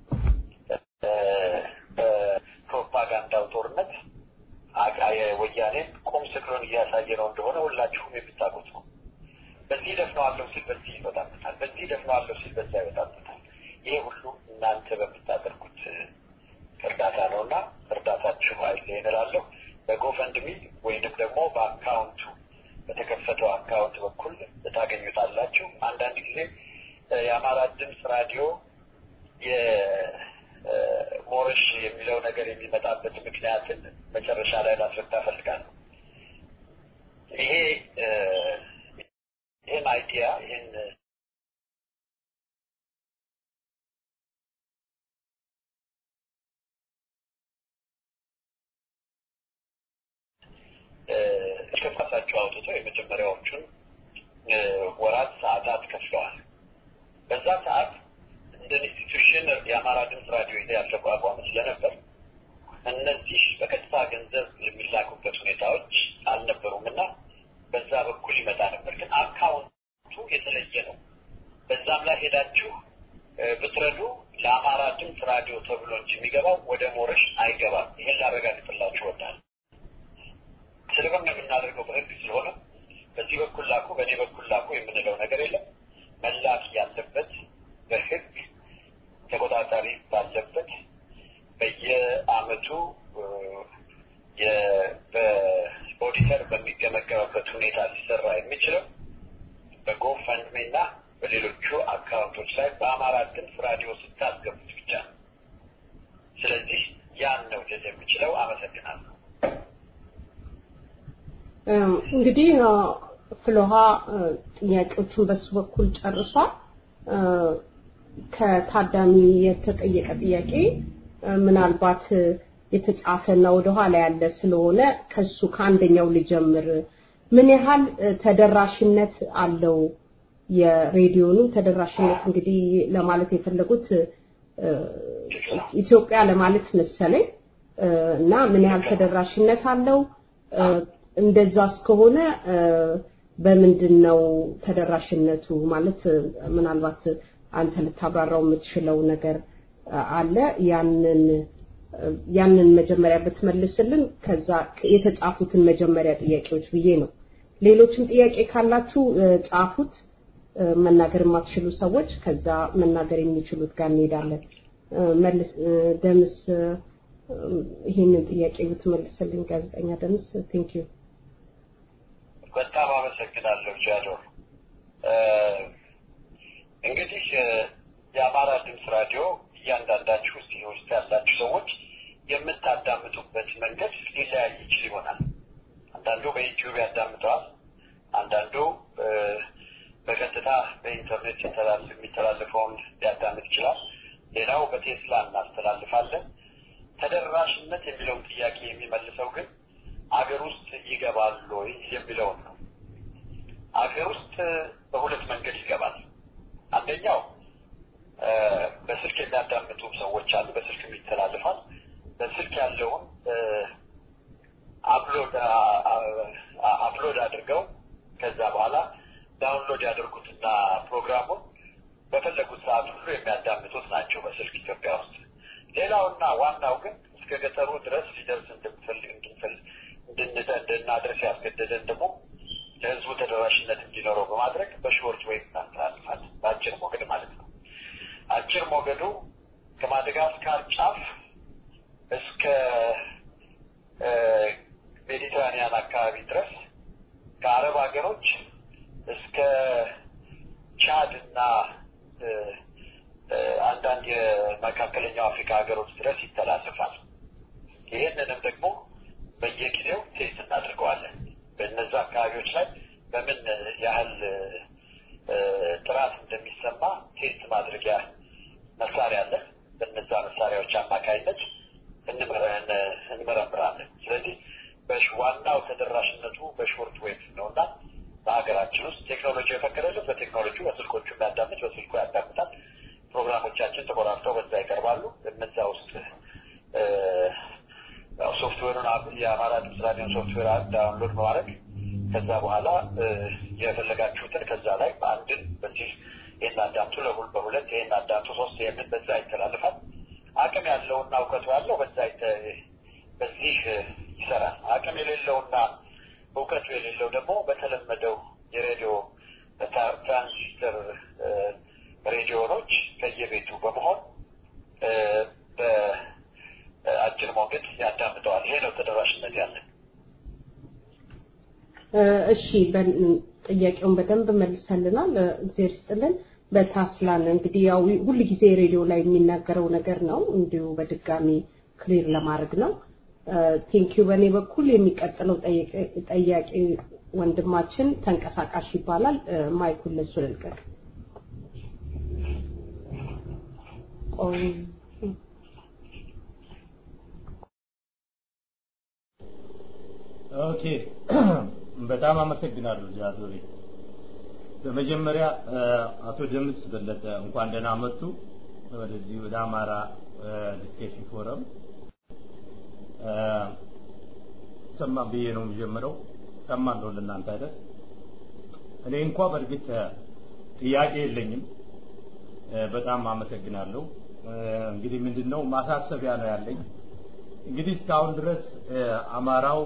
Speaker 2: ፕሮፓጋንዳው ጦርነት አቃየ ወያኔ ቆም ስክሮን እያሳየ ነው እንደሆነ ሁላችሁም የምታውቁት ነው በዚህ ደፍነዋለሁ ሲል በዚህ ይወጣበታል በዚህ ደፍነዋለሁ ሲል በዛ ይወጣበታል ይሄ ሁሉ እናንተ በምታደርጉት እርዳታ ነውና እርዳታችሁ አይለየን እላለሁ በጎፈንድሚ ወይንም ደግሞ በአካውንቱ በተከፈተው አካውንት በኩል ታገኙታላችሁ አንዳንድ ጊዜ የአማራ ድምፅ ራዲዮ የሞረሽ የሚለው ነገር የሚመጣበት ምክንያትን መጨረሻ ላይ ላስረዳ ፈልጋለሁ ይሄን አይዲያ ይሄን ከፋሳቸው አውጥተው የመጀመሪያዎቹን ወራት ሰዓታት ከፍለዋል በዛ ሰዓት እንደ ኢንስቲትዩሽን የአማራ ድምፅ ራዲዮ ያልተቋቋመ ስለነበር እነዚህ በቀጥታ ገንዘብ የሚላኩበት ሁኔታዎች አልነበሩምና በዛ በኩል ይመጣ ነበር ግን አካውንቱ የተለየ ነው በዛም ላይ ሄዳችሁ ብትረዱ ለአማራ ድምፅ ራዲዮ ተብሎ እንጂ የሚገባው ወደ ሞረሽ አይገባም ይሄን ላረጋግጥላችሁ ወዳለሁ ስለሆነ የምናደርገው በህግ ስለሆነ በዚህ በኩል ላኩ በኔ በኩል ላኩ የምንለው ነገር የለም መላክ ያለበት በህግ ተቆጣጣሪ ባለበት በየአመቱ በኦዲተር በሚገመገምበት ሁኔታ ሊሰራ የሚችለው በጎፈንድሚና በሌሎቹ አካውንቶች ላይ በአማራ ድምፅ ራዲዮ ስታስገቡት ብቻ ነው ስለዚህ ያን ነው የሚችለው አመሰግናለሁ
Speaker 3: እንግዲህ ፍሎሃ ጥያቄዎችን በሱ በኩል ጨርሷል ከታዳሚ የተጠየቀ ጥያቄ ምናልባት የተጻፈና ወደ ኋላ ያለ ስለሆነ ከሱ ከአንደኛው ልጀምር ምን ያህል ተደራሽነት አለው የሬዲዮኑ ተደራሽነት እንግዲህ ለማለት የፈለጉት ኢትዮጵያ ለማለት መሰለኝ እና ምን ያህል ተደራሽነት አለው እንደዛስ ከሆነ በምንድነው ተደራሽነቱ ማለት ምናልባት አንተ ልታብራራው የምትችለው ነገር አለ ያንን መጀመሪያ በትመልስልን ከዛ የተጻፉትን መጀመሪያ ጥያቄዎች ብዬ ነው ሌሎችም ጥያቄ ካላችሁ ጻፉት መናገር የማትችሉ ሰዎች ከዛ መናገር የሚችሉት ጋር እንሄዳለን መልስ ደምስ ይሄንን ጥያቄ ብትመልስልን ጋዜጠኛ ደምስ ቴንክ ዩ
Speaker 2: በጣም አመሰግናለሁ ጃዶ እንግዲህ የአማራ ድምፅ ራዲዮ ያላችሁ ውስጥ ያላችሁ ሰዎች የምታዳምጡበት መንገድ ሊለያይ ይችል ይሆናል። አንዳንዱ በዩቲዩብ ያዳምጠዋል፣ አንዳንዱ በቀጥታ በኢንተርኔት የሚተላለፈውን ሊያዳምጥ ይችላል። ሌላው በቴስላ እናስተላልፋለን። ተደራሽነት የሚለውን ጥያቄ የሚመልሰው ግን አገር ውስጥ ይገባል ወይ የሚለው ነው። አገር ውስጥ በሁለት መንገድ ይገባል። አንደኛው በስልክ የሚያዳምጡ ሰዎች አሉ፣ በስልክ ይተላለፋል። በስልክ ያለውን አፕሎድ አድርገው ከዛ በኋላ ዳውንሎድ ያደርጉትና ፕሮግራሙን በፈለጉት ሰዓት ሁሉ የሚያዳምጡት ናቸው በስልክ ኢትዮጵያ ውስጥ። ሌላውና ዋናው ግን እስከ ገጠሩ ድረስ ሊደርስ እንድናደርስ ያስገደደን ደግሞ ለህዝቡ ተደራሽነት እንዲኖረው በማድረግ በሾርት ዌቭ እናስተላልፋለን፣ በአጭር ሞገድ ማለት ነው። አጭር ሞገዱ ከማደጋስካር ጫፍ እስከ ሜዲትራኒያን አካባቢ ድረስ ከአረብ ሀገሮች እስከ ቻድ እና አንዳንድ የመካከለኛው አፍሪካ ሀገሮች ድረስ ይተላለፋል። ይህንንም ደግሞ በየጊዜው ቴስት እናደርገዋለን። በእነዛ አካባቢዎች ላይ በምን ያህል ጥራት እንደሚሰማ ቴስት ማድረጊያ መሳሪያ አለ። በእነዛ መሳሪያዎች አማካይነት እንመረምራለን። ስለዚህ ዋናው ተደራሽነቱ በሾርት ዌቭ ነውና በሀገራችን ውስጥ ቴክኖሎጂ የፈቀደለት በቴክኖሎጂው በስልኮቹ የሚያዳምጥ በስልኩ ያዳምጣል። ፕሮግራሞቻችን ተቆራርጠው በዛ ይቀርባሉ። እነዛ ውስጥ ሶፍትዌሩን የአማራ ድምፅ ራዲዮን ሶፍትዌር ዳውንሎድ በማድረግ ከዛ በኋላ የፈለጋችሁትን ከዛ ላይ በአንድን በዚህ ይህን አዳምጡ፣ በሁለት ይህን አዳምጡ፣ ሶስት ይህንን በዛ ይተላልፋል። አቅም ያለውና እውቀቱ ያለው በዚህ ይሰራል። አቅም የሌለውና እውቀቱ የሌለው ደግሞ በተለመደው የሬዲዮ ትራንዚስተር ሬዲዮኖች ከየቤቱ በመሆን በአጭር ሞገድ ያዳምጠዋል። ይሄ ነው ተደራሽነት ያለን።
Speaker 3: እሺ ጥያቄውን በደንብ መልሰልናል። እግዚአብሔር ይስጥልን። በታስላን እንግዲህ ያው ሁሉ ጊዜ ሬዲዮ ላይ የሚናገረው ነገር ነው፣ እንዲሁ በድጋሚ ክሊር ለማድረግ ነው። ቴንኪዩ። በኔ በኩል የሚቀጥለው ጥያቄ ወንድማችን ተንቀሳቃሽ ይባላል። ማይኩን ለሱ ልልቀቅ።
Speaker 4: ኦኬ በጣም አመሰግናለሁ ጃቶሪ። በመጀመሪያ አቶ ደምስ በለጠ እንኳን ደህና መጡ ወደዚህ ወደ አማራ ዲስከሽን ፎረም። ሰማን ብዬ ነው የምጀምረው። ሰማን ነው ለእናንተ አይደል? እኔ እንኳን በእርግጥ ጥያቄ የለኝም። በጣም አመሰግናለሁ። እንግዲህ ምንድነው ማሳሰቢያ ነው ያለኝ። እንግዲህ እስካሁን ድረስ አማራው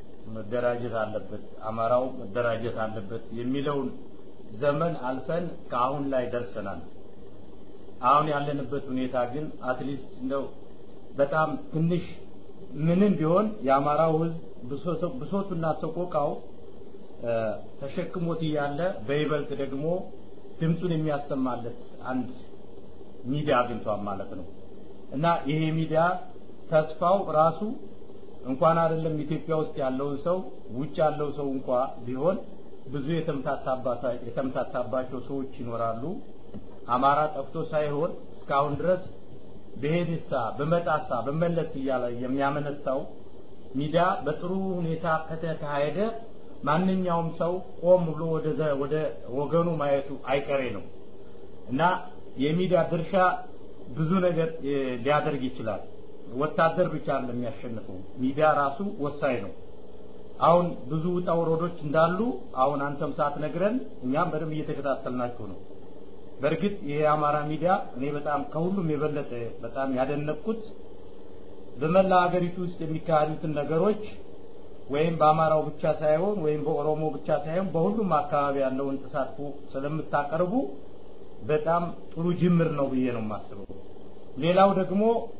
Speaker 4: መደራጀት አለበት የሚለውን ዘመን አልፈን ከአሁን ላይ ደርሰናል። አሁን ያለንበት ሁኔታ ግን አትሊስት እንደው በጣም ትንሽ ምንም ቢሆን የአማራው ህዝብ ብሶቱና ሰቆቃው ተሸክሞት ያለ በይበልጥ ደግሞ ድምጹን የሚያሰማለት አንድ ሚዲያ አግኝቷል ማለት ነው። እና ይሄ ሚዲያ ተስፋው ራሱ እንኳን አይደለም ኢትዮጵያ ውስጥ ያለው ሰው ውጭ ያለው ሰው እንኳን ቢሆን ብዙ የተምታታባቸው ሰዎች ይኖራሉ። አማራ ጠፍቶ ሳይሆን እስካሁን ድረስ በሄድሳ በመጣሳ በመለስ ይያለ የሚያመነታው ሚዲያ በጥሩ ሁኔታ ከተካሄደ ማንኛውም ሰው ቆም ብሎ ወደ ወገኑ ማየቱ አይቀሬ ነው እና የሚዲያ ድርሻ ብዙ ነገር ሊያደርግ ይችላል። ወታደር ብቻ አይደለም የሚያሸንፈው፣ ሚዲያ ራሱ ወሳኝ ነው። አሁን ብዙ ውጣውረዶች እንዳሉ አሁን አንተም ሳትነግረን እኛም በደንብ እየተከታተልናቸው ነው። በርግጥ ይሄ አማራ ሚዲያ እኔ በጣም ከሁሉም የበለጠ በጣም ያደነቅኩት በመላ ሀገሪቱ ውስጥ የሚካሄዱትን ነገሮች ወይም በአማራው ብቻ ሳይሆን ወይም በኦሮሞ ብቻ ሳይሆን በሁሉም አካባቢ ያለውን ተሳትፎ ስለምታቀርቡ በጣም ጥሩ ጅምር ነው ብዬ ነው የማስበው። ሌላው ደግሞ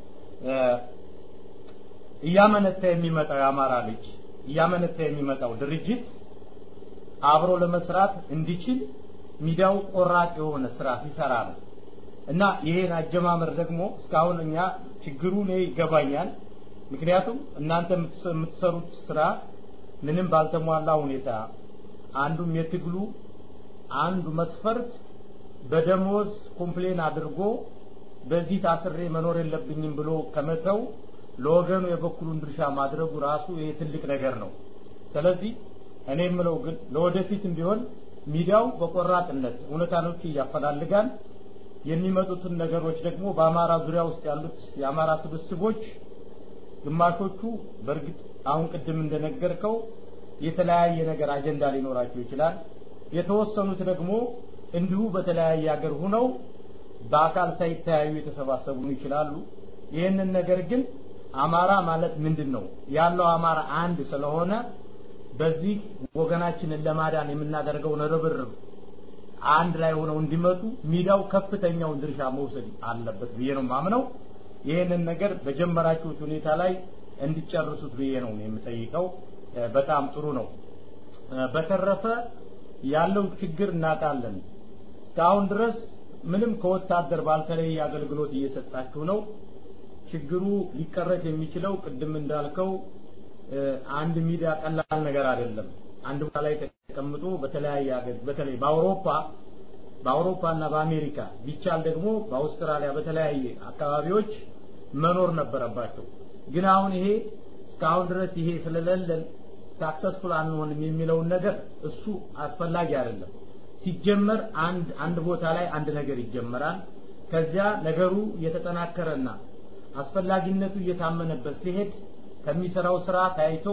Speaker 4: እያመነታ የሚመጣው የአማራ ልጅ እያመነታ የሚመጣው ድርጅት አብሮ ለመስራት እንዲችል ሚዲያው ቆራጥ የሆነ ስራ ሲሰራ ነው። እና ይሄን አጀማመር ደግሞ እስካሁን እኛ ችግሩ ነው ይገባኛል ምክንያቱም እናንተ የምትሰሩት ስራ ምንም ባልተሟላ ሁኔታ አንዱም የትግሉ አንዱ መስፈርት በደሞዝ ኮምፕሌን አድርጎ በዚህ ታስሬ መኖር የለብኝም ብሎ ከመተው ለወገኑ የበኩሉን ድርሻ ማድረጉ ራሱ ይሄ ትልቅ ነገር ነው ስለዚህ እኔ የምለው ግን ለወደፊትም ቢሆን ሚዲያው በቆራጥነት እውነታኖች ያፈላልጋል የሚመጡትን ነገሮች ደግሞ በአማራ ዙሪያ ውስጥ ያሉት የአማራ ስብስቦች ግማሾቹ በርግጥ አሁን ቅድም እንደነገርከው የተለያየ ነገር አጀንዳ ሊኖራቸው ይችላል የተወሰኑት ደግሞ እንዲሁ በተለያየ ሀገር ሆነው በአካል ሳይታዩ የተሰባሰቡ ይችላሉ ይሄንን ነገር ግን አማራ ማለት ምንድነው ያለው አማራ አንድ ስለሆነ በዚህ ወገናችንን ለማዳን የምናደርገው ርብርብ አንድ ላይ ሆነው እንዲመጡ ሚዲያው ከፍተኛውን ድርሻ መውሰድ አለበት ብዬ ነው ማምነው ይሄንን ነገር በጀመራችሁት ሁኔታ ላይ እንዲጨርሱት ብዬ ነው የምጠይቀው በጣም ጥሩ ነው በተረፈ ያለው ችግር እናጣለን እስካሁን ድረስ ምንም ከወታደር ባልተለየ አገልግሎት እየሰጣችሁ ነው ችግሩ ሊቀረፍ የሚችለው ቅድም እንዳልከው አንድ ሚዲያ ቀላል ነገር አይደለም አንድ ቦታ ላይ ተቀምጦ በተለያየ ሀገር በተለይ በአውሮፓና በአሜሪካ ቢቻል ደግሞ በአውስትራሊያ በተለያየ አካባቢዎች መኖር ነበረባቸው ግን አሁን ይሄ እስካሁን ድረስ ይሄ ስለሌለን ሳክሰስፉል አንሆንም የሚለው ነገር እሱ አስፈላጊ አይደለም ሲጀመር አንድ ቦታ ላይ አንድ ነገር ይጀመራል ከዚያ ነገሩ የተጠናከረና አስፈላጊነቱ እየታመነበት ሲሄድ ከሚሰራው ስራ ታይቶ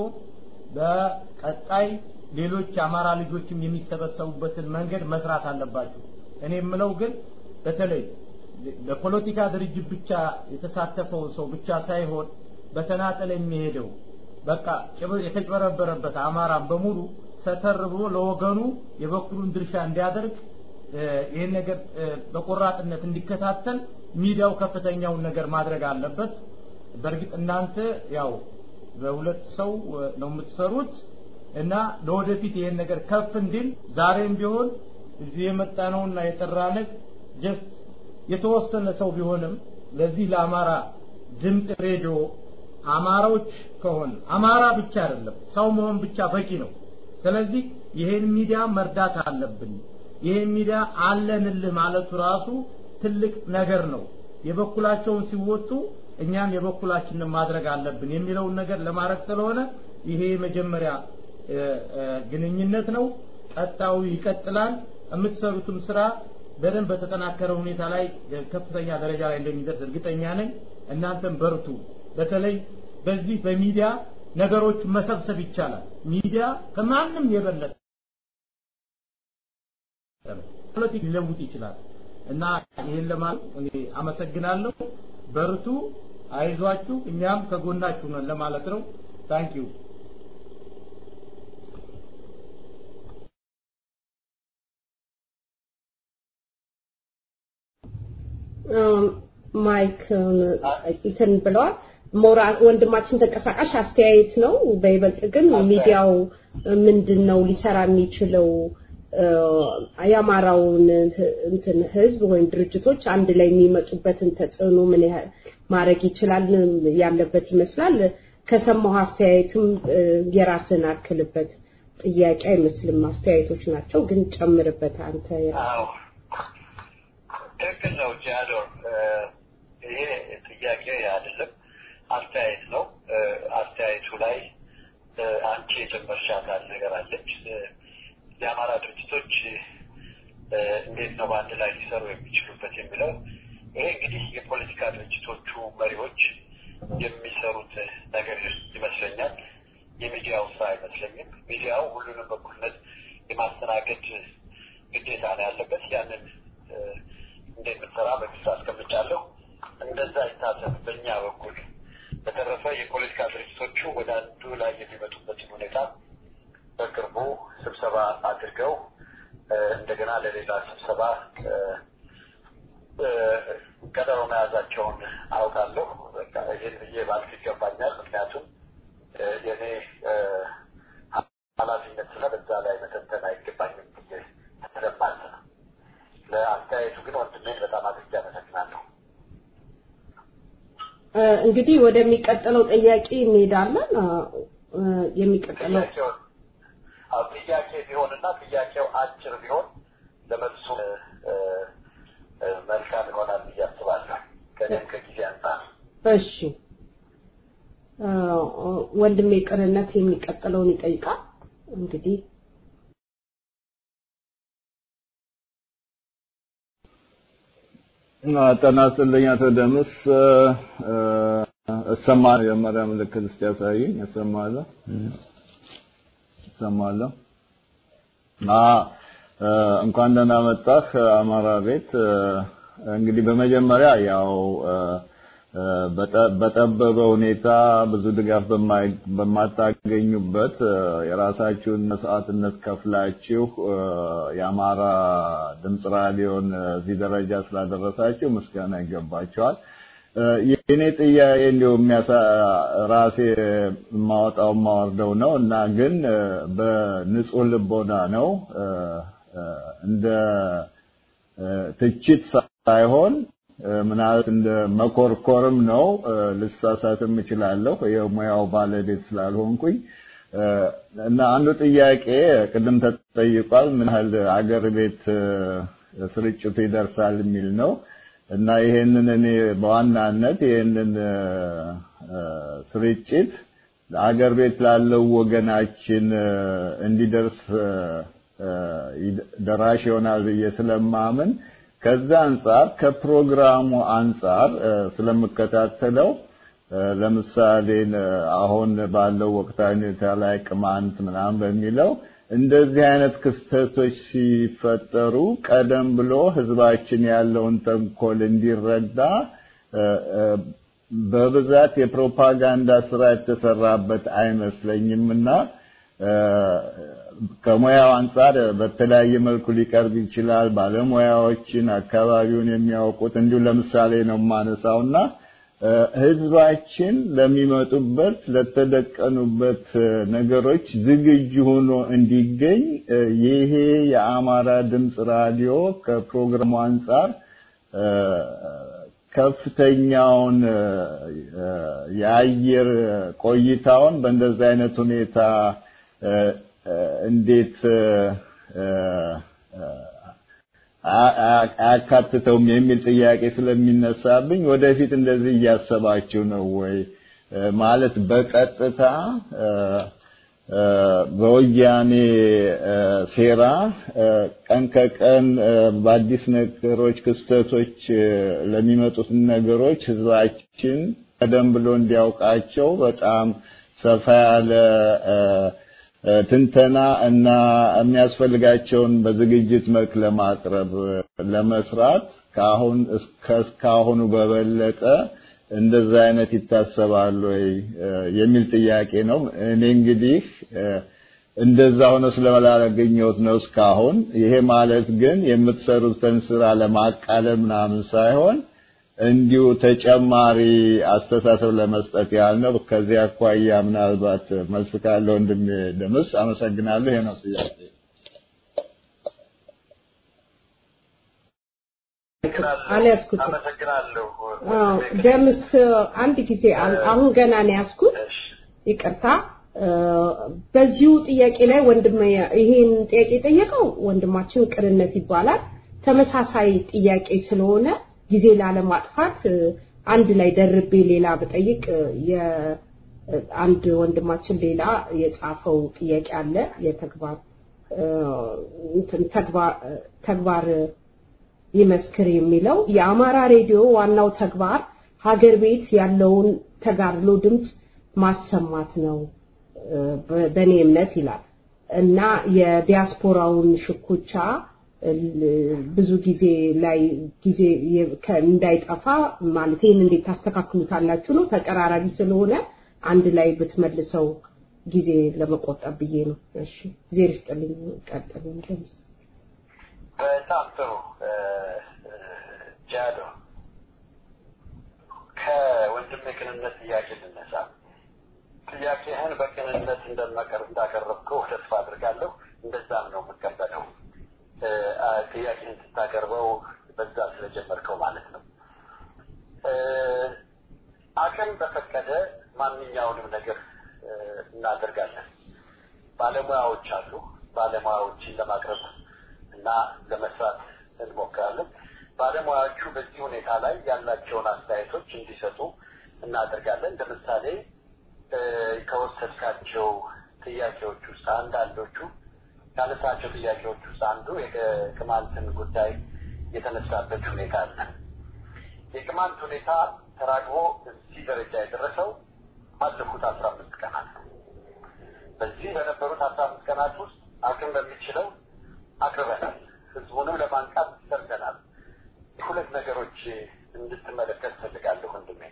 Speaker 4: በቀጣይ ሌሎች አማራ ልጆችም የሚሰበሰቡበትን መንገድ መስራት አለባቸው እኔ የምለው ግን በተለይ በፖለቲካ ድርጅት ብቻ የተሳተፈው ሰው ብቻ ሳይሆን በተናጠል የሚሄደው በቃ የተጨበረበረበት አማራን በሙሉ ሰተርቦ ለወገኑ የበኩሉን ድርሻ እንዲያደርግ ይሄን ነገር በቆራጥነት እንዲከታተል ሚዲያው ከፍተኛውን ነገር ማድረግ አለበት በርግጥ እናንተ ያው በሁለት ሰው ነው የምትሰሩት እና ለወደፊት ይሄን ነገር ከፍ እንዲል ዛሬም ቢሆን እዚህ የመጣነውና የጠራነው ጀስት የተወሰነ ሰው ቢሆንም ለዚህ ለአማራ ድምጽ ሬዲዮ አማራዎች ከሆነ አማራ ብቻ አይደለም ሰው መሆን ብቻ በቂ ነው ስለዚህ ይሄን ሚዲያ መርዳት አለብን ይሄን ሚዲያ አለንልህ ማለቱ ራሱ ትልቅ ነገር ነው የበኩላቸውን ሲወጡ እኛም የበኩላችንን ማድረግ አለብን የሚለው ነገር ለማድረግ ስለሆነ ይሄ መጀመሪያ ግንኙነት ነው ቀጣው ይቀጥላል የምትሰሩትም ስራ በደንብ በተጠናከረ ሁኔታ ላይ ከፍተኛ ደረጃ ላይ እንደሚደርስ እርግጠኛ ነኝ እናንተም በርቱ በተለይ በዚህ በሚዲያ ነገሮች መሰብሰብ ይቻላል ሚዲያ ከማንም የበለጠ ፖለቲክ ሊለውጥ ይችላል እና ይሄን ለማለት እኔ አመሰግናለሁ በርቱ አይዟችሁ እኛም ከጎናችሁ ነን ለማለት ነው ታንክ ዩ
Speaker 3: ማይክ እንትን ብለዋል ሞራል ወንድማችን ተንቀሳቃሽ አስተያየት ነው በይበልጥ ግን ሚዲያው ምንድነው ሊሰራ የሚችለው ያማራውን እንትን ህዝብ ወይም ድርጅቶች አንድ ላይ የሚመጡበትን ተጽዕኖ ምን ያህል ማድረግ ይችላል ያለበት ይመስላል ከሰማው አስተያየቱም የራስን አክልበት ጥያቄ አይመስልም አስተያየቶች ናቸው ግን ጨምርበት አንተ
Speaker 2: አዎ ትክክል ነው ጃዶር ይሄ ጥያቄ አይደለም አስተያየት ነው አስተያየቱ ላይ አንቺ የጀመርሻት ነገር አለች የአማራ ድርጅቶች እንዴት ነው በአንድ ላይ ሊሰሩ የሚችሉበት የሚለው ይሄ እንግዲህ የፖለቲካ ድርጅቶቹ መሪዎች የሚሰሩት ነገር ይመስለኛል የሚዲያው ስራ አይመስለኝም ሚዲያው ሁሉንም በኩልነት የማስተናገድ ግዴታ ነው ያለበት ያንን እንደምትሰራ በግልጽ አስቀምጫለሁ እንደዛ ይታሰብ በእኛ በኩል በተረፈ የፖለቲካ ድርጅቶቹ ወደ አንዱ ላይ የሚመጡበትን ሁኔታ በቅርቡ ስብሰባ አድርገው እንደገና ለሌላ ስብሰባ ቀጠሮ መያዛቸውን አውቃለሁ በቃ ይሄን ብዬ ባልክ ይገባኛል ምክንያቱም የኔ ኃላፊነት ስለበዛ ላይ መተንተን አይገባኝም ስለማለት ነው ለአስተያየቱ ግን ወንድሜን በጣም አድርጌ አመሰግናለሁ።
Speaker 3: እንግዲህ ወደሚቀጥለው ጥያቄ እንሄዳለን። የሚቀጥለው
Speaker 2: ጥያቄ ቢሆንና ጥያቄው አጭር ቢሆን ለመልሱ መልካም ይሆናል ብዬ አስባለሁ ከእኔም ከጊዜ አንጻር።
Speaker 3: እሺ ወንድሜ ቅርነት የሚቀጥለውን ይጠይቃል። እንግዲህ
Speaker 5: ተናስተልኝ አቶ ደምስ እሰማለሁ። የመሪያ ምልክት እስኪያሳየኝ እሰማለሁ። እንኳን ደህና መጣህ አማራ ቤት። እንግዲህ በመጀመሪያ ያው በጠበበ ሁኔታ ብዙ ድጋፍ በማታገኙበት የራሳችሁን መስዋዕትነት ከፍላችሁ የአማራ ድምጽ ራዲዮን እዚህ ደረጃ ስላደረሳችሁ ምስጋና ይገባችኋል። የኔ ጥያቄ እንደው ራሴ ማወርደው ነው እና ግን በንጹህ ልቦና ነው እንደ ትችት ሳይሆን ምናልባት እንደ መኮርኮርም ነው። ልሳሳትም እችላለሁ የሙያው ባለቤት ስላልሆንኩኝ እና አንዱ ጥያቄ ቅድም ተጠይቋል፣ ምን ያህል አገር ቤት ስርጭቱ ይደርሳል የሚል ነው እና ይሄንን እኔ በዋናነት ይሄንን ስርጭት አገር ቤት ላለው ወገናችን እንዲደርስ ደራሽ ይሆናል ብዬ ስለማምን ከዛ አንፃር ከፕሮግራሙ አንፃር ስለምከታተለው ለምሳሌ አሁን ባለው ወቅታዊ ሁኔታ ላይ ቅማንት ምናምን በሚለው እንደዚህ አይነት ክስተቶች ሲፈጠሩ ቀደም ብሎ ህዝባችን ያለውን ተንኮል እንዲረዳ በብዛት የፕሮፓጋንዳ ስራ የተሰራበት አይመስለኝምና ከሙያው አንፃር በተለያየ መልኩ ሊቀርብ ይችላል። ባለሙያዎችን አካባቢውን የሚያውቁት እንዲሁ ለምሳሌ ነው ማነሳውና ህዝባችን ለሚመጡበት ለተደቀኑበት ነገሮች ዝግጁ ሆኖ እንዲገኝ ይሄ የአማራ ድምጽ ራዲዮ ከፕሮግራሙ አንፃር ከፍተኛውን የአየር ቆይታውን በእንደዚህ አይነት ሁኔታ እንዴት አካትተውም የሚል ጥያቄ ስለሚነሳብኝ ወደፊት እንደዚህ እያሰባችሁ ነው ወይ ማለት በቀጥታ በወያኔ ሴራ ቀን ከቀን በአዲስ ነገሮች ክስተቶች ለሚመጡት ነገሮች ህዝባችን ቀደም ብሎ እንዲያውቃቸው በጣም ሰፋ ያለ ትንተና እና የሚያስፈልጋቸውን በዝግጅት መልክ ለማቅረብ ለመስራት ካሁኑ በበለጠ እንደዛ አይነት ይታሰባል ወይ የሚል ጥያቄ ነው። እኔ እንግዲህ እንደዛ ሆኖ ስለማላገኘሁት ነው እስካሁን። ይሄ ማለት ግን የምትሰሩትን ስራ ለማቃለል ምናምን ሳይሆን እንዲሁ ተጨማሪ አስተሳሰብ ለመስጠት ያህል ነው። ከዚህ አኳያ ምናልባት መልስ ካለው ወንድሜ ደምስ አመሰግናለሁ። ይሄ ነው ጥያቄ።
Speaker 2: አመሰግናለሁ።
Speaker 3: ደምስ አንድ ጊዜ አሁን ገና ነው ያስኩት፣ ይቅርታ። በዚሁ ጥያቄ ላይ ወንድም ይሄን ጥያቄ ጠየቀው ወንድማችን ቅርነት ይባላል። ተመሳሳይ ጥያቄ ስለሆነ ጊዜ ላለማጥፋት አንድ ላይ ደርቤ ሌላ በጠይቅ የአንድ ወንድማችን ሌላ የጻፈው ጥያቄ አለ። የተግባር ተግባር ይመስክር የሚለው የአማራ ሬዲዮ ዋናው ተግባር ሀገር ቤት ያለውን ተጋድሎ ድምጽ ማሰማት ነው በእኔ እምነት ይላል እና የዲያስፖራውን ሽኩቻ ብዙ ጊዜ ላይ ጊዜ እንዳይጠፋ ማለት ይሄን እንዴት ታስተካክሉታላችሁ ነው። ተቀራራቢ ስለሆነ አንድ ላይ ብትመልሰው ጊዜ ለመቆጠብ ብዬ ነው። እሺ ዜር ይስጥልኝ። ቀጥሉ እንደምስ
Speaker 2: በጣም ጥሩ ጃዶ ከወንድም ቅንነት ጥያቄ ልነሳ። ጥያቄህን በቅንነት እንዳቀረብከው ተስፋ አድርጋለሁ። እንደዛም ነው የምቀበለው። ጥያቄን ስታቀርበው በዛ ስለጀመርከው ማለት ነው። አቅም በፈቀደ ማንኛውንም ነገር እናደርጋለን። ባለሙያዎች አሉ። ባለሙያዎችን ለማቅረብ እና ለመስራት እንሞክራለን። ባለሙያዎቹ በዚህ ሁኔታ ላይ ያላቸውን አስተያየቶች እንዲሰጡ እናደርጋለን። ለምሳሌ ከወሰድካቸው ጥያቄዎች ውስጥ አንዳንዶቹ ካነሳቸው ጥያቄዎች ውስጥ አንዱ የቅማንትን ጉዳይ የተነሳበት ሁኔታ አለ። የቅማንት ሁኔታ ተራግቦ እዚህ ደረጃ የደረሰው ባለፉት 15 ቀናት ነው። በዚህ በነበሩት 15 ቀናት ውስጥ አቅም በሚችለው አቅርበናል። ህዝቡንም ለማንቃት ሰርተናል። ሁለት ነገሮች እንድትመለከት ፈልጋለሁ ወንድሜ።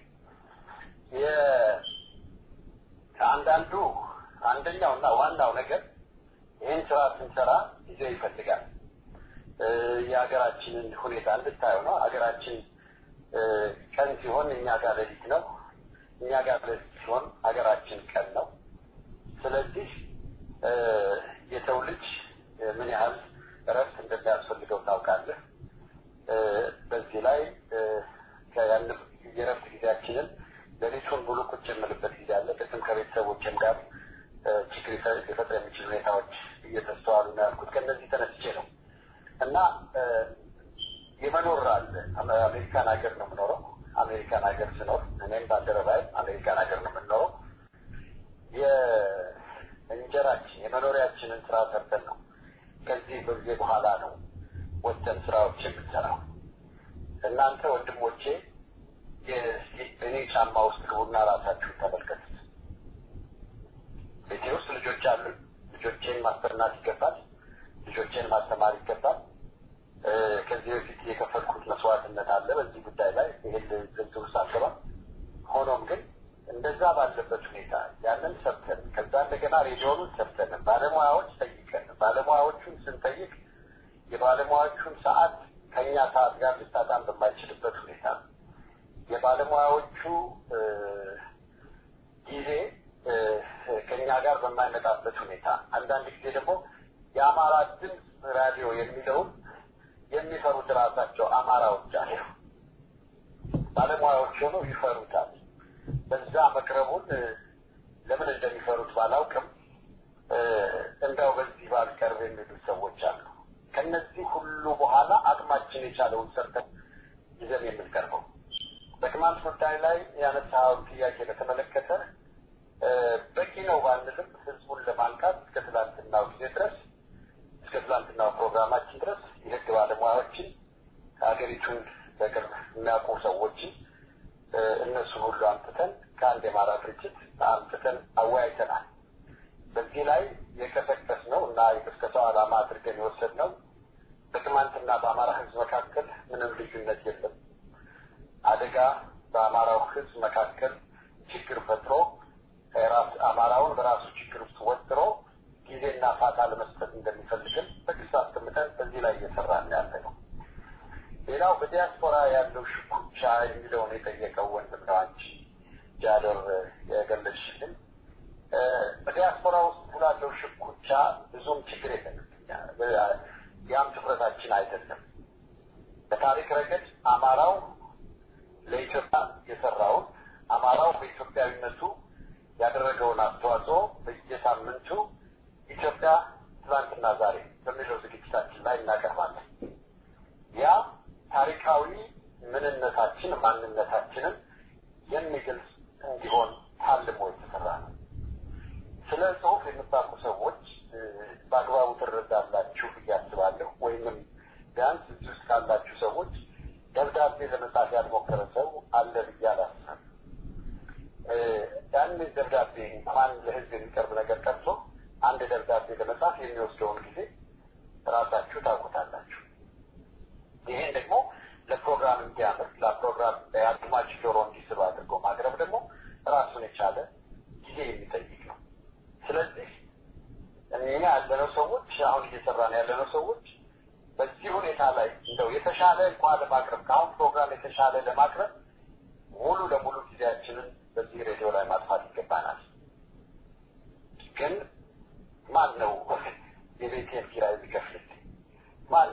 Speaker 2: አንደኛውና ዋናው ነገር ይህን ስራ ስንሰራ ጊዜ ይፈልጋል። የሀገራችንን ሁኔታ እንድታየው ነው። ሀገራችን ቀን ሲሆን እኛ ጋር ሌሊት ነው። እኛ ጋር ሌሊት ሲሆን ሀገራችን ቀን ነው። ስለዚህ የሰው ልጅ ምን ያህል እረፍት እንደሚያስፈልገው ታውቃለህ። በዚህ ላይ የእረፍት ጊዜያችንን ሌሊቱን ሙሉ ቁጭ የምልበት ጊዜ አለ። በስም ከቤተሰቦችም ጋር ችግር ሊፈጥር የሚችል ሁኔታዎች እየተስተዋሉ ነው ያልኩት ከእነዚህ ተነስቼ ነው። እና የመኖር አለ። አሜሪካን ሀገር ነው የምኖረው። አሜሪካን ሀገር ስኖር እኔም ባልደረባዬ አሜሪካን ሀገር ነው የምንኖረው። የእንጀራችን የመኖሪያችንን ስራ ሰርተን ነው ከዚህ በጊዜ በኋላ ነው ወጥተን ስራዎች የምንሰራው። እናንተ ወንድሞቼ እኔ ጫማ ውስጥ ግቡና ራሳችሁን ተመልከቱት። ቤቴ ውስጥ ልጆች አሉ። ልጆቼን ማስተማር ይገባል። ልጆቼን ማስተማር ይገባል። ከዚህ በፊት የከፈልኩት መስዋዕትነት አለ በዚህ ጉዳይ ላይ ይሄን ዝርዝር ውስጥ አልገባም። ሆኖም ግን እንደዛ ባለበት ሁኔታ ያንን ሰርተን ከዛ እንደገና ሬዲዮኑን ሰርተን ባለሙያዎች ጠይቀን ባለሙያዎቹን ስንጠይቅ የባለሙያዎቹን ሰዓት ከኛ ሰዓት ጋር ሊጣጣም በማይችልበት ሁኔታ የባለሙያዎቹ ጊዜ ከኛ ጋር በማይመጣበት ሁኔታ አንዳንድ ጊዜ ደግሞ የአማራ ድምፅ ራዲዮ የሚለውን የሚፈሩት ራሳቸው አማራዎች አሉ። ባለሙያዎች ሆነው ይፈሩታል። በዛ መቅረቡን ለምን እንደሚፈሩት ባላውቅም እንደው በዚህ ባልቀርብ የሚሉ ሰዎች አሉ። ከነዚህ ሁሉ በኋላ አቅማችን የቻለውን ሰርተን ይዘን የምንቀርበው በቅማንት ጉዳይ ላይ ያነሳውን ጥያቄ በተመለከተ በቂ ነው ባንልም ህዝቡን ለማንቃት እስከ ትላንትናው ጊዜ ድረስ እስከ ትላንትናው ፕሮግራማችን ድረስ የህግ ባለሙያዎችን ሀገሪቱን በቅርብ የሚያውቁ ሰዎችን እነሱ ሁሉ አምጥተን ከአንድ የአማራ ድርጅት አምጥተን አወያይተናል። በዚህ ላይ የቀሰቀስነው እና የቅስቀሳው ዓላማ አድርገን የወሰድነው በቅማንትና በአማራ ህዝብ መካከል ምንም ልዩነት የለም። አደጋ በአማራው ህዝብ መካከል ችግር ፈጥሮ አማራውን በራሱ ችግር ውስጥ ወጥሮ ጊዜና ፋታ ለመስጠት እንደሚፈልግም በግልጽ አስቀምጠን በዚህ ላይ እየሰራን ያለ ነው። ሌላው በዲያስፖራ ያለው ሽኩቻ የሚለውን የጠየቀው ወንድም ነው አንቺ ጃደር የገለጽሽልን። በዲያስፖራ ውስጥ ስላለው ሽኩቻ ብዙም ችግር የለም። ያም ትኩረታችን አይደለም። በታሪክ ረገድ አማራው ለኢትዮጵያ የሰራውን አማራው በኢትዮጵያዊነቱ ያደረገውን አስተዋጽኦ በየሳምንቱ ኢትዮጵያ ትናንትና ዛሬ በሚለው ዝግጅታችን ላይ እናቀርባለን። ያ ታሪካዊ ምንነታችን ማንነታችንን የሚገልጽ እንዲሆን ታልሞ የተሰራ ነው። ስለ ጽሁፍ የምታውቁ ሰዎች በአግባቡ ትረዳላችሁ ብዬ አስባለሁ። ወይንም ቢያንስ እዚህ ውስጥ ካላችሁ ሰዎች ደብዳቤ ለመጻፍ ያልሞከረ ሰው አለ ብዬ አላስብም። ያን ደብዳቤ እንኳን ለህዝብ የሚቀርብ ነገር ቀርቶ አንድ ደብዳቤ ለመጻፍ የሚወስደውን ጊዜ ራሳችሁ ታውቁታላችሁ። ይሄን ደግሞ ለፕሮግራም እንዲያምር ለፕሮግራም አድማጭ ጆሮ እንዲስብ አድርጎ ማቅረብ ደግሞ ራሱን የቻለ ጊዜ የሚጠይቅ ነው። ስለዚህ እኛ ያለነው ሰዎች አሁን እየሰራን ያለነው ሰዎች በዚህ ሁኔታ ላይ እንደው የተሻለ እንኳን ለማቅረብ ከአሁን ፕሮግራም የተሻለ ለማቅረብ ሙሉ ለሙሉ ጊዜያችንን በዚህ ሬዲዮ ላይ ማጥፋት ይገባናል። ግን ማን ነው የቤቴን ኪራይ የሚከፍልልኝ? ማን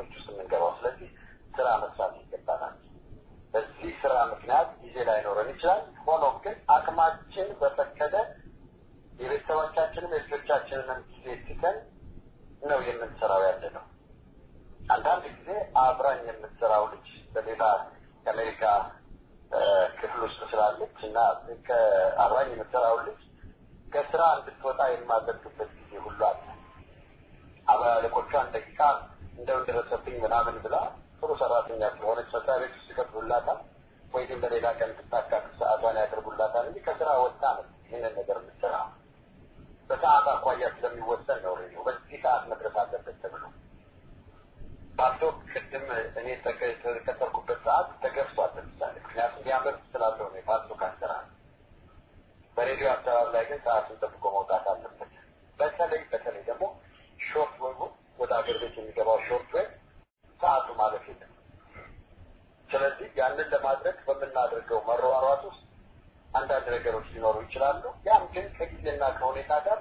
Speaker 2: ፕሮጀክቶች ውስጥ የምንገባው። ስለዚህ ስራ መስራት ይገባናል። በዚህ ስራ ምክንያት ጊዜ ላይኖረን ይችላል። ሆኖም ግን አቅማችን በፈቀደ የቤተሰቦቻችንን የልጆቻችንን ጊዜ ትተን ነው የምንሰራው ያለነው። አንዳንድ ጊዜ አብራኝ የምትሰራው ልጅ በሌላ የአሜሪካ ክፍል ውስጥ ስላለች እና ከአብራኝ የምትሰራው ልጅ ከስራ እንድትወጣ የማደርግበት ጊዜ ሁሉ አለ። አባለቆቿን ደቂቃ እንደው እንደረሰብኝ ምናምን ብላ ጥሩ ሰራተኛ ስለሆነች መስሪያ ቤት ውስጥ ይቀጥሉላታል ወይም በሌላ ቀን ትታካክ ሰዓቷን ያደርጉላታል እንጂ ከስራ ወጣ ነው ይህንን ነገር የምትሰራ። በሰዓት አኳያ ስለሚወሰን ነው ሬዲዮ በዚህ ሰዓት መድረስ አለበት ተብሎ ባዶ ቅድም እኔ ተከተልኩበት ሰዓት ተገፍቷል። ለምሳሌ ምክንያቱም ያመርት ስላለው ነው ባዶ ካሰራ በሬዲዮ አሰራር ላይ ግን ሰዓቱን ጠብቆ መውጣት አለበት። በተለይ ደግሞ ሾርት ዌቭ ወደ አገር ቤት የሚገባው ሾርት ዌቭ ሰዓቱ ማለት የለም። ስለዚህ ያንን ለማድረግ በምናደርገው መሯሯጥ ውስጥ አንዳንድ ነገሮች ሊኖሩ ይችላሉ። ያም ግን ከጊዜና ከሁኔታ ጋር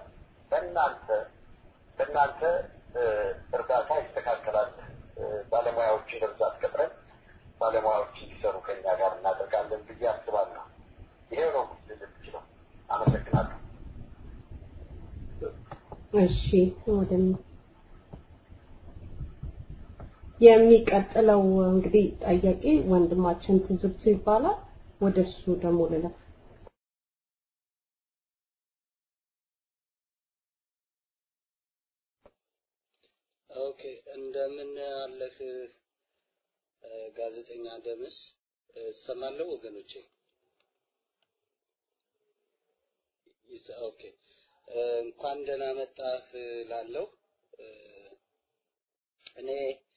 Speaker 2: በእናንተ እርዳታ ይስተካከላል። ባለሙያዎችን በብዛት ቀጥረን ባለሙያዎች እንዲሰሩ ከኛ ጋር እናደርጋለን ብዬ አስባለሁ። ይሄው ነው የምችለው። አመሰግናለሁ።
Speaker 3: እሺ ወደም የሚቀጥለው እንግዲህ ጥያቄ ወንድማችን ትዝብቱ ይባላል። ወደሱ ደግሞ ልለፍ።
Speaker 6: ኦኬ እንደምን አለህ ጋዜጠኛ ደምስ? ሰማለው ወገኖቼ? ኦኬ እንኳን ደህና መጣህ ላለው እኔ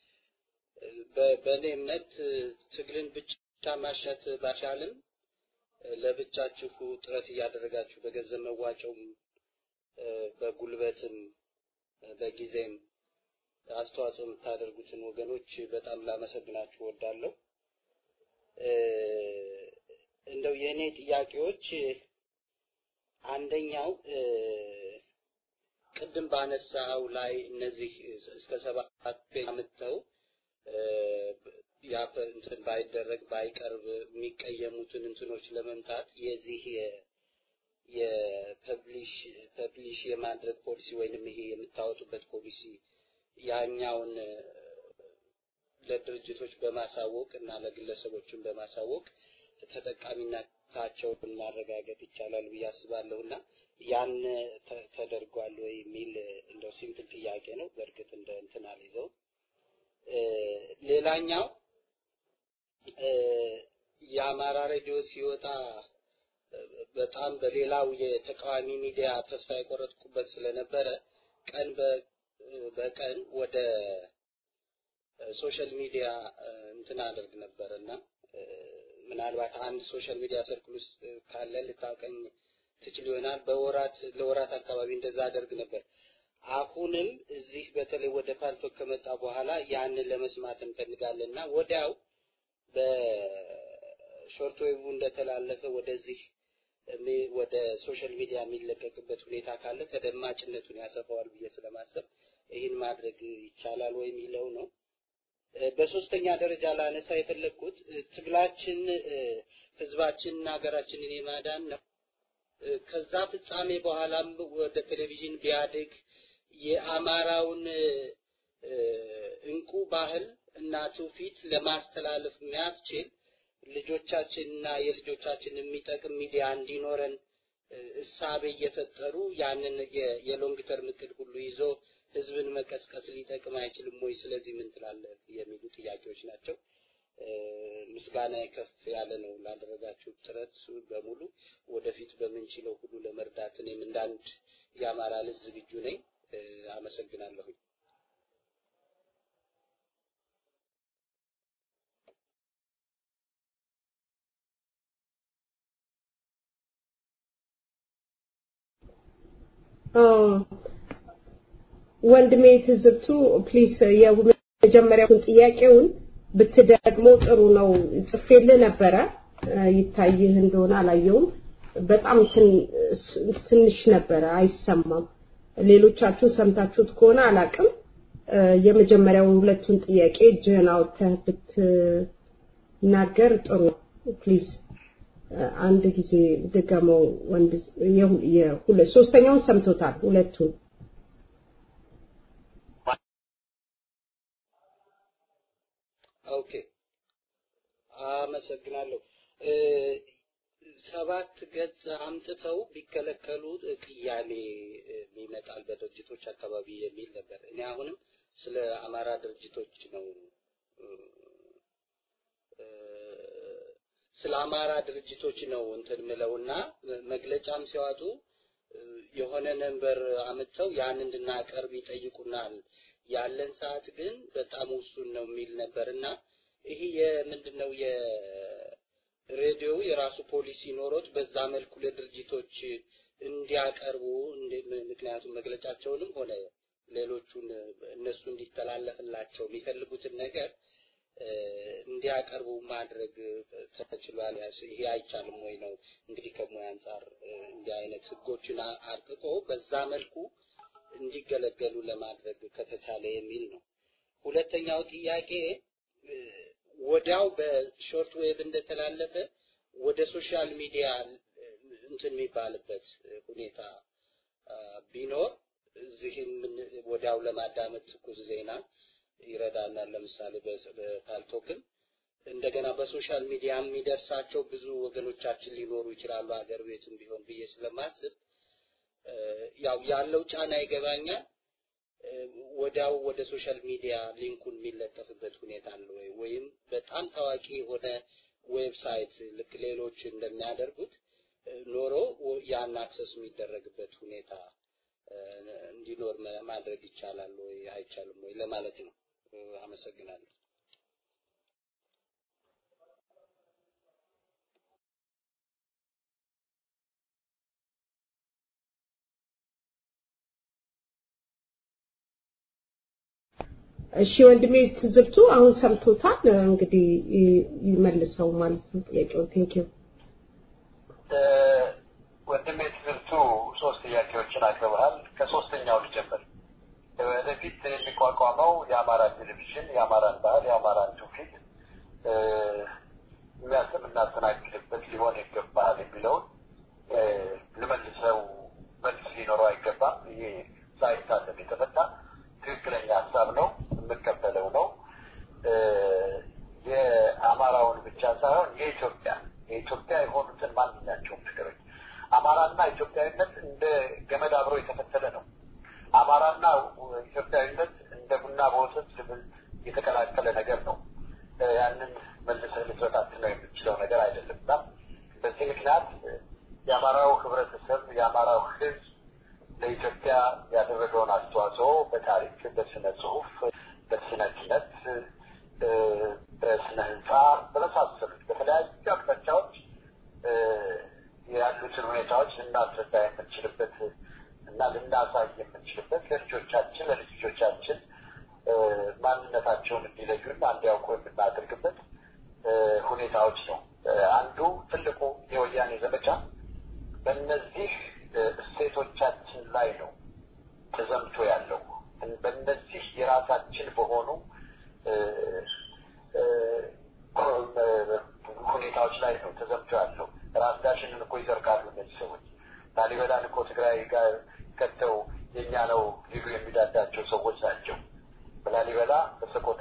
Speaker 6: በእኔ እምነት ትግልን ብቻ ማሸት ባሻልም ለብቻችሁ ጥረት እያደረጋችሁ በገንዘብ መዋጮም በጉልበትም በጊዜም አስተዋጽኦ የምታደርጉትን ወገኖች በጣም ላመሰግናችሁ እወዳለሁ። እንደው የኔ ጥያቄዎች አንደኛው ቅድም ባነሳው ላይ እነዚህ እስከ 7 አመተው ያ እንትን ባይደረግ ባይቀርብ የሚቀየሙትን እንትኖች ለመምታት የዚህ የፐብሊሽ የማድረግ ፖሊሲ ወይንም ይሄ የምታወጡበት ፖሊሲ ያኛውን ለድርጅቶች በማሳወቅ እና ለግለሰቦችን በማሳወቅ ተጠቃሚነታቸውን ማረጋገጥ ይቻላል ብዬ አስባለሁና ያን ተደርጓል ወይ የሚል እንደው ሲምፕል ጥያቄ ነው። በእርግጥ እንደ እንትን አልይዘው። ሌላኛው የአማራ ሬዲዮ ሲወጣ በጣም በሌላው የተቃዋሚ ሚዲያ ተስፋ የቆረጥኩበት ስለነበረ ቀን በቀን ወደ ሶሻል ሚዲያ እንትን አደርግ ነበርና ምናልባት አንድ ሶሻል ሚዲያ ሰርክል ውስጥ ካለ ልታውቀኝ ትችል ይሆናል። ለወራት አካባቢ እንደዛ አደርግ ነበር። አሁንም እዚህ በተለይ ወደ ፓልቶክ ከመጣ በኋላ ያንን ለመስማት እንፈልጋለንና ወዲያው በሾርት ዌቭ እንደተላለፈ ወደዚህ ወደ ሶሻል ሚዲያ የሚለቀቅበት ሁኔታ ካለ ተደማጭነቱን ያሰፋዋል ብዬ ስለማሰብ ይህን ማድረግ ይቻላል ወይ የሚለው ነው። በሶስተኛ ደረጃ ላነሳ የፈለኩት ትግላችን ህዝባችንና ሀገራችንን የማዳን ነው። ከዛ ፍጻሜ በኋላም ወደ ቴሌቪዥን ቢያድግ የአማራውን እንቁ ባህል እና ትውፊት ለማስተላለፍ የሚያስችል ልጆቻችንና የልጆቻችን የሚጠቅም ሚዲያ እንዲኖረን እሳቤ እየፈጠሩ ያንን የሎንግ ተርም እቅድ ሁሉ ይዞ ህዝብን መቀስቀስ ሊጠቅም አይችልም ወይ? ስለዚህ ምን ትላለህ የሚሉ ጥያቄዎች ናቸው። ምስጋና ከፍ ያለ ነው ላደረጋችሁ ጥረት በሙሉ። ወደፊት በምንችለው ሁሉ ለመርዳት እኔም እንዳንድ የአማራ ልጅ ዝግጁ ነኝ። አመሰግናለሁ።
Speaker 3: ወንድሜ ትዝብቱ ፕሊስ የመጀመሪያውን ጥያቄውን ብትደግሞ ጥሩ ነው። ጽፌልህ ነበረ ይታይህ እንደሆነ አላየውም። በጣም ትንሽ ነበረ አይሰማም። ሌሎቻችሁ ሰምታችሁት ከሆነ አላቅም። የመጀመሪያውን ሁለቱን ጥያቄ እጅህን አውጥተህ ብትናገር ጥሩ ፕሊዝ አንድ ጊዜ ድገመው ወንድ ሶስተኛውን ሰምቶታል ሁለቱን
Speaker 6: ኦኬ አመሰግናለሁ 7 ገጽ አምጥተው ቢከለከሉ ቅያሜ ይመጣል በድርጅቶች አካባቢ የሚል ነበር እኔ አሁንም ስለ አማራ ድርጅቶች ነው ስለ አማራ ድርጅቶች ነው እንትን ምለውና መግለጫም ሲያወጡ የሆነ ነምበር አመጣው ያን እንድናቀርብ ይጠይቁናል ያለን ሰዓት ግን በጣም ውሱን ነው የሚል ነበርና ይሄ የምንድነው የሬዲዮ የራሱ ፖሊሲ ኖሮት በዛ መልኩ ለድርጅቶች እንዲያቀርቡ ምክንያቱም መግለጫቸውንም ሆነ ሌሎቹን እነሱ እንዲተላለፍላቸው የሚፈልጉትን ነገር እንዲያቀርቡ ማድረግ ተችሏል ይሄ አይቻልም ወይ ነው እንግዲህ ከሞያ አንፃር እንዲህ አይነት ህጎችን አርቅቆ በዛ መልኩ እንዲገለገሉ ለማድረግ ከተቻለ የሚል ነው ሁለተኛው ጥያቄ ወዲያው በሾርት ዌቭ እንደተላለፈ ወደ ሶሻል ሚዲያ እንትን የሚባልበት ሁኔታ ቢኖር እዚህም ወዲያው ለማዳመጥ ትኩስ ዜና ይረዳናል ለምሳሌ በፓልቶክም እንደገና በሶሻል ሚዲያ የሚደርሳቸው ብዙ ወገኖቻችን ሊኖሩ ይችላሉ ሀገር ቤትም ቢሆን ብዬ ስለማስብ ያው ያለው ጫና ይገባኛል ወዲያው ወደ ሶሻል ሚዲያ ሊንኩን የሚለጠፍበት ሁኔታ አለ ወይም በጣም ታዋቂ የሆነ ዌብሳይት ልክ ሌሎች እንደሚያደርጉት ኖሮ ያን አክሰስ የሚደረግበት ሁኔታ እንዲኖር ማድረግ ይቻላል ወይ አይቻልም ወይ ለማለት ነው አመሰግናለሁ
Speaker 3: እሺ ወንድሜ ትዝብቱ አሁን ሰምቶታል እንግዲህ ይመልሰው ማለት ነው ጥያቄው ቴንኪው
Speaker 2: ወንድሜ ትዝብቱ ሶስት ጥያቄዎችን አቅርበሃል ከሶስተኛው ልጀምር ወደፊት የሚቋቋመው የአማራ ቴሌቪዥን የአማራን ባህል የአማራን ትውፊት የሚያስተናግድበት ሊሆን ይገባል የሚለውን ልመልሰው መልስ ሊኖረው አይገባም ይሄ ሳይታሰብ የተፈታ ትክክለኛ ሀሳብ ነው የምቀበለው ነው የአማራውን ብቻ ሳይሆን የኢትዮጵያ የሆኑትን ማንኛቸውም ነገሮች አማራና ኢትዮጵያዊነት እንደ ገመድ አብሮ የተፈተለ ነው አማራና ኢትዮጵያዊነት እንደ ቡና በወተት የተቀላቀለ ነገር ነው ያንን መልሰህ ልትወጣት ነው የምትችለው ነገር አይደለምና በዚህ ምክንያት የአማራው ህብረተሰብ የአማራው ህዝብ ለኢትዮጵያ ያደረገውን አስተዋጽኦ በታሪክ በስነ ጽሁፍ በስነ ኪነት በስነ ህንፃ በመሳሰሉት በተለያዩ አቅጣጫዎች ያሉትን ሁኔታዎች ልናስረዳ የምንችልበት እና ልናሳይ የምንችልበት ለልጆቻችን ማንነታቸውን እንዲለዩና እንዲያውቁ የምናደርግበት ሁኔታዎች ነው አንዱ ትልቁ የወያኔ ዘመቻ በእነዚህ እሴቶቻችን ላይ ነው ተዘምቶ ያለው በእነዚህ የራሳችን በሆኑ ሁኔታዎች ላይ ነው ተዘምቶ ያለው ራሳችንን እኮ ይዘርጋሉ እነዚህ ሰዎች ላሊበላን እኮ ትግራይ ጋር ከተው የኛ ነው ሊሉ የሚዳዳቸው ሰዎች ናቸው በላሊበላ በሰቆጣ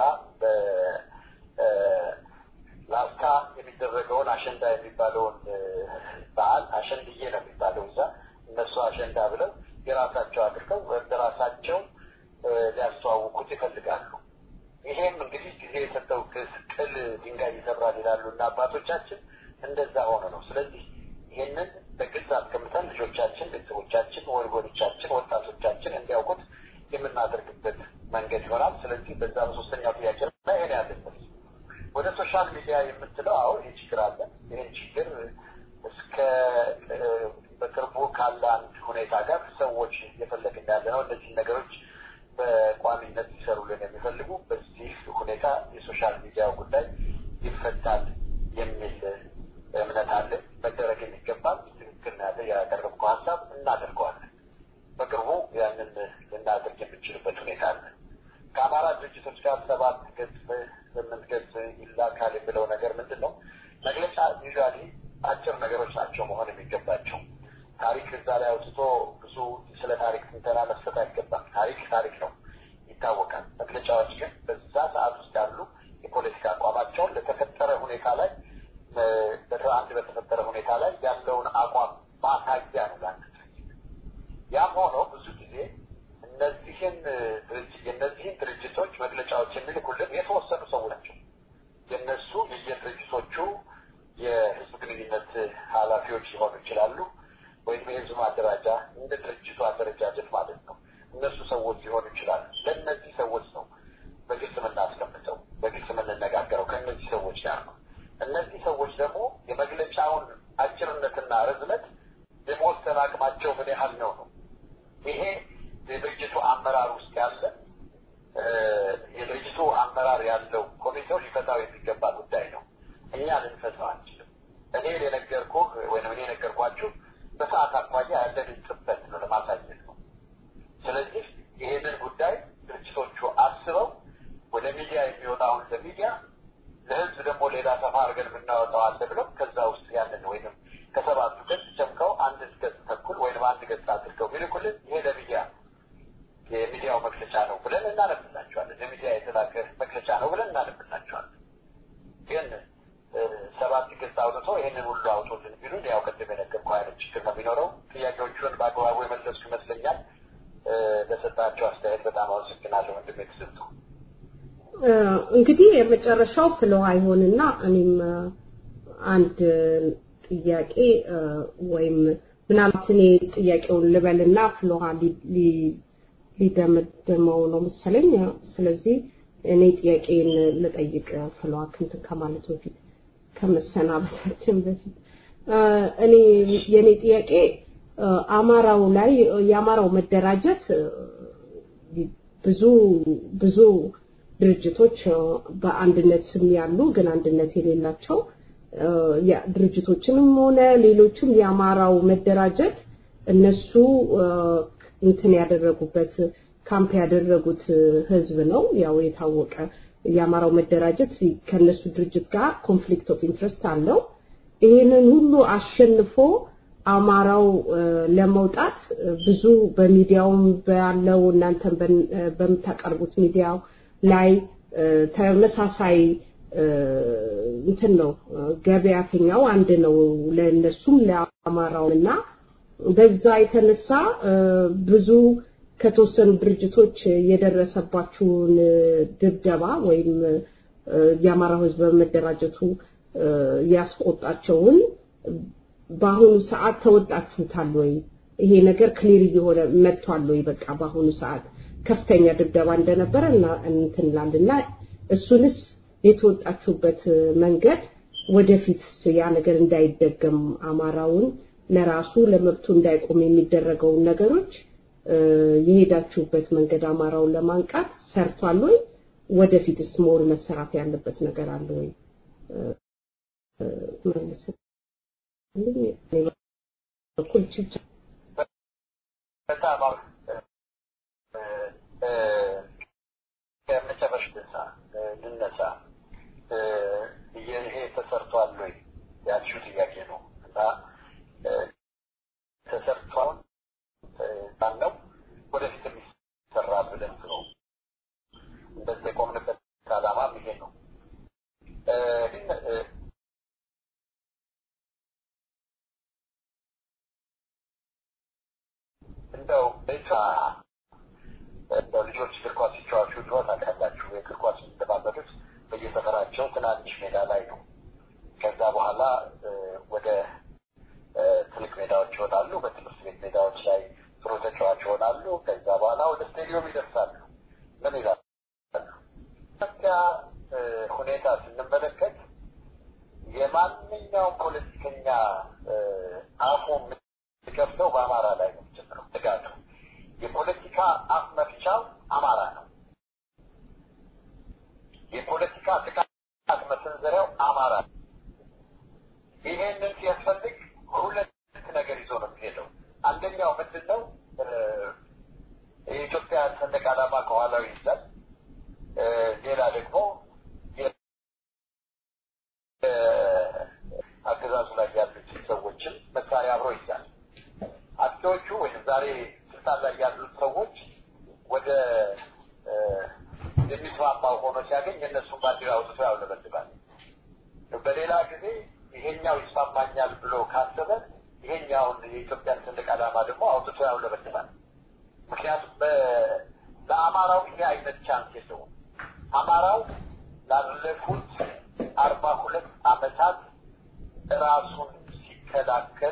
Speaker 2: በላስታ የሚደረገውን አሸንዳ የሚባለውን በዓል አሸንድዬ ነው የሚባለው እዛ እነሱ አሸንዳ ብለው የራሳቸው አድርገው በራሳቸው ሊያስተዋውቁት ይፈልጋሉ ይሄም እንግዲህ ጊዜ የሰጠው ቅል ድንጋይ ይሰብራል ይላሉና አባቶቻችን እንደዛ ሆነ ነው ስለዚህ ይሄንን በግልጽ አስቀምጠን ልጆቻችን ቤተሰቦቻችን ወልጎቻችን ወጣቶቻችን እንዲያውቁት የምናደርግበት መንገድ ይሆናል ስለዚህ በዛ በሶስተኛው ጥያቄ ላይ ይሄን ያለበት ወደ ሶሻል ሚዲያ የምትለው አዎ ይሄ ችግር አለ ይሄን ችግር እስከ በቅርቡ ካለ አንድ ሁኔታ ጋር ሰዎች እየፈለግን ያለ ነው እነዚህ ነገሮች በቋሚነት ይሰሩልን የሚፈልጉ በዚህ ሁኔታ የሶሻል ሚዲያ ጉዳይ ይፈታል የሚል እምነት አለ መደረግ የሚገባል ትክክል ያለ ያቀረብከው ሀሳብ እናደርገዋለን በቅርቡ ያንን ልናደርግ የምንችልበት ሁኔታ አለ ከአማራ ድርጅቶች ጋር 7 ገጽ 8 ገጽ ይላካል የሚለው ነገር ምንድነው? መግለጫ ዩዛሊ አጭር ነገሮች ናቸው መሆን የሚገባቸው። ታሪክ እዛ ላይ አውጥቶ ብዙ ስለ ታሪክ ትንተና መስጠት አይገባም። ታሪክ ነው ይታወቃል። መግለጫዎች ግን በዛ ሰዓት ውስጥ ያሉ የፖለቲካ አቋማቸውን ለተፈጠረ ሁኔታ ላይ በተፈጠረ ሁኔታ ላይ ያለውን አቋም ማሳያ ነው ለአንድ ድርጅት። ያም ሆኖ ብዙ ጊዜ የእነዚህን ድርጅቶች መግለጫዎች የሚልኩልን የተወሰኑ ሰዎች ናቸው። የእነሱ የየድርጅቶቹ የህዝብ ግንኙነት ኃላፊዎች ሊሆኑ ይችላሉ፣ ወይም የህዝብ ማደራጃ እንደ ድርጅቱ አደረጃጀት ማለት ነው። እነሱ ሰዎች ሊሆኑ ይችላሉ። ለእነዚህ ሰዎች ነው በግልጽ የምናስቀምጠው፣ በግልጽ የምንነጋገረው ከእነዚህ ሰዎች ጋር ነው። እነዚህ ሰዎች ደግሞ የመግለጫውን አጭርነትና ርዝመት የመወሰን አቅማቸው ምን ያህል ነው ነው። ይሄ የድርጅቱ አመራር ውስጥ ያለ የድርጅቱ አመራር ያለው ኮሚቴው ሊፈታው የሚገባ ጉዳይ ነው። እኛ ልንፈታው አንችልም። እኔ የነገርኳችሁ በሰዓት አኳያ ያለን ጥበት ነው ለማሳየት ነው። ስለዚህ ይሄንን ጉዳይ ድርጅቶቹ አስበው ወደ ሚዲያ የሚወጣውን ለሚዲያ ለህዝብ ደግሞ ሌላ ሰፋ አድርገን ብናወጣው አለ ብለው ከዛ ውስጥ ያንን ወይንም ከ7 ገጽ ጨምቀው 1 ገጽ ተኩል ወይንም 1 ገጽ አድርገው ቢልኩልን ይሄ ለሚዲያ የሚዲያው መግለጫ ነው ብለን እናነብላቸዋለን። ለሚዲያ የተላከ መግለጫ ነው ብለን እናነብላቸዋለን። ግን 7 ገጽ አውጥቶ ይሄንን ሁሉ አውጥቶልን ቢሉን ያው ቅድም የነገርኩህ አይነት ችግር ነው የሚኖረው። ጥያቄዎቹን በአግባቡ የመለስኩ ይመስለኛል። ለሰጣቸው አስተያየት በጣም አመሰግናለሁ። ወንድሜ ትስብቱ
Speaker 3: እንግዲህ የመጨረሻው ፍለው አይሆንና እኔም አንድ ጥያቄ ወይም ምናልባት እኔ ጥያቄውን ልበልና ፍሎሃ ሊደመደመው ነው መሰለኝ። ስለዚህ እኔ ጥያቄን ልጠይቅ ፍሎሃ እንትን ከማለት በፊት ከመሰናበታችን በፊት እኔ የኔ ጥያቄ አማራው ላይ የአማራው መደራጀት ብዙ ድርጅቶች በአንድነት ስም ያሉ ግን አንድነት የሌላቸው ድርጅቶችንም ሆነ ሌሎችም የአማራው መደራጀት እነሱ እንትን ያደረጉበት ካምፕ ያደረጉት ህዝብ ነው። ያው የታወቀ የአማራው መደራጀት ከነሱ ድርጅት ጋር ኮንፍሊክት ኦፍ ኢንትረስት አለው። ይሄንን ሁሉ አሸንፎ አማራው ለመውጣት ብዙ በሚዲያውም ባለው እናንተም በመታቀርቡት ሚዲያው ላይ ተመሳሳይ እንትን ነው ገበያተኛው አንድ ነው ለነሱም ለአማራውና በዛ የተነሳ ብዙ ከተወሰኑ ድርጅቶች የደረሰባቸውን ድብደባ ወይም የአማራው ህዝብ በመደራጀቱ ያስቆጣቸውን በአሁኑ ሰዓት ተወጣችሁታል ወይ? ይሄ ነገር ክሊር እየሆነ መጥቷል ወይ? በቃ በአሁኑ ሰዓት ከፍተኛ ድብደባ እንደነበረና እንትንላልና እሱንስ የተወጣችሁበት መንገድ ወደፊት ያ ነገር እንዳይደገም አማራውን ለራሱ ለመብቱ እንዳይቆም የሚደረገው ነገሮች የሄዳችሁበት መንገድ አማራውን ለማንቃት ሰርቷል ወይ? ወደፊትስ ሞር መሰራት ያለበት ነገር አለ ወይ? ማለት በኩል ችግር
Speaker 2: በጣም ከመጨረሻ ልነሳ ይሄ ተሰርቷል ወይ ያልሽው ጥያቄ ነው እና ተሰርቷል ታለው ወደፊት የሚሰራ ብለን ነው እንደዚህ ቆምንበት ዓላማ ይሄ ነው። እንደው ልጆች እግር ኳስ ሲጫወቱ ታውቃላችሁ። የእግር ኳስ የሚለማመዱት በየሰፈራቸው ትናንሽ ሜዳ ላይ ነው። ከዛ በኋላ ወደ ትልቅ ሜዳዎች ይወጣሉ። በትምህርት ቤት ሜዳዎች ላይ ጥሩ ተጫዋች ይሆናሉ። ከዛ በኋላ ወደ ስቴዲየም ይደርሳሉ። ምን ይላሉ? ኢትዮጵያ ሁኔታ ስንመለከት የማንኛውም ፖለቲከኛ አፉ የሚከፍተው በአማራ ላይ ነው ጀምሮ ትጋቱ የፖለቲካ አፍ መፍቻው አማራ ነው። የፖለቲካ ጥቃት መሰንዘሪያው አማራ ነው። ይሄንን ሲያስፈልግ ሁለት ነገር ይዞ ነው የሚሄደው። አንደኛው ምንድነው? የኢትዮጵያ ሰንደቅ ዓላማ ከኋላው ይይዛል። ሲያገኝ እነሱን ባንዲራ አውጥቶ ያውለበልባል። በሌላ ጊዜ ይሄኛው ይስማማኛል ብሎ ካሰበ ይሄኛውን የኢትዮጵያን ሰንደቅ ዓላማ ደግሞ አውጥቶ ያውለበልባል። ምክንያቱም ለአማራው ይሄ አይነት ቻንስ የለውም። አማራው ላለፉት 42 ዓመታት ራሱን ሲከላከል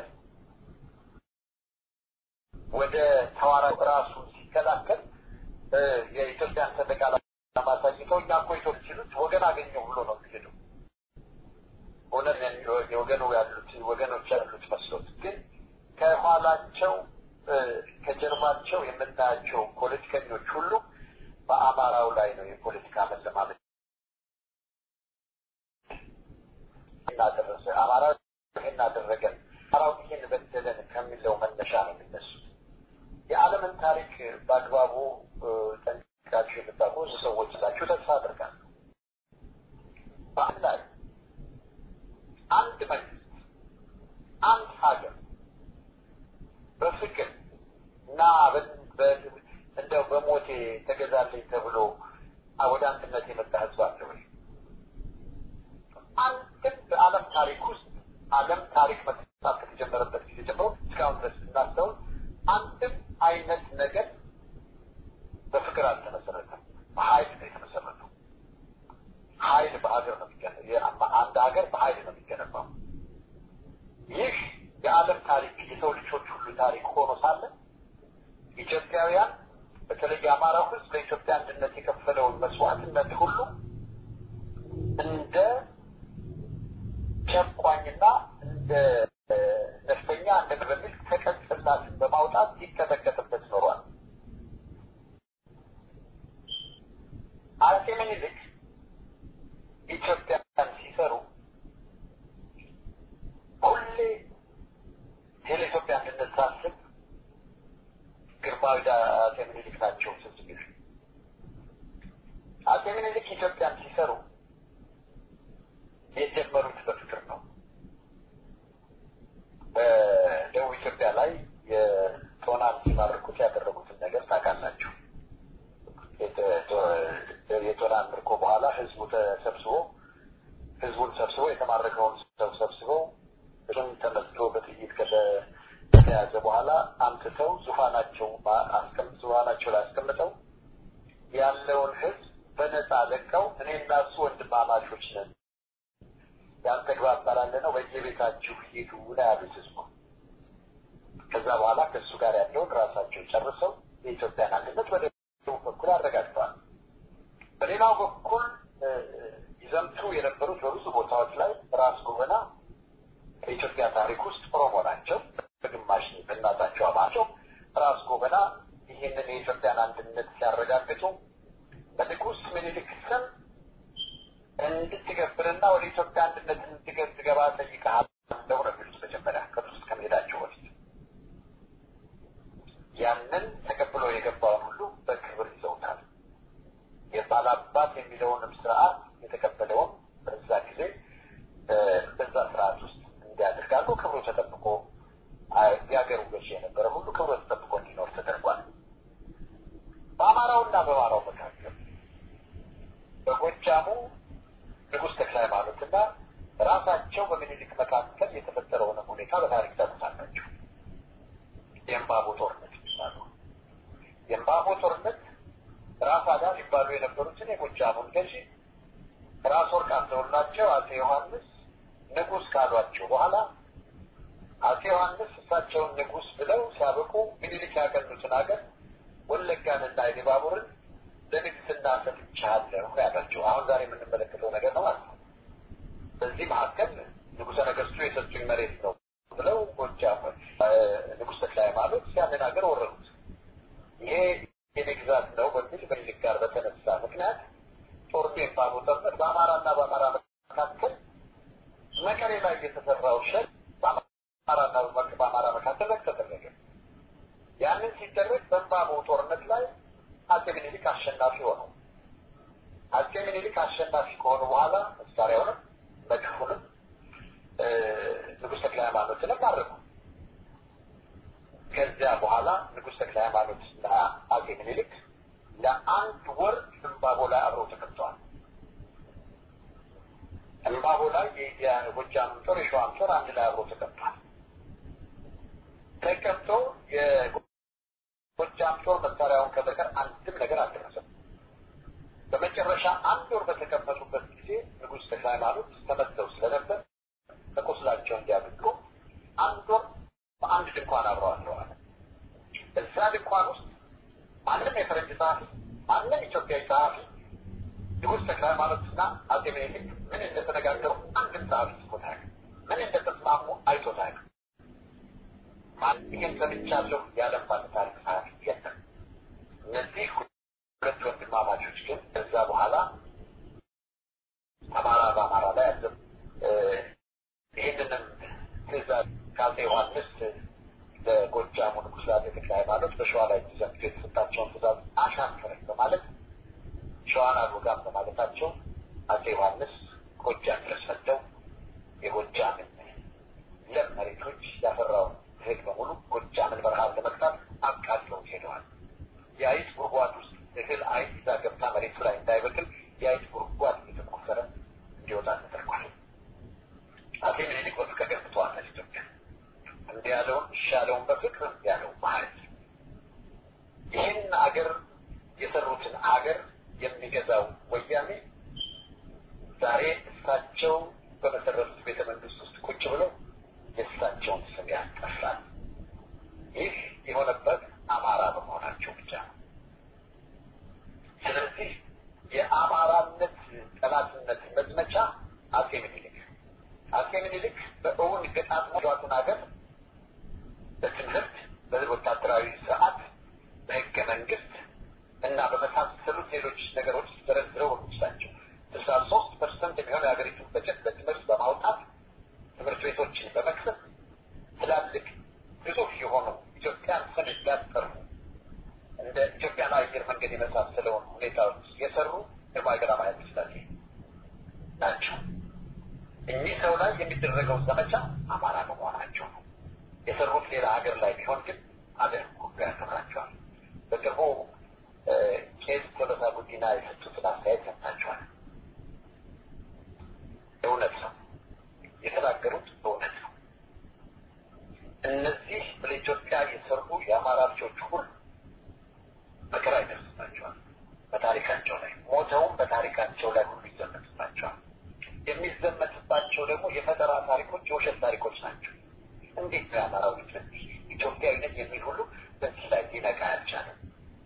Speaker 2: ወደ ተዋራው ራሱን ሲከላከል የኢትዮጵያን ሰንደቅ ዓላማ አሳይተው እኛ እኮ ኢትዮጵያኖች ወገን አገኘው ብሎ ነው የሚሄደው። ወገኖች ያሉት መስሎት ግን ከኋላቸው ከጀርባቸው የምናያቸው ፖለቲከኞች ሁሉ በአማራው ላይ ነው የፖለቲካ መለማመድ እናደረሰ አማራው ይሄን አደረገን አማራው ይሄን በደለን ከሚለው መነሻ ነው የሚነሱት። የዓለምን ታሪክ በአግባቡ ጠንቅቃችሁ የምታውቁ ሰዎች ናችሁ ተስፋ አደርጋለሁ። በአንድ አንድ መንግስት አንድ ሀገር በፍቅር እና እንደው በሞቴ ተገዛልኝ ተብሎ ወደ አንድነት የመጣ ህዝብ አለ ወይ? አንድም በዓለም ታሪክ ውስጥ ዓለም ታሪክ መጽሐፍ ከተጀመረበት ጊዜ ጀምሮ እስካሁን ድረስ እናስተውል አንድም አይነት ነገር በፍቅር አልተመሰረተም። በኃይል ነው የተመሰረተው። ኃይል በሀገር ነው የሚገነባው። አንድ ሀገር በኃይል ነው የሚገነባው። ይህ የዓለም ታሪክ የሰው ልጆች ሁሉ ታሪክ ሆኖ ሳለ ኢትዮጵያውያን በተለይ የአማራው ህዝብ ለኢትዮጵያ አንድነት የከፈለውን መስዋዕትነት ሁሉ እንደ ጨቋኝና እንደ ነፍጠኛ እንደ በሚል ተቀጽላትን በማውጣት ሲቀጠቀጥበት ኖሯል። አጼ ምኒልክ ኢትዮጵያን ሲሰሩ ሁሌ የኢትዮጵያ አንድነት ሳስብ ግርማዊ አጼ ምኒልክ ናቸው ስንት አጼ ምኒልክ ኢትዮጵያን ሲሰሩ የጀመሩት በፍቅር ነው። በደቡብ ኢትዮጵያ ላይ የጦናን ሲማርኩት ያደረጉትን ነገር ታውቃላችሁ። የጦናን ምርኮ በኋላ ህዝቡን ሰብስቦ የተማረከውን ሰው ሰብስበው እሱን ተመትቶ በጥይት ከተያዘ በኋላ አምጥተው ዙፋናቸው ላይ አስቀምጠው ያለውን ህዝብ በነፃ ለቀው እኔና እሱ ወንድማማቾች ነን ያልተግባባን ነው በየቤታችሁ ሂዱ ነው ያሉት ህዝቡ። ከዛ በኋላ ከእሱ ጋር ያለውን ራሳቸው ጨርሰው የኢትዮጵያን አንድነት ወደ ደቡብ በኩል አረጋግጠዋል። በሌላው በኩል ይዘምቱ የነበሩት በብዙ ቦታዎች ላይ ራስ ጎበና በኢትዮጵያ ታሪክ ውስጥ ኦሮሞ ናቸው። በግማሽ በእናታቸው አማቸው ራስ ጎበና ይህንን የኢትዮጵያን አንድነት ሲያረጋግጡ በንጉሥ ምኒልክ ስም እንድትገብርና ወደ ኢትዮጵያ አንድነት እንድትገባ ጠይቀሃል ነው የሚሉት መጀመሪያ ከውስጥ ከመሄዳቸው በፊት ያንን ተቀብሎ የገባውን ሁሉ በክብር ይዘውታል። የባላባት የሚለውንም ስርዓት የተቀበለውን በዛ ጊዜ በዛ ስርዓት ውስጥ እንዲያደርጋሉ ክብሩ ተጠብቆ የሀገሩ ገዢ የነበረ ሁሉ ክብሩ ተጠብቆ እንዲኖር ተደርጓል። በአማራውና በአማራው መካከል በጎጃሙ ንጉሥ ተክለ ሃይማኖትና ራሳቸው በምኒልክ መካከል የተፈጠረውን ሁኔታ በታሪክ ታውቃላችሁ። የእምባቦ ጦርነት ይባላል። የእምባቦ ጦርነት ራስ አዳ ሊባሉ የነበሩትን የጎጃሙን ገዢ ራስ ወርቅ አዘውላቸው አጼ ዮሐንስ ንጉሥ ካሏቸው በኋላ አጼ ዮሐንስ እሳቸውን ንጉሥ ብለው ሲያበቁ ምኒልክ ያቀኑትን ሀገር ወለጋንና ኢሉባቡርን ለንግስና ሰጥቻለሁ ያላቸው አሁን ዛሬ የምንመለከተው ነገር ነው ማለት ነው። በዚህ መካከል ንጉሠ ነገሥቱ የሰጡኝ መሬት ነው ብለው ጎጃም ንጉሥ ተክለ ሃይማኖት ያንን ሀገር ወረዱት። ይሄ የኔ ግዛት ነው በሚል ምኒልክ ጋር በተነሳ ምክንያት ጦርነት የእምባቦ ጦርነት በአማራና በአማራ መካከል መቀሌ ላይ የተሰራው ሸል በአማራና በአማራ መካከል ተደረገ። ያንን ሲደረግ በእምባቦ ጦርነት ላይ አጼ ምኒልክ አሸናፊ ሆኑ። አጼ ምኒልክ አሸናፊ ከሆኑ በኋላ መሳሪያውንም መድፉንም ንጉሥ ተክለ ሃይማኖትንም ማረኩ። ከዚያ በኋላ ንጉሥ ተክለ ሃይማኖትና አጼ ምኒልክ ለአንድ ወር እምባቦ ላይ አብረው ተቀምጠዋል። ድባቡ ላይ የጎጃም ጦር የሸዋም ጦር አንድ ላይ አብሮ ተቀምጧል። ተቀምጦ የጎጃም ጦር መሳሪያውን ከበቀር አንድም ነገር አልደረሰም። በመጨረሻ አንድ ወር በተቀመጡበት ጊዜ ንጉሥ ተክለ ሃይማኖት ተመተው ስለነበር ተቆስላቸው እንዲያብቁ አንድ ወር በአንድ ድንኳን አብረው አድረዋል። እዛ ድንኳን ውስጥ ማንም የፈረንጅ ጸሐፊ ማንም ኢትዮጵያዊ ጸሐፊ ንጉሥ ተክለ ሃይማኖትና አጼ ምኒልክ ምን እንደተነጋገሩ አንድም ጸሐፊ ጽፎታል። ምን እንደተስማሙ አይቶታል። ማንም ሰምቻለሁ ያለም ባለታሪክ ጸሐፊ የለም። እነዚህ ሁለት ወንድማማቾች ግን ከዛ በኋላ አማራ በአማራ ላይ ያዘም ይህንንም ትእዛዝ ከአጼ ዮሐንስ ለጎጃሙ ንጉሥ አጼ ተክለ ሃይማኖት በሸዋ ላይ ዘምቶ የተሰጣቸውን ትእዛዝ አሻፈረኝ በማለት ሸዋን አልወጋም በማለታቸው አጼ ዮሐንስ ጎጃም ድረስ መጥተው የጎጃምን ለም መሬቶች ያፈራውን እህል በሙሉ ጎጃምን በረሃብ ለመቅጣት አቃጥለው ሄደዋል። የአይጥ ጉድጓድ ውስጥ እህል አይጥ እዛ ገብታ መሬቱ ላይ እንዳይበቅል የአይጥ ጉድጓድ እየተቆፈረ እንዲወጣ ተደርጓል። አጼ ምኒልክ በፍቅር ገፍተዋል ኢትዮጵያ እንዲህ ያለውን ይሻለውን በፍቅር ያለው ማለት ይህን አገር የሰሩትን አገር የሚገዛው ወያኔ ዛሬ እሳቸው በመሰረቱት ቤተ መንግስት ውስጥ ቁጭ ብለው የእሳቸውን ስም ያስጠራል። ይህ የሆነበት አማራ በመሆናቸው ብቻ ነው። ስለዚህ የአማራነት ጠላትነት መዝመቻ አጼ ምኒልክ በእውን ገጣጥሟትን ሀገር በትምህርት በወታደራዊ ስርዓት በህገ መንግስት እና በመሳሰሉት ሌሎች ነገሮች ተረድረው ወጥቻቸው 63% የሚሆን የሀገሪቱን በጀት ለትምህርት በማውጣት ትምህርት ቤቶችን በመክፈት ትላልቅ ግዙፍ የሆኑ ኢትዮጵያን ስም ያስጠሩ እንደ ኢትዮጵያን አየር መንገድ የመሳሰለውን ሁኔታዎች የሰሩ ግርማዊ ቀዳማዊ ኃይለ ሥላሴ ናቸው። እኚህ ሰው ላይ የሚደረገው ዘመቻ አማራ በመሆናቸው ነው። የሰሩት ሌላ ሀገር ላይ ቢሆን ግን አገር ሁሉ ያከብራቸዋል። በቅርቡ ቄስ ቶሎሳ ጉዲና የሰጡትን አስተያየት ሰምታችኋል። እውነት ነው የተናገሩት፣ እውነት ነው። እነዚህ ለኢትዮጵያ የሰሩ የአማራ ልጆች ሁሉ መከራ ይደርስባቸዋል። በታሪካቸው ላይ ሞተውም በታሪካቸው ላይ ሁሉ ይዘመትባቸዋል። የሚዘመትባቸው ደግሞ የፈጠራ ታሪኮች፣ የውሸት ታሪኮች ናቸው። እንዴት ነው የአማራው ልጅ ኢትዮጵያዊነት የሚል ሁሉ በዚህ ላይ ሊነቃ ያልቻለም?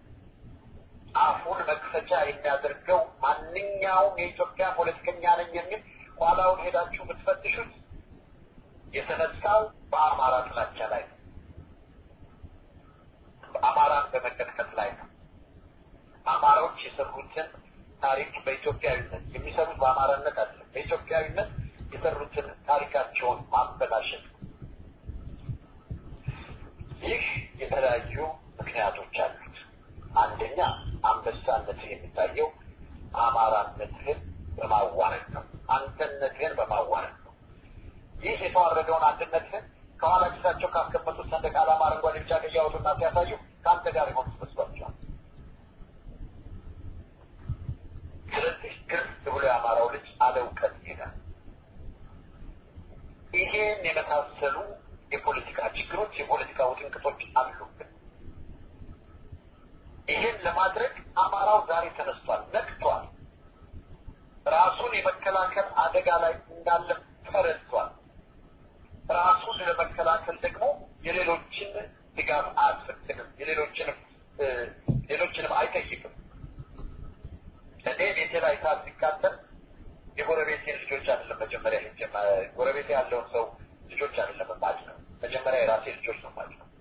Speaker 2: አፉን መክፈቻ የሚያደርገው ማንኛውም የኢትዮጵያ ፖለቲከኛ ነኝ የሚል ኋላውን ሄዳችሁ ብትፈትሹት የተነሳው በአማራ ጥላቻ ላይ ነው። አማራን በመቀጥቀጥ ላይ ነው። አማራዎች የሰሩትን ታሪክ በኢትዮጵያዊነት የሚሰሩት በአማራነት አይደለም፣ በኢትዮጵያዊነት የሰሩትን ታሪካቸውን ማበላሸት። ይህ የተለያዩ ምክንያቶች አሉት። አንደኛ አንበሳነት የሚታየው አማራነትህን በማዋረድ ነው። አንተነትህን በማዋረድ ነው። ይህ የተዋረደውን አንድነትህን ከኋላ ኪሳቸው ካስቀመጡት ሰንደቅ ዓላማ አረንጓዴ፣ ቢጫ፣ ቀይ ያወጡና ሲያሳዩ ከአንተ ጋር ይሆን ትመስሏቸዋል። ስለዚህ ግርስ ብሎ የአማራው ልጅ አለ እውቀት ይሄዳል። ይሄን የመሳሰሉ የፖለቲካ ችግሮች፣ የፖለቲካ ውጥንቅጦች አሉብን። ይሄን ለማድረግ አማራው ዛሬ ተነስቷል፣ ነቅቷል። ራሱን የመከላከል አደጋ ላይ እንዳለ ተረድቷል። ራሱን ለመከላከል ደግሞ የሌሎችን ድጋፍ አያስፈልግም፣ ሌሎችንም አይጠይቅም። እኔ ቤቴ ላይ እሳት ሲቃጠል የጎረቤቴን ልጆች አይደለም መጀመሪያ ጎረቤቴ ያለውን ሰው ልጆች አይደለም ማለት ነው፣ መጀመሪያ የራሴ ልጆች ነው ማለት ነው።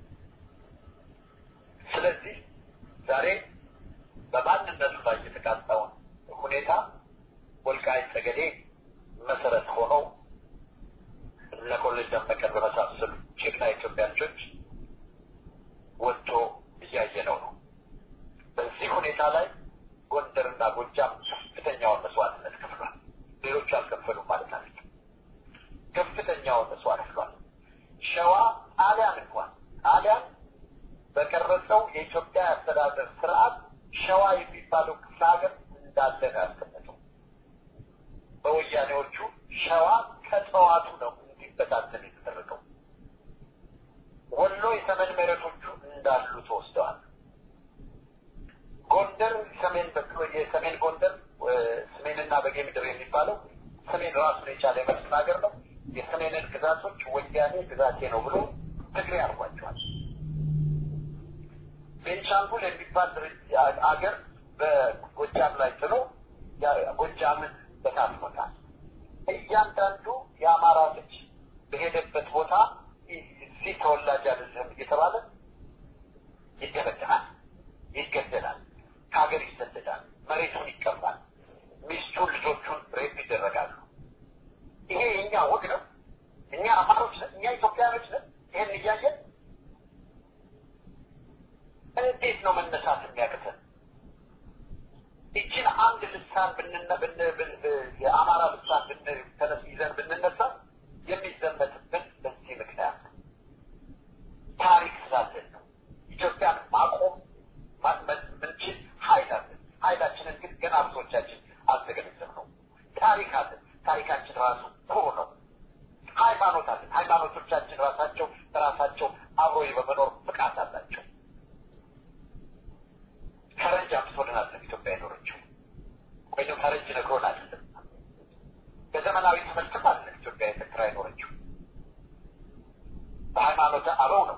Speaker 2: ስለዚህ ዛሬ በማንነቱ ላይ የተቃጣውን ሁኔታ ወልቃይት ጠገዴ መሰረት ሆነው እነ ኮሎኔል ደመቀን በመሳሰሉ ጀግና ኢትዮጵያ ልጆች ወጥቶ እያየነው ነው። በዚህ ሁኔታ ላይ ጎንደርና ጎጃም ከፍተኛውን መስዋዕትነት ከፍሏል። ሌሎቹ አልከፈሉም ማለት አይደለም። ከፍተኛውን መስዋዕት ከፍሏል። ሸዋ ጣሊያን በቀረጸው የኢትዮጵያ አስተዳደር ስርዓት ሸዋ የሚባለው ክፍለ ሀገር እንዳለ ነው ያስቀመጠው። በወያኔዎቹ ምድር የሚባለው ሰሜን ራሱን የቻለ የመልስ ሀገር ነው። የሰሜንን ግዛቶች ወያኔ ግዛቴ ነው ብሎ ትግሬ አድርጓቸዋል። ቤንሻንጉል የሚባል አገር በጎጃም ላይ ጥሎ ጎጃምን በታትሞታል። እያንዳንዱ የአማራ ልጅ በሄደበት ቦታ እዚህ ተወላጅ አይደለም እየተባለ ይደበደባል፣ ይገደላል፣ ከሀገር ይሰደዳል፣ መሬቱን ይቀማል፣ ሚስቱን ልጆቹን ሬፕ ይደረጋሉ። ይሄ የኛ ወግ ነው። እኛ አማሮች ነን፣ እኛ ኢትዮጵያኖች ነን። ይሄን እያየን እንዴት ነው መነሳት የሚያቅተን? እችን አንድ ልሳን የአማራ ልሳን ተነስ ይዘን ብንነሳ የሚዘመትብን በዚህ ምክንያት ታሪክ ስላለን ነው። ኢትዮጵያን ማቆም ምንችል ኃይል አለን። ኃይላችንን ግን ገና ብዙዎቻችን አልተገነዘብነውም። ታሪክ አለን። ታሪካችን ራሱ ኩሩ ነው። ሃይማኖት አለን። ሃይማኖቶቻችን ራሳቸው በራሳቸው አብሮ በመኖር ብቃት አላቸው። ፈረንጅ አምጥቶልን አይደለም ኢትዮጵያ የኖረችው፣ ወይም ፈረንጅ ነግሮን አይደለም። በዘመናዊ ትምህርትም አይደለም ኢትዮጵያ ኤርትራ የኖረችው፣ በሃይማኖት አበው ነው።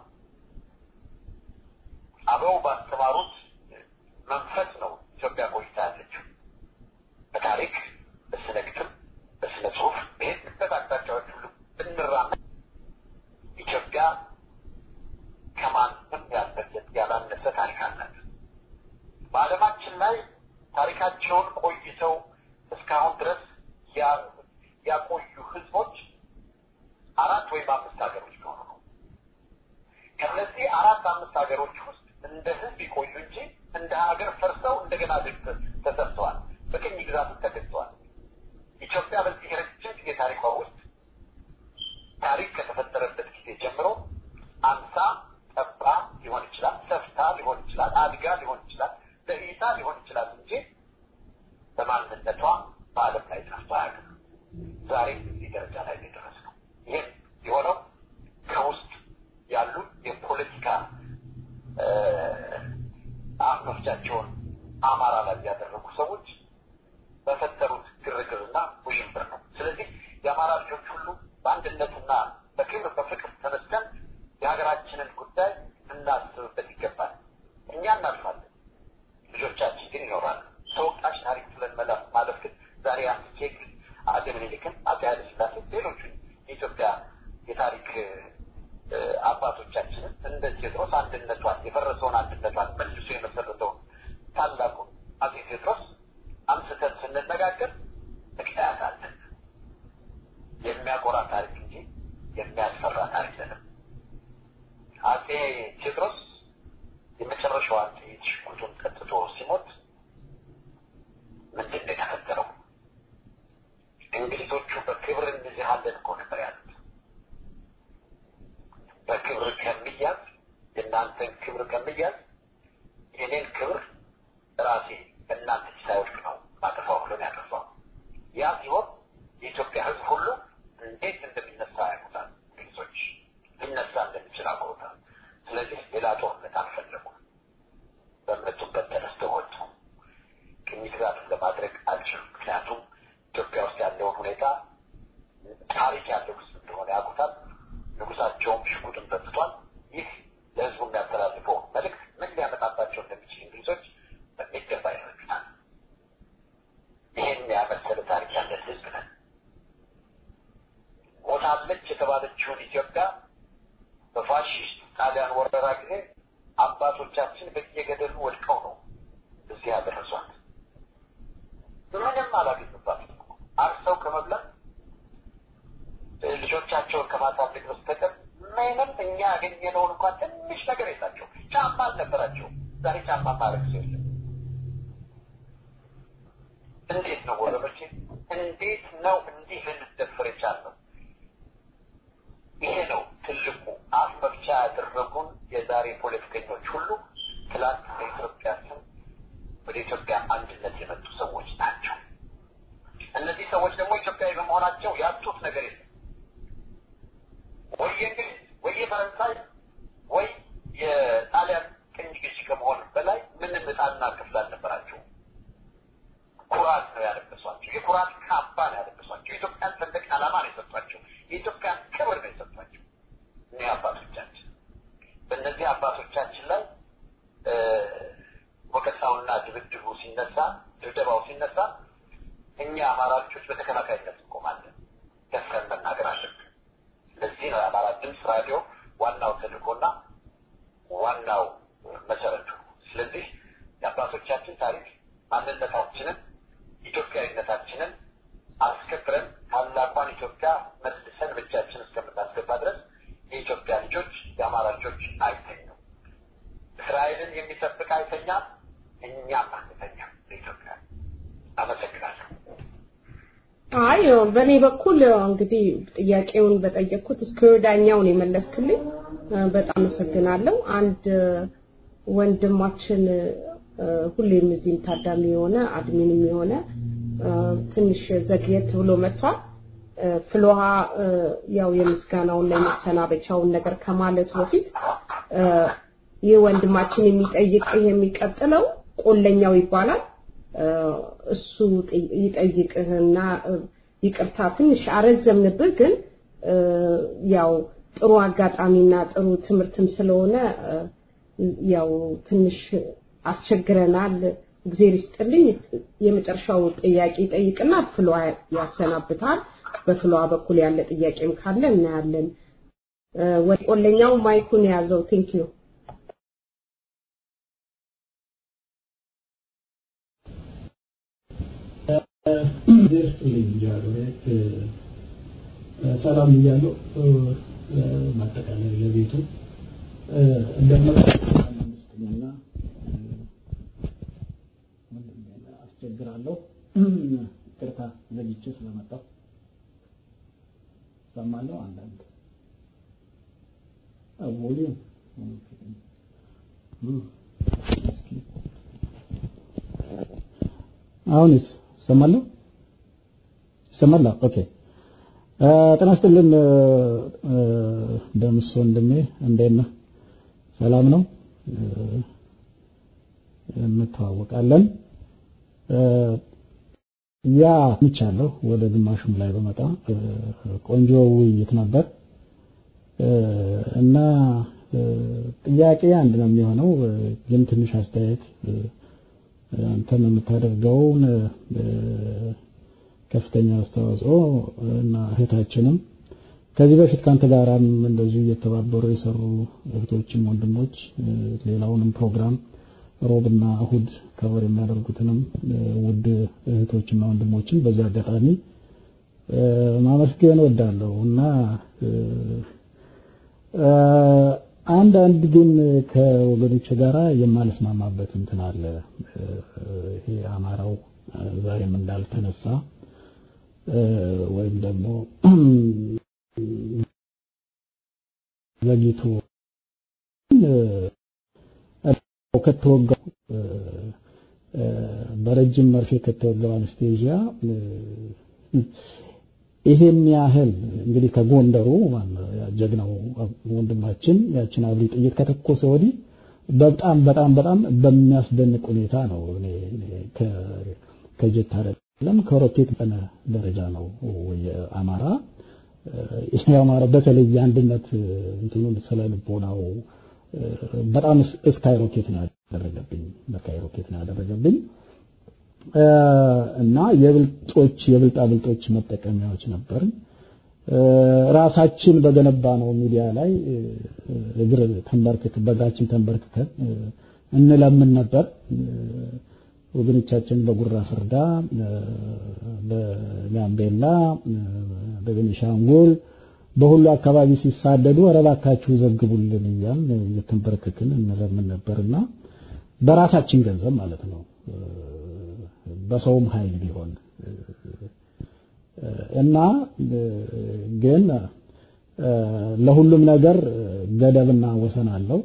Speaker 2: አበው ባስተማሩት መንፈስ ነው ኢትዮጵያ ቆይታ ያለችው። በታሪክ በስነ ግጥም በስነ ጽሁፍ በሄድንበት አቅጣጫዎች ሁሉ ብንራመድ ኢትዮጵያ ከማንም ያላነሰ ታሪክ አላት። በዓለማችን ላይ ታሪካቸውን ቆይተው እስካሁን ድረስ ያቆዩ ህዝቦች 4 ወይም 5 ሀገሮች ቢሆኑ ነው። ከነዚህ 4-5 ሀገሮች ውስጥ እንደ ህዝብ ይቆዩ እንጂ እንደ ሀገር ፈርሰው እንደገና ተሰርተዋል፣ በቅኝ ግዛት ተገዝተዋል። ኢትዮጵያ በዚህ ረጅም ጊዜ ታሪኳ ውስጥ ታሪክ ከተፈጠረበት ጊዜ ጀምሮ አንሳ ጠባ ሊሆን ይችላል፣ ሰፍታ ሊሆን ይችላል፣ አድጋ ሊሆን ይችላል፣ በሂታ ሊሆን ይችላል እንጂ በማንነቷ በዓለም ላይ ጠፍታ አያውቅም። ዛሬ እዚህ ደረጃ ላይ የደረስ ነው። ይህም የሆነው ከውስጥ ያሉ የፖለቲካ አፍ መፍቻቸውን አማራ ላይ ያደረጉ ሰዎች በፈጠሩት ግርግርና ውዥንብር ነው። ስለዚህ የአማራ ልጆች ሁሉ በአንድነትና በክብር በፍቅር ተነስተን የሀገራችንን ጉዳይ እናስብበት ይገባል። እኛ እናልፋለን፣ ልጆቻችን ግን ይኖራሉ። ተወቃሽ ታሪክ ብለን ማለፍ ግን ዛሬ አንስቼ አፄ ምኒልክን፣ አፄ ኃይለ ሥላሴ፣ ሌሎቹን የኢትዮጵያ የታሪክ አባቶቻችንን እንደ ቴዎድሮስ አንድነቷን የፈረሰውን አንድነቷን መልሶ የመሰረተውን ታላቁ አፄ ቴዎድሮስ አንስተን ስንነጋገር ምክንያት አለን። የሚያኮራ ታሪክ እንጂ የሚያስፈራ ታሪክ የለም። አፄ ቴዎድሮስ የመጨረሻዋን ጥይት ሽጉጡን ቀጥቶ ሲሞት ምንድን ነው የተፈጠረው? እንግሊዞቹ በክብር እንይዝሃለን እኮ ነበር ያሉት። በክብር ከሚያዝ የእናንተን ክብር ከሚያዝ የኔን ክብር ራሴ እናንተ ሳይወድቅ ነው ማጥፋው ብሎ ያጠፋው። ያ ሲሆን የኢትዮጵያ ሕዝብ ሁሉ እንዴት እንደሚነሳ ያውቁታል። እንግሊዞች ሊነሳ እንደሚችል አውቀውታል። ስለዚህ ሌላ ጦርነት አልፈለጉም። በመጡበት ተነስተው ወጡ። ቅኝ ግዛቱን ለማድረግ አልችሉም። ምክንያቱም ኢትዮጵያ ውስጥ ያለውን ሁኔታ ታሪክ ያለው ሕዝብ እንደሆነ ያውቁታል። ንጉሳቸውም ሽጉጥን በጥቷል። ይህ ለሕዝቡ የሚያስተላልፈው መልእክት ምን ሊያመጣባቸው እንደሚችል እንግሊዞች በሚገባ ይረዱታል። ይህን ያመሰለ ታሪክ ያለን ሕዝብ ነን። ሞታለች የተባለችውን ኢትዮጵያ በፋሺስት ጣሊያን ወረራ ጊዜ አባቶቻችን በየገደሉ ወድቀው ነው እዚህ ያደረሷት። ምንም አላገኙባትም። አርሰው ከመብላት ልጆቻቸውን ከማሳደግ በስተቀር ምንም እኛ ያገኘነውን እንኳን ትንሽ ነገር የላቸው። ጫማ አልነበራቸው። ዛሬ ጫማ ማድረግ ሰው የለም። እንዴት ነው ወገኖቼ? እንዴት ነው እንዲህ ልንደፈር የቻልነው? ይሄ ነው ትልቁ አፍ መፍቻ ያደረጉን የዛሬ ፖለቲከኞች ሁሉ ትላንት በኢትዮጵያ ስም ወደ ኢትዮጵያ አንድነት የመጡ ሰዎች ናቸው። እነዚህ ሰዎች ደግሞ ኢትዮጵያዊ በመሆናቸው ያጡት ነገር የለም። ወይ እንግሊዝ ወይ የፈረንሳይ ወይ የጣሊያን ቅኝ ገዢ ከመሆን በላይ ምንም ዕጣና ክፍል አልነበራቸውም። ኩራት ነው ያለበሷቸው። የኩራት ካባ ነው ያለበሷቸው። የኢትዮጵያን ሰንደቅ ዓላማ ነው የሰጧቸው። የኢትዮጵያን ክብር ነው የሰጧቸው። እኒህ አባቶቻችን በእነዚህ አባቶቻችን ላይ ወቀሳውና ድብደባው ሲነሳ እኛ አማራ ልጆች በተከላካይነት እንቆማለን። ደፍረን መናገር አለብን። ለዚህ ነው የአማራ ድምፅ ራዲዮ ዋናው ተልእኮና ዋናው መሰረቱ። ስለዚህ የአባቶቻችን ታሪክ ማንነታችንን ኢትዮጵያዊነታችንን አስከብረን ታላቋን ኢትዮጵያ መልሰን በእጃችን እስከምናስገባ ድረስ የኢትዮጵያ ልጆች የአማራ ልጆች አይተኙም። እስራኤልን የሚጠብቅ አይተኛም፣ እኛም አንተኛም። በኢትዮጵያ አመሰግናለሁ።
Speaker 3: አይ በኔ በኩል እንግዲህ ጥያቄውን በጠየቅኩት እስከ ወዳኛውን የመለስክልኝ በጣም አመሰግናለሁ። አንድ ወንድማችን ሁሌም እዚህም ታዳሚ የሆነ አድሚንም የሆነ ትንሽ ዘግየት ብሎ መጥቷል። ፍሎሃ ያው የምስጋናውን ላይ መሰናበቻውን ነገር ከማለት በፊት ይህ ወንድማችን የሚቀጥለው ቆለኛው ይባላል። እሱ ይጠይቅህና ይቅርታ ትንሽ አረዘምንብህ፣ ግን ያው ጥሩ አጋጣሚና ጥሩ ትምህርትም ስለሆነ ያው ትንሽ አስቸግረናል። እግዚአብሔር ይስጥልኝ። የመጨረሻው ጥያቄ ይጠይቅና ፍሎሃ ያሰናብታል። በፍሎሃ በኩል ያለ ጥያቄም ካለ እናያለን። ወቆለኛው ማይኩን ያዘው። ቴንክ ዩ።
Speaker 7: ሰላም ይያለው ማጠቃለያ ለቤቱ እንደማስተማና አስቸግራለሁ። ቅርታ ዘግቼ ስለመጣሁ ሰማለሁ። አንዳንድ ቮሊዩም አሁንስ ሰማለሁ። ኦኬ ጤና ይስጥልን። ደምስ ወንድሜ እንዴት ነህ? ሰላም ነው? እንተዋወቃለን። ያ ምቻለሁ ወደ ግማሹም ላይ በመጣ ቆንጆ ውይይት ነበር እና ጥያቄ አንድ ነው የሚሆነው፣ ግን ትንሽ አስተያየት አንተም የምታደርገውን ከፍተኛ አስተዋጽኦ እና እህታችንም ከዚህ በፊት ካንተ ጋራም እንደዚህ እየተባበሩ የሰሩ እህቶችም ወንድሞች ሌላውንም ፕሮግራም ሮብና እሁድ ከወር የሚያደርጉትንም ውድ እህቶችና ወንድሞችን በዛ አጋጣሚ ማመስገን እወዳለሁ እና አንዳንድ ግን ከወገኖች ጋራ የማልስማማበት እንትን አለ። ይሄ አማራው ዛሬም እንዳልተነሳ ወይም ደግሞ ዘግይቶ ከተወጋው በረጅም መርፌ ከተወጋው አንስቴዥያ ይሄን ያህል እንግዲህ ከጎንደሩ ጀግናው ወንድማችን ያችን አብሪ ጥይት ከተኮሰ ወዲህ በጣም በሚያስደንቅ ሁኔታ ነው። እኔ ከጀት አይደለም ከሮኬት በነ ደረጃ ነው የአማራ በተለይ አንድነት እንትኑን ስለልቦናው በጣም ስካይ ሮኬት ነው ያደረገብኝ እና የብልጣብልጦች መጠቀሚያዎች ነበር። ራሳችን በገነባ ነው ሚዲያ ላይ እግር በእግራችን ተንበርክከን እንለምን ነበር። ወገኖቻችን በጉራ ፈርዳ፣ በጋምቤላ፣ በቤኒሻንጉል በሁሉ አካባቢ ሲሳደዱ አረባካችሁ ዘግቡልን እያልን እየተንበረከክን እንለምን ነበርና በራሳችን ገንዘብ ማለት ነው፣ በሰውም ኃይል ቢሆን እና ግን ለሁሉም ነገር ገደብና ወሰን አለው።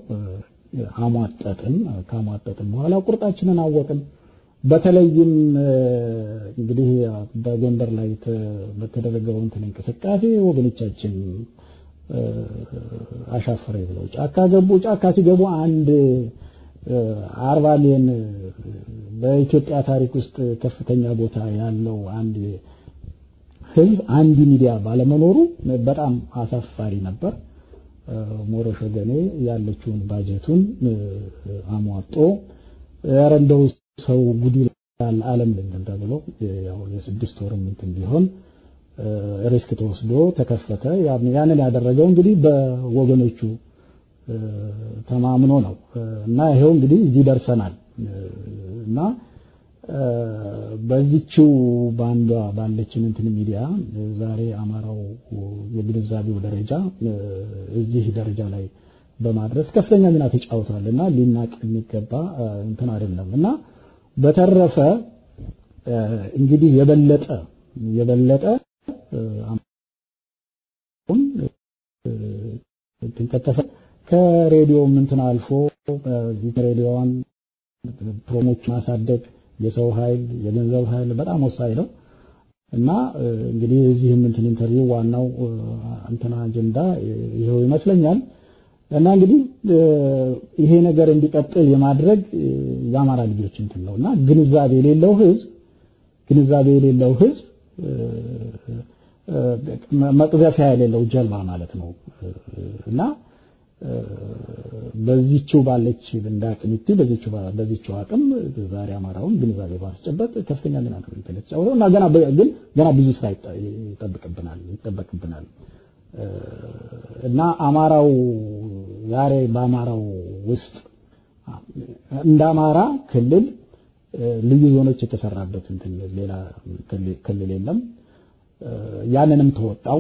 Speaker 7: ካሟጠጥን በኋላ ቁርጣችንን አወቅን። በተለይም እንግዲህ በጎንደር ላይ በተደረገው እንትን እንቅስቃሴ ወገኖቻችን አሻፈረ ብለው ጫካ ሲገቡ አንድ 40 ሚሊዮን በኢትዮጵያ ታሪክ ውስጥ ከፍተኛ ቦታ ያለው አንድ ህዝብ አንድ ሚዲያ ባለመኖሩ በጣም አሳፋሪ ነበር። ሞረሽ ወገኔ ያለችውን ባጀቱን አሟጦ ያረንደው ሰው ጉዲ ዓለም ለምን ተብሎ ያው የ6 ወር እንትን ቢሆን ሪስክ ተወስዶ ተከፈተ። ያንን ያደረገው እንግዲህ በወገኖቹ ተማምኖ ነው እና ይሄው እንግዲህ እዚህ ደርሰናል እና በዚህው ባንዷ ባለችን እንትን ሚዲያ ዛሬ አማራው የግንዛቤው ደረጃ እዚህ ደረጃ ላይ በማድረስ ከፍተኛ ሚና ተጫውቷልና ሊናቅ የሚገባ እንትን አይደለም እና በተረፈ እንግዲህ የበለጠ እንተከፈ ከሬዲዮ እንትን አልፎ ሬዲዮን ፕሮሞት ማሳደግ የሰው ኃይል የገንዘብ ኃይል በጣም ወሳኝ ነው እና እንግዲህ እዚህ እንትን ኢንተርቪው ዋናው እንትና አጀንዳ ይሄው ይመስለኛል እና እንግዲህ ይሄ ነገር እንዲቀጥል የማድረግ የአማራ ልጆች እንትን ነውና ግንዛቤ የሌለው ህዝብ መቅዘፊያ የሌለው ጀልባ ማለት ነው እና በዚህው ባለች እንዳቅምቲ በዚህው አቅም ዛሬ አማራውን ግንዛቤ ማስጨበጥ ከፍተኛ ሚና ነው የተጫወተው እና ገና ብዙ ስራ ይጠበቅብናል እና አማራው ዛሬ በአማራው ውስጥ እንደ አማራ ክልል ልዩ ዞኖች የተሰራበት እንትን ሌላ ክልል የለም ያንንም ተወጣው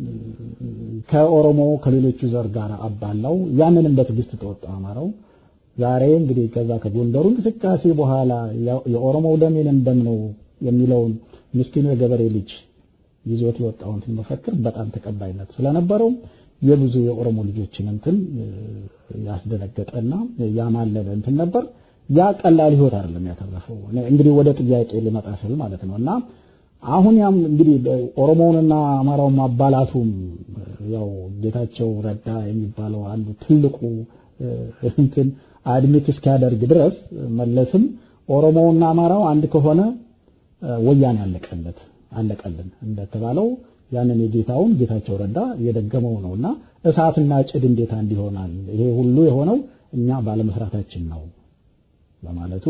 Speaker 7: ከኦሮሞ ከሌሎቹ ዘር ጋር አባላው ያንንም በትግስት ተወጣው አማራው ዛሬ እንግዲህ ከዛ ከጎንደሩ እንቅስቃሴ በኋላ የኦሮሞ ደሜንም ደም ነው የሚለውን ምስኪኑ የገበሬ ልጅ ይዞት የወጣው እንትን መፈክር በጣም ተቀባይነት ስለነበረው የብዙ የኦሮሞ ልጆችን እንትን ያስደነገጠና ያማለለ እንትን ነበር ያ ቀላል ህይወት አይደለም ያተረፈው እንግዲህ ወደ ጥያቄ ሊመጣ ስል ማለት ነውና አሁን ያም እንግዲህ ኦሮሞውንና አማራውን ማባላቱም ያው ጌታቸው ረዳ የሚባለው አንዱ ትልቁ እንትን አድሚት እስኪያደርግ ድረስ መለስም ኦሮሞውና አማራው አንድ ከሆነ ወያኔ አለቀልን እንደተባለው ያንን የጌታውን ጌታቸው ረዳ የደገመው ነውና እሳትና ጭድ እንዴት እንዲሆናል ይሄ ሁሉ የሆነው እኛ ባለመስራታችን ነው በማለቱ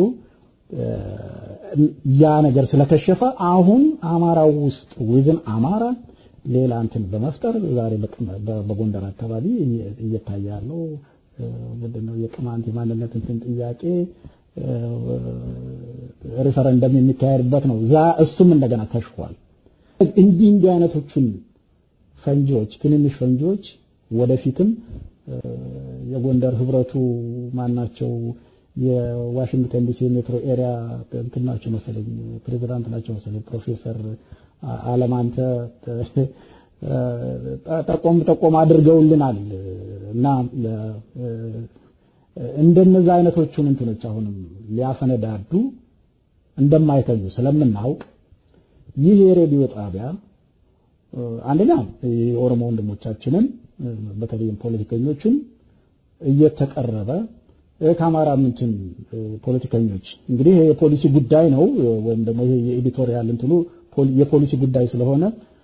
Speaker 7: ያ ነገር ስለከሸፈ አሁን አማራው ውስጥ ወይዘን አማራ ሌላ እንትን በመፍጠር ዛሬ በጎንደር አካባቢ እየታያለው ምንድነው የቅማንት የማንነት እንትን ጥያቄ ሪፈረንደም የሚካሄድበት ነው እሱም እንደገና ከሽፏል እንዲህ አይነቶችን ፈንጆች ትንንሽ ፈንጆች ወደፊትም የጎንደር ህብረቱ ማናቸው የዋሽንግተን ዲሲ ሜትሮ ኤሪያ እንትናቸው መሰለኝ ፕሬዝዳንት ናቸው መሰለኝ ፕሮፌሰር አለማንተ ጠቆም አድርገውልናል እና እንደነዛ አይነቶቹን እንትኖች አሁንም ሊያፈነዳዱ እንደማይተኙ ስለምናውቅ ይህ የሬዲዮ ጣቢያ አንደኛ የኦሮሞ ወንድሞቻችንን በተለይም ፖለቲከኞችን እየተቀረበ ከአማራ ምንትን ፖለቲከኞች እንግዲህ የፖሊሲ ጉዳይ ነው ወይም ደግሞ ይሄ የኤዲቶሪያል እንትኑ የፖሊሲ ጉዳይ ስለሆነ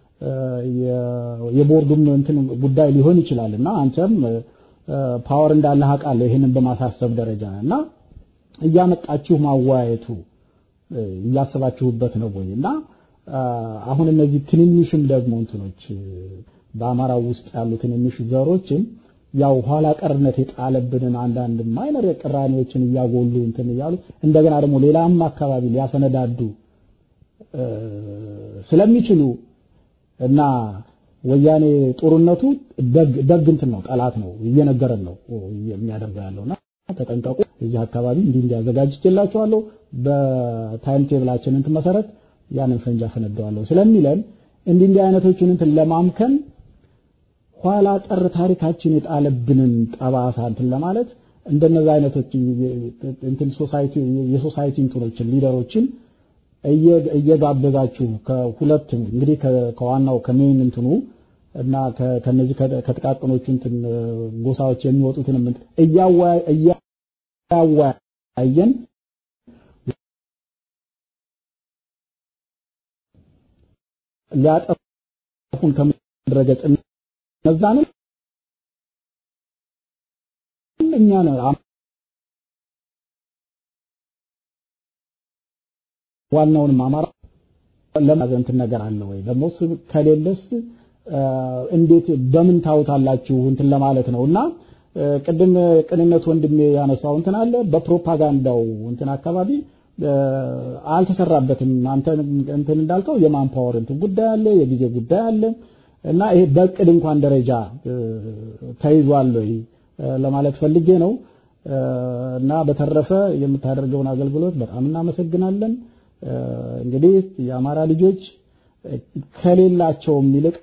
Speaker 7: የቦርዱም እንትን ጉዳይ ሊሆን ይችላልና አንተም ፓወር እንዳለ አቃለሁ ይሄንን በማሳሰብ ደረጃና እያመጣችሁ ማዋየቱ እያሰባችሁበት ነው ወይና አሁን እነዚህ ትንንሽም ደግሞ እንትኖች በአማራው ውስጥ ያሉት ትንንሽ ዘሮችን ያው ኋላ ቀርነት የጣለብንን አንዳንድ ማይነር ቅራኔዎችን እያጎሉ እንትን ይያሉ እንደገና ደግሞ ሌላም አካባቢ ሊያፈነዳዱ ስለሚችሉ እና ወያኔ ጦርነቱ ደግ እንትን ነው ጠላት ነው እየነገረን ነው የሚያደርገው ያለውና ተጠንቀቁ እዚህ አካባቢ እንዲያዘጋጅላችኋለሁ በታይም ቴብላችን እንትን መሰረት ያንን ፈንጃ ፈነዳዋለሁ ስለሚለን እንዲህ አይነቶችን እንትን ለማምከን ኋላ ቀር ታሪካችን የጣለብንን ጠባሳ እንትን ለማለት እንደነዛ አይነቶች እንትን የሶሳይቲ እንትኖችን ሊደሮችን እየጋበዛችሁ ከሁለት እንግዲህ ከዋናው ከሜን እንትኑ እና ከነዚህ ከጥቃቅኖቹ እንትን ጎሳዎች የሚወጡትን እያወያያችሁ ያዋየን ሊያጠፉን ከምድረገጽ ነዛንም እኛ ነው ዋናውንም አማራ ለማዘንት ነገር አለ ወይ ደሞስ ከሌለስ እንዴት በምን ታውታላችሁ እንትን ለማለት ነውና ቅድም ቅንነት ወንድሜ ያነሳው እንትን አለ በፕሮፓጋንዳው እንትን አካባቢ አልተሰራበትም አንተ እንትን እንዳልከው የማን ፓወር እንትን ጉዳይ አለ የጊዜ ጉዳይ አለ እና ይሄ በቅድ እንኳን ደረጃ ተይዟል ወይ ለማለት ፈልጌ ነው እና በተረፈ የምታደርገውን አገልግሎት በጣም እናመሰግናለን እንግዲህ የአማራ ልጆች ከሌላቸው ይልቅ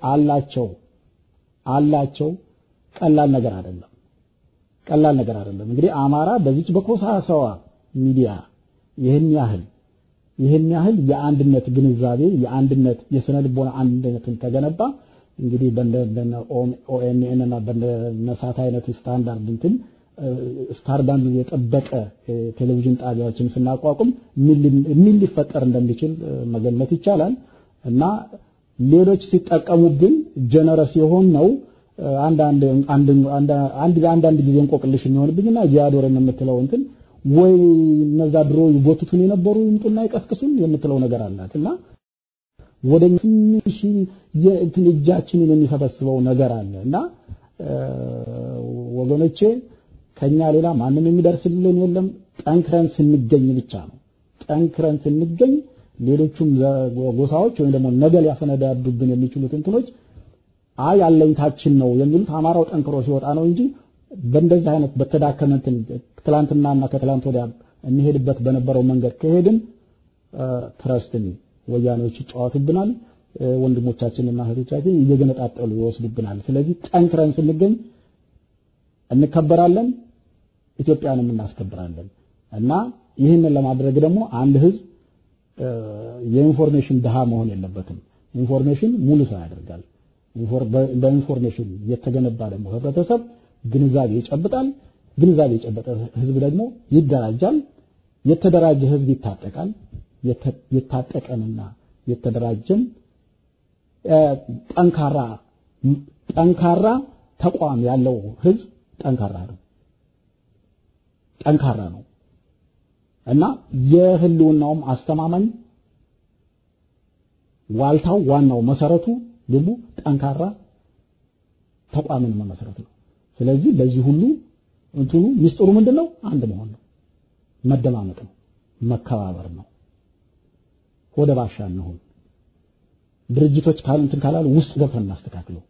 Speaker 7: አላቸው ቀላል ነገር አይደለም እንግዲህ አማራ በዚች በኮሳሳዋ ሚዲያ ይሄን ያህል የአንድነት ግንዛቤ የአንድነት የስነ ልቦና አንድነትን ተገነባ እንግዲህ በእንደነ ኦኤምኤን እና በነሳት አይነት ስታንዳርድ እንትን ስታንዳርድ የጠበቀ ቴሌቪዥን ጣቢያዎችን ስናቋቁም ምን ሊፈጠር እንደሚችል መገመት ይቻላል እና ሌሎች ሲጠቀሙብን ጀነረስ የሆን ነው አንድ ጊዜ እንቆቅልሽ የሚሆንብኝና ጂያዶርን የምትለው እንትን ወይ እነዛ ድሮ ይጎትቱን የነበሩ ይምጡና ይቀስቅሱን የምትለው ነገር አላትና ወደንሽ የእንትን እጃችንን የሚሰበስበው ነገር አለና ወገኖቼ ከኛ ሌላ ማንንም የሚደርስልን የለም ጠንክረን ስንገኝ ብቻ ነው ጠንክረን ስንገኝ ሌሎቹም ጎሳዎች ወይ ደግሞ ነገል ያፈነዳዱብን የሚችሉት እንትኖች ያለኝታችን ነው የሚሉት አማራው ጠንክሮ ሲወጣ ነው እንጂ በእንደዚህ አይነት በተዳከመንትን ትላንትናና ከትላንት ወዲያ እንሄድበት በነበረው መንገድ ከሄድን ትረስትን ወያኔዎች ይጫወቱብናል ወንድሞቻችንና እህቶቻችን እየገነጣጠሉ ይወስዱብናል ስለዚህ ጠንክረን ስንገኝ እንከበራለን ኢትዮጵያንም እናስከብራለን እና ይህንን ለማድረግ ደግሞ አንድ ህዝብ የኢንፎርሜሽን ድሃ መሆን የለበትም ኢንፎርሜሽን ሙሉ ሰው ያደርጋል በኢንፎርሜሽን የተገነባ ደግሞ ህብረተሰብ ግንዛቤ ይጨብጣል ግንዛቤ የጨበጠ ህዝብ ደግሞ ይደራጃል የተደራጀ ህዝብ ይታጠቃል የታጠቀንና የተደራጀን ጠንካራ ተቋም ያለው ህዝብ ጠንካራ ነው እና የህልውናውም አስተማማኝ ዋልታው ዋናው መሰረቱ ደግሞ ጠንካራ ተቋምን መመስረት ነው ስለዚህ ለዚህ ሁሉ እንትኑ ሚስጥሩ ምንድነው አንድ መሆን ነው መደማመጥ ነው መከባበር ነው ወደ ባሻ ነው ድርጅቶች ካላሉ ውስጥ ገብተን እናስተካክለው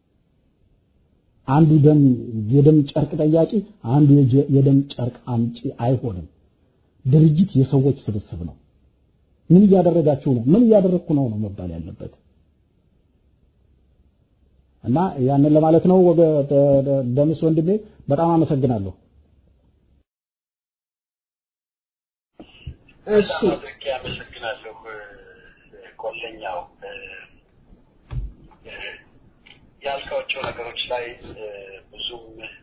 Speaker 7: አንዱ የደም ጨርቅ ጠያቂ አንዱ የደም ጨርቅ አምጪ አይሆንም ድርጅት የሰዎች ስብስብ ነው ምን ያደረጋችሁ ነው ምን ያደረኩ ነው መባል ያለበት እና ያንን ለማለት ነው ደምስ ወንድሜ በጣም አመሰግናለሁ
Speaker 2: እሺ አመሰግናለሁ ቆለኛው ያልካቸው ነገሮች ላይ ብዙም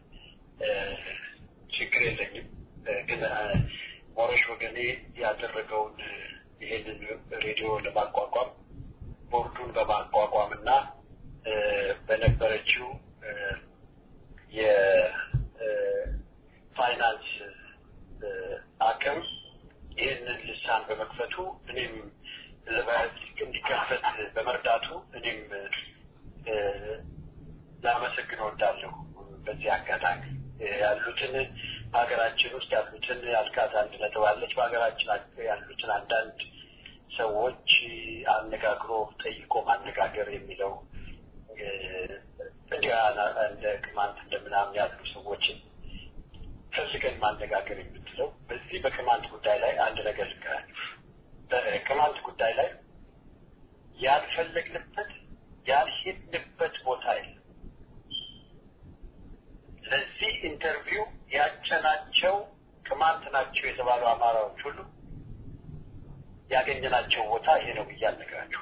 Speaker 2: ችግር የለኝም ግን ሞረሽ ወገኔ ያደረገውን ይሄንን ሬዲዮ ለማቋቋም ቦርዱን በማቋቋምና በነበረችው የፋይናንስ አቅም ይህንን ልሳን በመክፈቱ እኔም እንዲከፈት በመርዳቱ እኔም ላመሰግን እወዳለሁ በዚህ አጋጣሚ ያሉትን ሀገራችን ውስጥ ያሉትን ያልካት አንድ ነጥብ አለች በሀገራችን ያሉትን አንዳንድ ሰዎች አነጋግሮ ጠይቆ ማነጋገር የሚለው እንደ ቅማንት እንደምናምን ያሉ ሰዎችን ፈልገን ማነጋገር የምትለው በዚህ በቅማንት ጉዳይ ላይ አንድ ነገር ልንገራችሁ በቅማንት ጉዳይ ላይ ያልፈለግንበት ያልሄድንበት ቦታ የለም ለዚህ ኢንተርቪው ያጨናቸው ቅማንት ናቸው የተባሉ አማራዎች ሁሉ ያገኘናቸው ቦታ ይሄ ነው ብያለሁ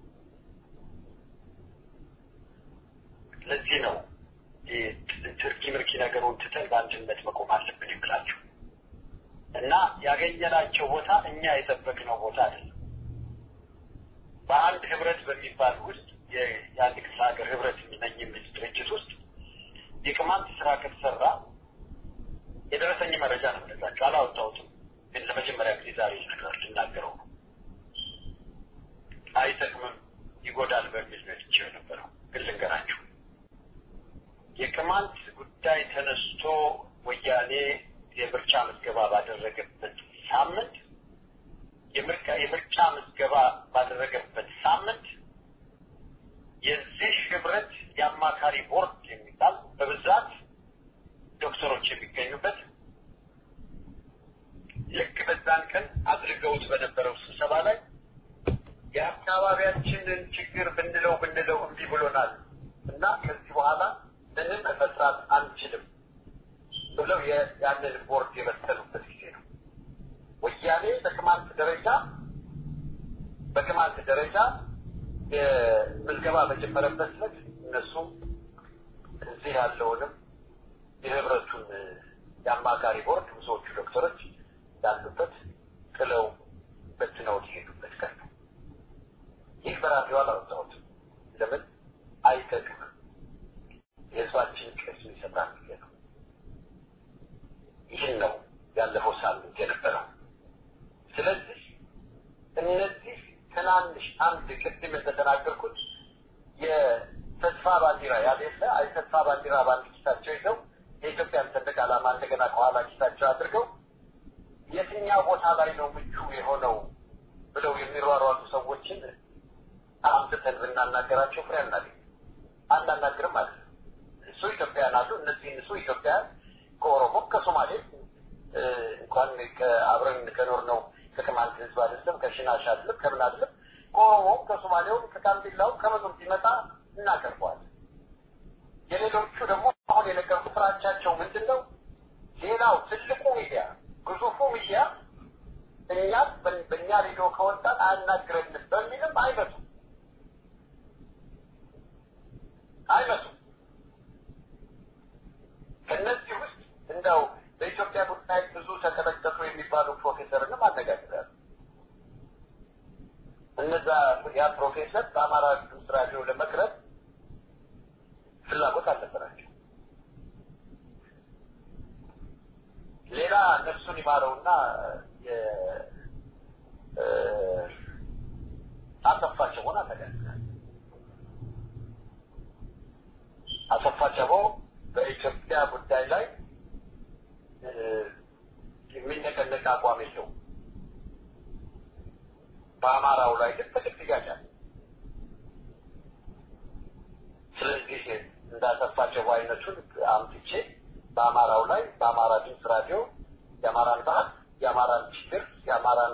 Speaker 2: ለዚህ ነው ትርኪ ምርኪ ነገሩን ትተን በአንድነት መቆም አለብን ይላችሁ እና ያገኘናቸው ቦታ እኛ የጠበቅነው ቦታ አይደለም። በአንድ ህብረት በሚባል ውስጥ የአንድ ክፍለ ሀገር ህብረት የሚነኝም ድርጅት ውስጥ የቅማንት ስራ ከተሰራ የደረሰኝ መረጃ ነው እንደዛቸው አላወጣሁትም፣ ግን ለመጀመሪያ ጊዜ ዛሬ ልናገረው ነው። አይጠቅምም ይጎዳል በሚል ነው የነበረው። ግን ልንገራችሁ የቅማንት ጉዳይ ተነስቶ ወያኔ የምርጫ ምዝገባ ባደረገበት ሳምንት የምርጫ ምዝገባ ባደረገበት ሳምንት የዚህ ህብረት የአማካሪ ቦርድ የሚባል በብዛት ዶክተሮች የሚገኙበት ልክ በዛን ቀን አድርገውት በነበረው ስብሰባ ላይ የአካባቢያችንን ችግር ብንለው እምቢ ብሎናል እና ከዚህ በኋላ ምንም መስራት አንችልም ብለው ያንን ቦርድ የበተኑበት ጊዜ ነው። ወያኔ በቅማንት ደረጃ የምዝገባ በጀመረበት ዕለት እነሱ እዚህ ያለውንም የህብረቱን የአማካሪ ቦርድ ብዙዎቹ ዶክተሮች ያሉበት ጥለው በትነው ይሄዱበት ቀን ነው። ይህ በራዲዮ አላወጣሁትም። ለምን አይጠቅምም። የህዝባችን ቅስም ይሰጣል ብዬ ነው። ይህን ነው ያለፈው ሳምንት የነበረው። ስለዚህ እነዚህ ትናንሽ አንድ ቅድም እንደተናገርኩት የተስፋ ባንዲራ ያሌለ ተስፋ ባንዲራ ባንድ ኪሳቸው ይዘው የኢትዮጵያን ሰንደቅ ዓላማ እንደገና ከኋላ ኪሳቸው አድርገው የትኛው ቦታ ላይ ነው ምቹ የሆነው ብለው የሚሯሯጡ ሰዎችን አምጥተን ብናናገራቸው ፍሬ አናናግርም ማለት ነው። እሱ ኢትዮጵያን አሉ። እነዚህ ኢትዮጵያን ከኦሮሞ ከሶማሌ እንኳን ከአብረን ከኖር ነው ከቅማንት ህዝብ አይደለም ከሽናሻ አይደለም ከምን አይደለም ከኦሮሞ ከሶማሌው ከጋምቤላው ከመጡም ሲመጣ እናቀርበዋለን። የሌሎቹ ደግሞ አሁን የነገርኩ ፍራቻቸው ምንድነው? ሌላው ትልቁ ሚዲያ ግዙፉ ሚዲያ እኛ በእኛ ሬዲዮ ከወጣን አያናግረንም በሚልም አይመጡም። ከነዚህ ውስጥ እንደው በኢትዮጵያ ጉዳይ ብዙ ተከለከሉ የሚባሉ ፕሮፌሰርንም አነጋግረናል። እነዛ ያ ፕሮፌሰር በአማራ ድምፅ ራዲዮ ለመቅረብ ፍላጎት አልነበራቸው። ሌላ ነፍሱን ይማረውና አሰፋቸው ሆነ አነጋግረናል። አሰፋቸው በኢትዮጵያ ጉዳይ ላይ የሚነቀነቅ አቋም የለውም። በአማራው ላይ ግን ተከትያለሁ። ስለዚህ እንዳሰፋቸው አይነቱን አምጥቼ በአማራው ላይ በአማራ ድምፅ ራዲዮ የአማራን ባህል፣ የአማራን ችግር፣ የአማራን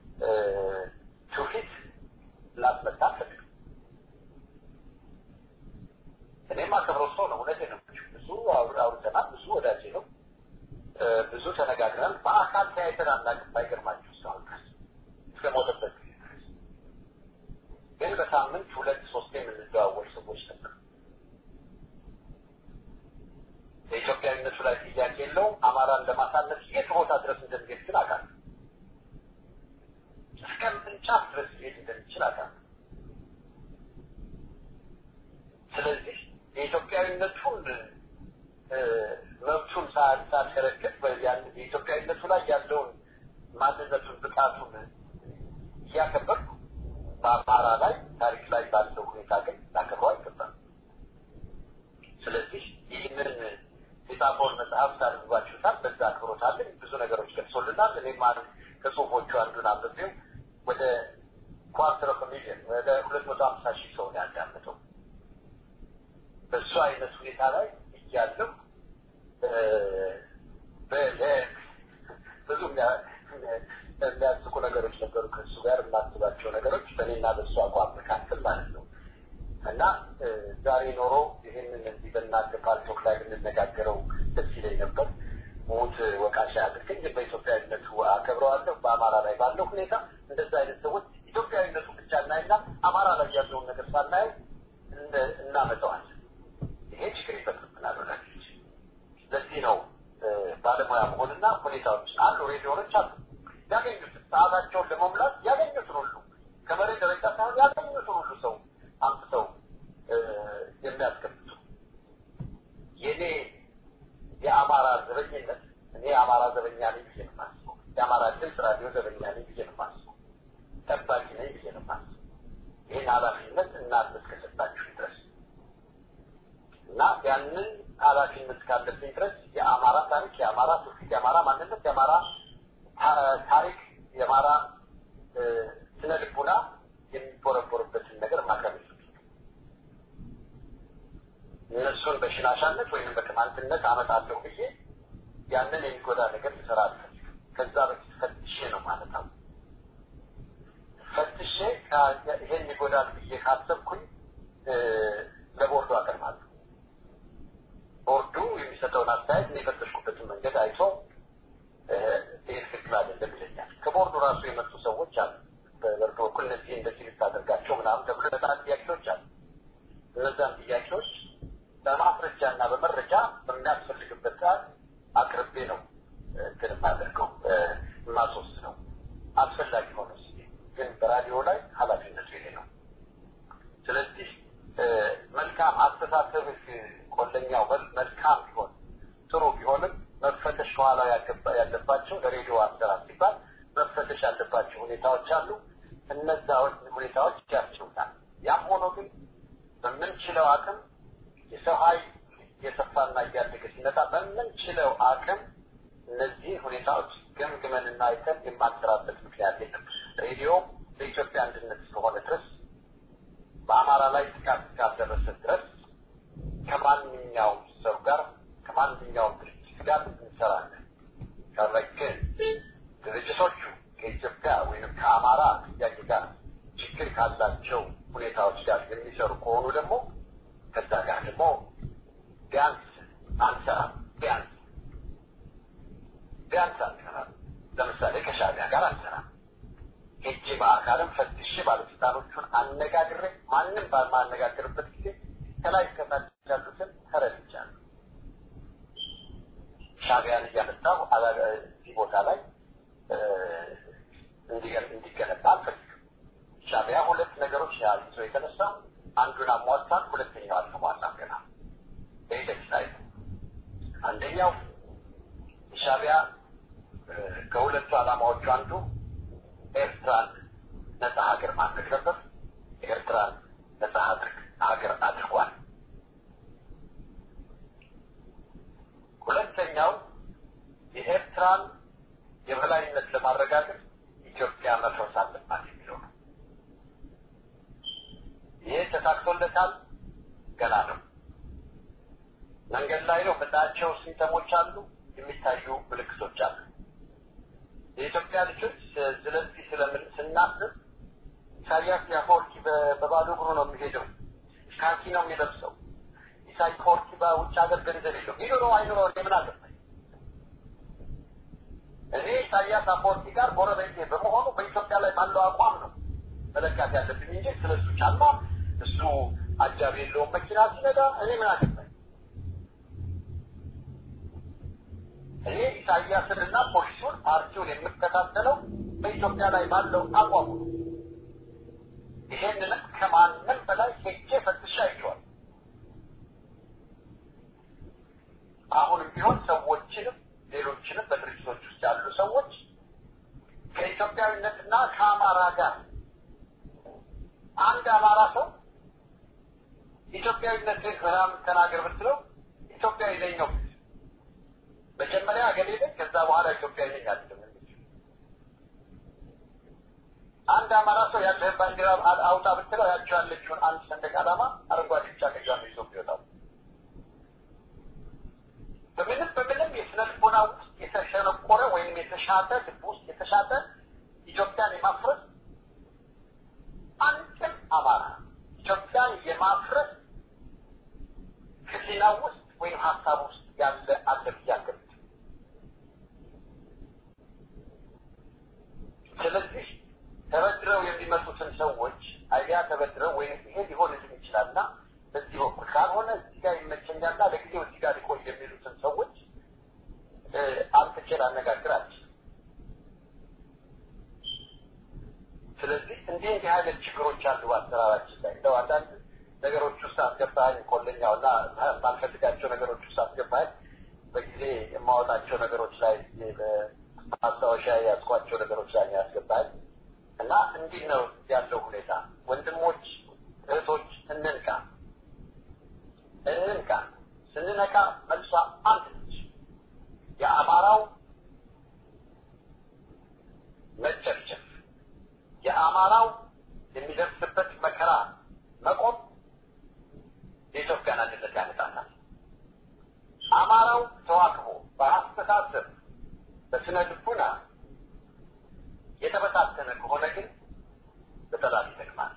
Speaker 2: ትውፊት ላስመጣ ፈልግ እኔም አከብረው ሰው ነው። እውነቴን ነው። ብዙ አውርተናል። ብዙ ወዳጄ ነው። ብዙ ተነጋግረናል። በአካል ተያይተን አናውቅም። ባይገርማችሁ እስካሁን ድረስ እስከ ሞተበት ግን በሳምንት 2-3 የምንደዋወል ሰዎች ነበር። የኢትዮጵያዊነቱ ላይ ጥያቄ የለውም። አማራን ለማሳነስ የት ቦታ ድረስ እንደሚሄድ ግን አውቃለሁ። እስከ ምንጫፍ ድረስ ሊሄድ እንደሚችል አውቃለሁ። ስለዚህ የኢትዮጵያዊነቱን መብቱን ሳልከለክል የኢትዮጵያዊነቱ ላይ ያለውን ማንነቱን ብቃቱን እያከበርኩ በአማራ ላይ ታሪክ ላይ ባለው ሁኔታ ግን ላከብረው አይገባም። ስለዚህ ይህንን የጻፈውን መጽሐፍ ታድርጓችሁታል። በዛ አክብሮታለን። ብዙ ነገሮች ገልጾልናል። እኔም ከጽሁፎቹ አንዱን አንብቤው ወደ 250,000 ወደ 250,000 ሰው ነው ያዳመጠው። በሱ አይነት ሁኔታ ላይ እያለው ብዙ የሚያስቁ ነገሮች ነበሩ። ከእሱ ጋር የማስባቸው ነገሮች በእኔና በእሱ አቋም መካከል ማለት ነው። እና ዛሬ ኖሮ ይህንን እንዲህ በእናንተ ፓልቶክ ላይ ብንነጋገረው ደስ ይለኝ ነበር። ሞት ወቃሻ አድርገኝ በኢትዮጵያዊነቱ አከብረዋለሁ። በአማራ ላይ ባለው ሁኔታ እንደዛ አይነት ሰዎች ኢትዮጵያዊነቱ ብቻ እናይና አማራ ላይ ያለውን ነገር ሳናየው እናመጣዋለን። ይሄ ችግር ይፈጥርብናል ወላጆች። ለዚህ ነው ባለሙያ መሆንና ሁኔታዎች አሉ ሬዲዮዎች አሉ ያገኙት ሰዓታቸውን ለመሙላት ያገኙት ሁሉ ከመሬት ደረጃ ሳይሆን ያገኙት ሁሉ ሰው አምጥተው የሚያስከፍቱ የኔ የአማራ ዘበኝነት እኔ አማራ ዘበኛ ነኝ ብዬ ነው የማስበው የአማራ ድምፅ ራዲዮ ዘበኛ ነኝ ብዬ ነው የማስበው ጠባቂ ነኝ ብዬ ነው የማስበው ይህን ኃላፊነት እናንተ እስከሰጣችሁ ድረስ እና ያንን ኃላፊነት ካለብኝ ድረስ የአማራ ታሪክ የአማራ ትውፊት የአማራ ማንነት የአማራ ታሪክ የአማራ ስነ ልቦና የሚቦረቦርበትን ነገር ማከም እነሱን በሽናሻነት ወይም በቅማንትነት አመጣለሁ ብዬ ያንን የሚጎዳ ነገር ይሰራል ከዛ በፊት ፈትሼ ነው ማለት ነው ፈትሼ ይሄን ይጎዳል ብዬ ካሰብኩኝ ለቦርዱ አቀርባለሁ ቦርዱ የሚሰጠውን አስተያየት የፈተሽኩበትን መንገድ አይቶ ይህ ትክክል አይደለም ይለኛል ከቦርዱ ራሱ የመጡ ሰዎች አሉ በቦርዱ በኩል እነዚህ እንደዚህ ልታደርጋቸው ምናምን ተብሎ በጣም ጥያቄዎች አሉ እነዛን ጥያቄዎች በማስረጃና በመረጃ በሚያስፈልግበት ሰዓት አቅርቤ ነው እንትን የማደርገው የማስወስነው አስፈላጊ ሆኖ ግን በራዲዮ ላይ ኃላፊነቱ ይሄ ነው ስለዚህ መልካም አስተሳሰብህ ቆለኛው መልካም ቢሆን ጥሩ ቢሆንም መፈተሽ በኋላ ያለባቸው ለሬዲዮ አሰራር ሲባል መፈተሽ ያለባቸው ሁኔታዎች አሉ እነዛ ሁኔታዎች ያስችሉታል ያም ሆኖ ግን በምንችለው አቅም የሰው ኃይል የሰፋና እያደገ ሲመጣ በምንችለው አቅም እነዚህ ሁኔታዎች ገምግመንና አይተን የማንሰራበት ምክንያት የለም ሬዲዮ በኢትዮጵያ አንድነት እስከሆነ ድረስ በአማራ ላይ ጥቃት እስካልደረሰ ድረስ ከማንኛውም ሰው ጋር ከማንኛውም ድርጅት ጋር እንሰራለን ከረግን ድርጅቶቹ ከኢትዮጵያ ወይም ከአማራ ጥያቄ ጋር ችግር ካላቸው ሁኔታዎች ጋር የሚሰሩ ከሆኑ ደግሞ ከዛ ጋር ደግሞ ቢያንስ አንሰራም ቢያንስ አንሰራም ለምሳሌ ከሻዕቢያ ጋር አንሰራም ሄጄ በአካልም ፈትሼ ባለስልጣኖቹን አነጋግሬ ማንም ባልማነጋግርበት ጊዜ ከላይ ከታች ያሉትን ተረድቻለሁ ሻዕቢያን እያመጣሁ እዚህ ቦታ ላይ እንዲገነባ አልፈልግም ሻዕቢያ ሁለት ነገሮች ይዞ የተነሳው አንዱን አሟልቷል ሁለተኛው አልተሟላም ገና በሂደት ላይ አንደኛው ሻዕቢያ ከሁለቱ ዓላማዎቹ አንዱ ኤርትራን ነፃ ሀገር ማድረግ ነበር ኤርትራን ነፃ ሀገር አድርጓል ሁለተኛው የኤርትራን የበላይነት ለማረጋገጥ ኢትዮጵያ መፍረስ አለባት የሚለው ነው ይሄ ተሳክቶለታል ገና ነው መንገድ ላይ ነው በታቸው ሲስተሞች አሉ የሚታዩ ምልክቶች አሉ የኢትዮጵያ ልጆች ስለዚህ ስናስብ ኢሳያስ ያፎርኪ በባዶ እግሩ ነው የሚሄደው ካኪ ነው የሚለብሰው ኢሳያስ ፎርኪ በውጭ ሀገር ገንዘብ የለው ይኖረው አይኖረው ለምን አገባኝ እኔ ኢሳያስ አፎርኪ ጋር ጎረቤቴ በመሆኑ በኢትዮጵያ ላይ ባለው አቋም ነው መለካት ያለብኝ እንጂ ስለሱ ጫማ እሱ አጃቢ የለውም መኪና ሲነዳ እኔ ምን አገባኝ እኔ ኢሳያስንና ፖሊሱን ፓርቲውን የምከታተለው በኢትዮጵያ ላይ ባለው አቋም ነው ይሄንን ከማንም በላይ ሄጄ ፈትሼ አይቼዋለሁ አሁንም ቢሆን ሰዎችንም ሌሎችንም በድርጅቶች ውስጥ ያሉ ሰዎች ከኢትዮጵያዊነትና ከአማራ ጋር አንድ አማራ ሰው ኢትዮጵያዊነትን ምናምን ተናገር ብትለው ኢትዮጵያዊ ነኝ ነው መጀመሪያ አገሬ ነኝ ከዛ በኋላ ኢትዮጵያዊ ነኝ አይደለም አንድ አማራ ሰው ያለው ባንዲራ አውጣ ብትለው ያቸው ያለችውን አንድ ሰንደቅ ዓላማ አረንጓዴ ቢጫ ቀይ ነው ኢትዮጵያ ነው በምንም የስነ ልቦና ውስጥ የተሸነቆረ ወይም የተሻተ ልብ ውስጥ የተሻተ ኢትዮጵያን የማፍረስ አንድም አማራ ኢትዮጵያን የማፍረስ ህሊና ውስጥ ወይም ሀሳብ ውስጥ ያለ አለብያገር ስለዚህ ተበድረው የሚመጡትን ሰዎች አይዲያ ተበድረው ወይም ይሄ ሊሆን ይችላልና በዚህ በኩል ካልሆነ እዚህ ጋር ይመቸኛልና ለጊዜው እዚህ ጋር ሊቆይ የሚሉትን ሰዎች አንተቼ ላነጋግር እንደዚህ አይነት ችግሮች አሉ አስተራራችን ላይ እንደው አንዳንድ ነገሮች ውስጥ አስገባኝ ኮለኛውና ባልፈልጋቸው ነገሮች ውስጥ አስገባኝ በጊዜ የማወጣቸው ነገሮች ላይ በማስታወሻ ያስቋቸው ነገሮች ላይ ያስገባኝ እና እንዲህ ነው ያለው ሁኔታ ወንድሞች እህቶች እንንቃ ስንነቃ መልሷ አንድ ነች የአማራው መጨፍጨፍ የአማራው የሚደርስበት መከራ መቆም የኢትዮጵያን አንድነት ያመጣል አማራው ተዋክቦ በአስተሳሰብ በስነ ልቦና የተበታተነ ከሆነ ግን በጠላት ይጠቅማል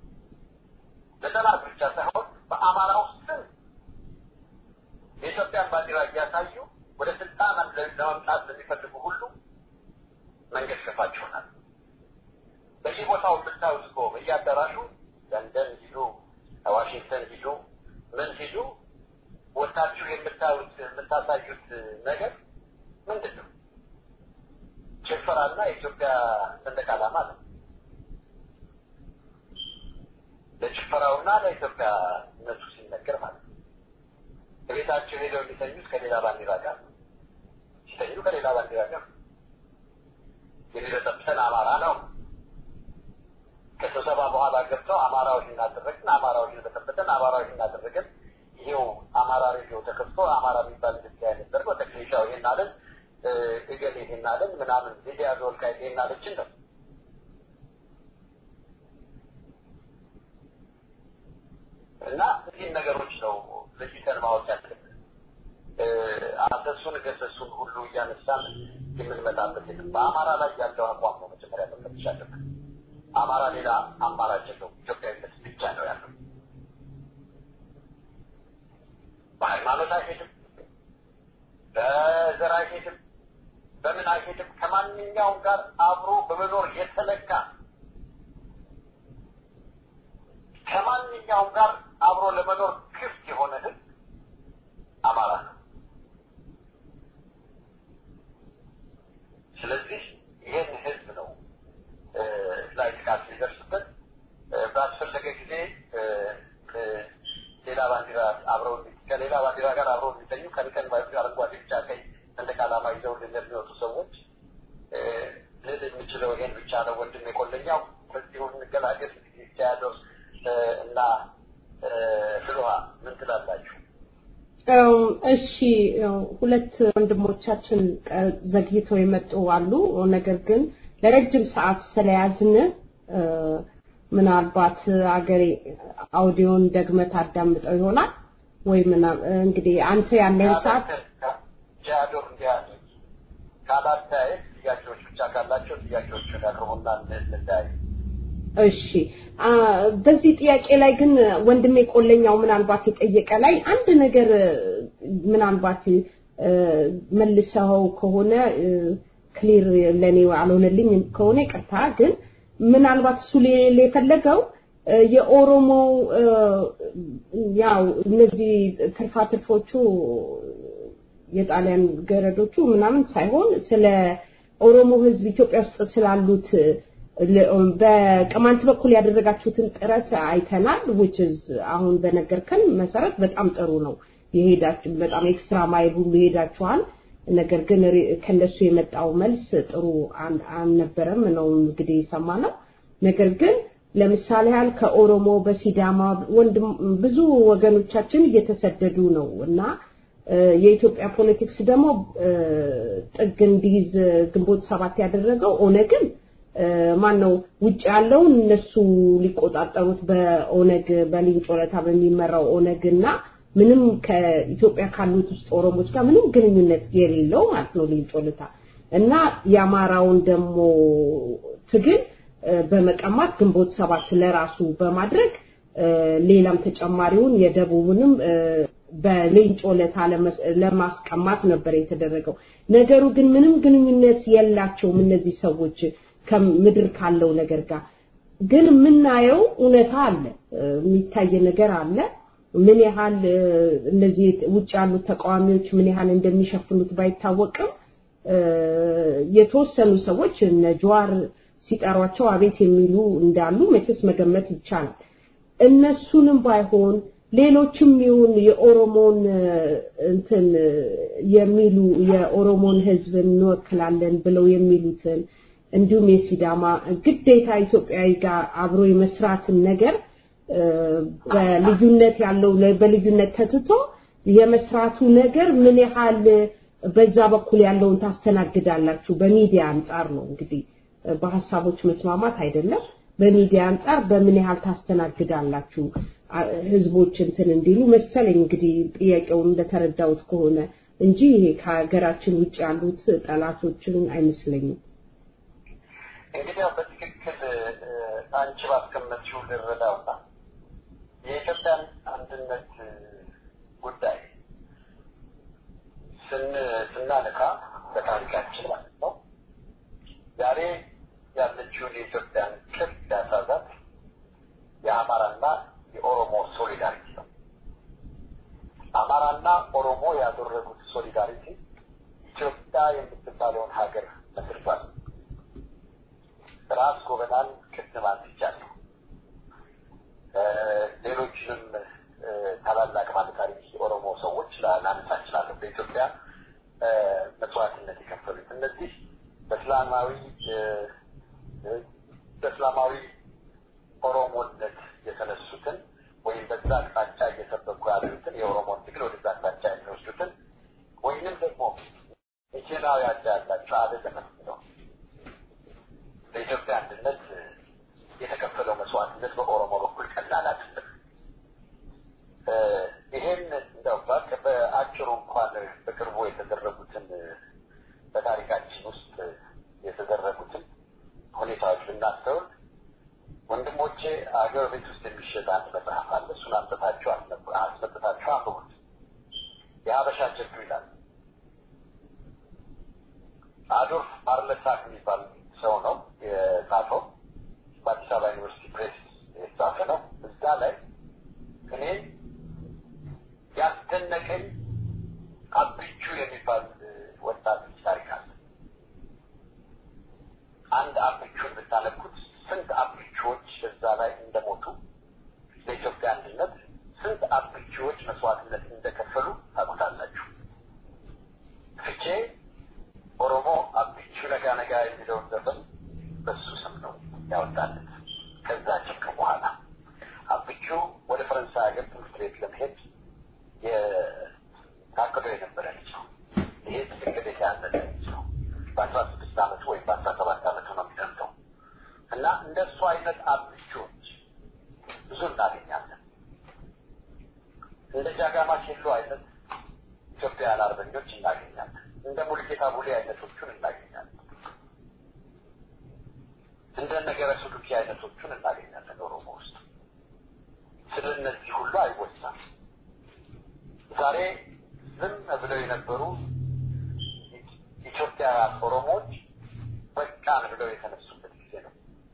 Speaker 2: በጠላት ብቻ ሳይሆን በአማራው ስም የኢትዮጵያን ባንዲራ እያሳዩ ወደ ስልጣን ለመምጣት ለሚፈልጉ ሁሉ መንገድ ከፋቸውናል በዚህ ቦታው ብታዩት እኮ በየአዳራሹ ለንደን ሂዱ ዋሽንግተን ሂዱ ምን ሂዱ ወታችሁ የምታሳዩት ነገር ምንድን ነው ጭፈራና የኢትዮጵያ ሰንደቅ ዓላማ ነው ለጭፈራውና ለኢትዮጵያ እነሱ ሲነገር ማለት ነው ቤታቸው ሄደው የሚተኙት ከሌላ ባንዲራ ጋር ሲተኙ ከሌላ ባንዲራ ጋር የሚበጠብጠን አማራ ነው ከስብሰባ በኋላ ገብተው አማራዎችን እናደረግን አማራዎችን በተበተን አማራዎችን እናደረግን ይሄው አማራ ሬዲዮ ተከፍቶ አማራ የሚባል እንደዚህ አይነት ደርጎ ተክሊሻው ይሄን አለን እገሌ ይሄን አለን ምናምን ሊዲያ ዶልካይ ይሄን አለችን ነው እና እዚህ ነገሮች ነው ለይተን ማወቅ ያለብን አሰሱን ገሰሱን ሁሉ እያነሳን የምንመጣበት በአማራ ላይ ያለው አቋም ነው መጀመሪያ መፈተሽ አለብን አማራ ሌላ አማራጭ ነው ኢትዮጵያዊነት ብቻ ነው ያለው በሃይማኖት አይሄድም በዘር አይሄድም በምን አይሄድም ከማንኛውም ጋር አብሮ በመኖር የተለካ ከማንኛውም ጋር አብሮ ለመኖር ክፍት የሆነ ህዝብ አማራ ነው ስለዚህ ይህን ህዝብ ነው ላይ ጥቃት ሊደርስበት ባስፈለገ ጊዜ ሌላ ባንዲራ አብረው ከሌላ ባንዲራ ጋር አብረው ሊተኙ ከልከን አረንጓዴ ቢጫ ቀይ ሰንደቅ ዓላማ ይዘው ለሚወጡ ሰዎች ልል የሚችለው ይሄን ብቻ ነው ወንድም የቆለኛው በዚሁ እንገላገል ይቻላል እና ፍሉሃ ምን ትላላችሁ
Speaker 3: እሺ ሁለት ወንድሞቻችን ዘግይተው የመጡ አሉ ነገር ግን ለረጅም ሰዓት ስለያዝን ምናልባት አገሬ አውዲዮን ደግመህ ታዳምጠው ይሆናል ወይ እንግዲህ አንተ ያለው ሰዓት
Speaker 2: ጃዶር እንዲያዝ ካላታይ ጥያቄዎች ብቻ ካላቸው ጥያቄዎችን ያቀርቡና እንለያይ
Speaker 3: እሺ በዚህ ጥያቄ ላይ ግን ወንድሜ ቆለኛው ምናልባት የጠየቀ ላይ አንድ ነገር ምናልባት መልሰው ከሆነ ክሊር ለኔ አልሆነልኝ ከሆነ ይቅርታ ግን ምናልባት እሱ የፈለገው የኦሮሞ ያው እነዚህ ትርፋትርፎቹ የጣሊያን ገረዶቹ ምናምን ሳይሆን ስለ ኦሮሞ ህዝብ ኢትዮጵያ ውስጥ ስላሉት በቅማንት በኩል ያደረጋችሁትን ጥረት አይተናል which is አሁን በነገርከን መሰረት በጣም ጥሩ ነው የሄዳችሁ በጣም ኤክስትራ ማይል ሁሉ ሄዳችኋል ነገር ግን ከነሱ የመጣው መልስ ጥሩ አልነበረም ነው እንግዲህ ሰማነው ነገር ግን ለምሳሌ ያህል ከኦሮሞ በሲዳማ ወንድም ብዙ ወገኖቻችን እየተሰደዱ ነው እና የኢትዮጵያ ፖለቲክስ ደግሞ ጥግ እንዲይዝ ግንቦት 7 ያደረገው ኦነግን ማነው ውጭ ያለው እነሱ ሊቆጣጠሩት በኦነግ በሊንጮለታ በሚመራው ኦነግና ምንም ከኢትዮጵያ ካሉት ውስጥ ኦሮሞች ጋር ምንም ግንኙነት የሌለው ማለት ነው ሊንጮለታ እና ያማራውን ደግሞ ትግል በመቀማት ግንቦት 7 ለራሱ በማድረግ ሌላም ተጨማሪውን የደቡብንም በሊንጮለታ ለማስቀማት ነበር የተደረገው ነገሩ ግን ምንም ግንኙነት የላቸውም እነዚህ ሰዎች ከምድር ካለው ነገር ጋር ግን ምናየው ኡነታ አለ የሚታይ ነገር አለ ምን ያህል እነዚህ ውጭ ያሉ ተቃዋሚዎች ምን ያህል እንደሚሸፍኑት ባይታወቅም የተወሰኑ ሰዎች እነ ጀዋር ሲጠሯቸው አቤት የሚሉ እንዳሉ መቼስ መገመት ይቻላል። እነሱንም ባይሆን ሌሎችም ይሁን የኦሮሞን እንትን የሚሉ የኦሮሞን ህዝብ እንወክላለን ብለው የሚሉትን እንዲሁም የሲዳማ ግዴታ ኢትዮጵያዊ ጋር አብሮ የመስራትን ነገር በልዩነት ያለው በልዩነት ተትቶ የመስራቱ ነገር ምን ያህል በዛ በኩል ያለውን ታስተናግዳላችሁ? በሚዲያ አንፃር ነው እንግዲህ በሐሳቦች መስማማት አይደለም። በሚዲያ አንፃር በምን ያህል ታስተናግዳላችሁ? ህዝቦች እንትን እንዲሉ መሰለኝ እንግዲህ ጥያቄውን እንደተረዳውት ከሆነ እንጂ ይሄ ከሀገራችን ውጭ ያሉት ጠላቶችን አይመስለኝም።
Speaker 2: እንግዲህ በትክክል አንቺ ባስቀመጥሽው ልረዳውና የኢትዮጵያን አንድነት ጉዳይ ስናነካ በታሪካችን ማለት ነው ዛሬ ያለችውን የኢትዮጵያን ክብ ያሳዛት የአማራና የኦሮሞ ሶሊዳሪቲ ነው። አማራና ኦሮሞ ያደረጉት ሶሊዳሪቲ ኢትዮጵያ የምትባለውን ሀገር መስርቷል። ራስ ጎበናን ቅድም አንስቻለሁ። ሌሎችንም ታላላቅ ባለታሪክ የኦሮሞ ሰዎች ላነሳ እችላለሁ። በኢትዮጵያ መስዋዕትነት የከፈሉት እነዚህ በእስላማዊ ኦሮሞነት የተነሱትን ወይም በዛ አቅጣጫ እየሰበኩ ያሉትን የኦሮሞን ትግል ወደዛ አቅጣጫ የሚወስዱትን ወይንም ደግሞ ኢትዮጵያዊ ያላቸው አይደለም ነው በኢትዮጵያ አንድነት የተከፈለው መስዋዕትነት በኦሮሞ በኩል ቀላል አይደለም። ይሄን እንደው በአጭሩ እንኳን በቅርቡ የተደረጉትን በታሪካችን ውስጥ የተደረጉትን ሁኔታዎች ብናስተውል ወንድሞቼ አገር ቤት ውስጥ የሚሸጥ አንድ መጽሐፍ አለ። እሱን አስመጥታችሁ አንብቡት። የሀበሻ ጀብዱ ይላል። አዶልፍ ማርለሳክ የሚባል ሰው ነው የጻፈው። በአዲስ አበባ ዩኒቨርሲቲ ፕሬስ የተጻፈ ነው። እዛ ላይ እኔ ያስደነቀኝ አብቹ የሚባል ወጣት ታሪክ አለ። አንድ አብቹን ብታነኩት ስንት አብቹዎች በዛ ላይ እንደሞቱ በኢትዮጵያ አንድነት ስንት አብቹዎች መስዋዕትነት እንደከፈሉ ታውቃላችሁ። ፍቼ ኦሮሞ አብቹ ነጋ ነጋ የሚለውን ዘፈን በሱ ስም ነው ያወጣለት። ከዛ ጭቅ በኋላ አብቹ ወደ ፈረንሳይ ሀገር ትምህርት ቤት ለመሄድ ታቅዶ የነበረ ልጅ ነው። ይሄ ትክክል ያለ ልጅ ነው። በ16 ዓመት ወይም በ17 ዓመት ነው የሚደርሰው እና እንደሱ አይነት አብቾች ብዙ እናገኛለን። እንደ ጃጋማ ኬሎ አይነት ኢትዮጵያውያን አርበኞች እናገኛለን። እንደ ሙልጌታ ቡሌ አይነቶቹን እናገኛለን። እንደ ነገረ ሱሉኪ አይነቶቹን እናገኛለን ኦሮሞ ውስጥ። ስለነዚህ ሁሉ አይወሳም። ዛሬ ዝም ብለው የነበሩ ኢትዮጵያውያን ኦሮሞዎች በቃን ብለው የተነሱበት ጊዜ ነው።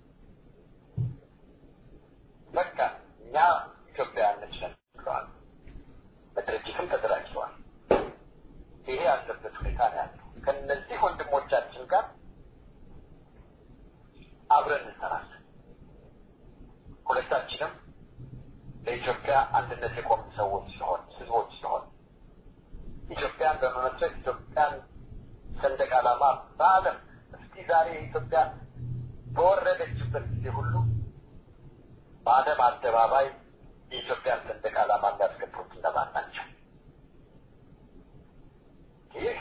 Speaker 2: በቃ እኛ ኢትዮጵያውያን ነን ብለዋል። በድርጅትም ተደራጅተዋል። ይሄ ያለበት ሁኔታ ነው ያለው። ከነዚህ ወንድሞቻችን ጋር አብረን እንሰራለን። ሁለታችንም ለኢትዮጵያ አንድነት የቆምን ሰዎች ሲሆን ህዝቦች ሲሆን ኢትዮጵያን በመመስረት ኢትዮጵያን ሰንደቅ ዓላማ በዓለም እስቲ ዛሬ ኢትዮጵያ በወረደችበት ጊዜ ሁሉ በዓለም አደባባይ የኢትዮጵያን ሰንደቅ ዓላማ እንዳስከብሩት እነማን ናቸው? ይህ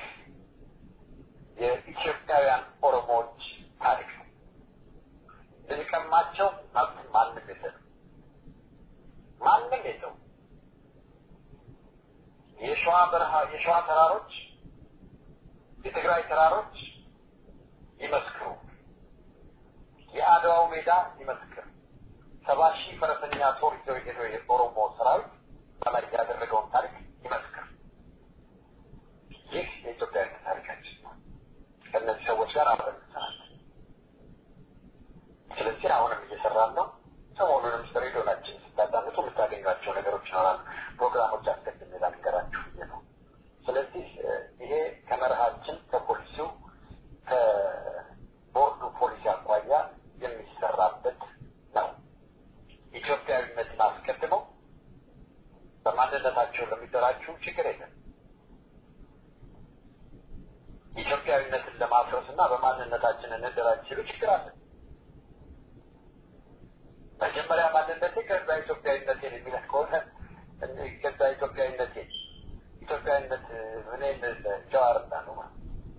Speaker 2: የኢትዮጵያውያን ኦሮሞዎች ታሪክ ነው። ልንቀማቸው ማንም የለም። ማንም የለው። የሸዋ ተራሮች የትግራይ ተራሮች ይመስክሩ። የአድዋው ሜዳ ይመስክር። 70,000 ፈረሰኛ ጦር ይዘው የሄደው የኦሮሞ ሰራዊት በላይ ያደረገውን ታሪክ ይመስክር። ይህ የኢትዮጵያ ታሪካችን ነው። ከእነዚህ ሰዎች ጋር አብረን እንሰራለን። ስለዚህ አሁንም እየሰራን ነው። ሰሞኑንም ሬዲዮናችን ስታዳምጡ የምታገኟቸው ነገሮች ይኖራሉ። ፕሮግራሞች አስቀድሜ ላንገራችሁ ነው። ስለዚህ ይሄ ከመርሃችን ከፖሊሲው ከቦርዱ ፖሊሲ አኳያ በማንነታቸው ለሚደራጁ ችግር የለም። ኢትዮጵያዊነትን ለማፍረስና በማንነታችን እንደራጅ ሲሉ ችግር አለ። መጀመሪያ ማንነቴ ከዛ ኢትዮጵያዊነቴ የሚለት ከሆነ ከዛ ኢትዮጵያዊነት ምን ጀዋርና ነው ማለት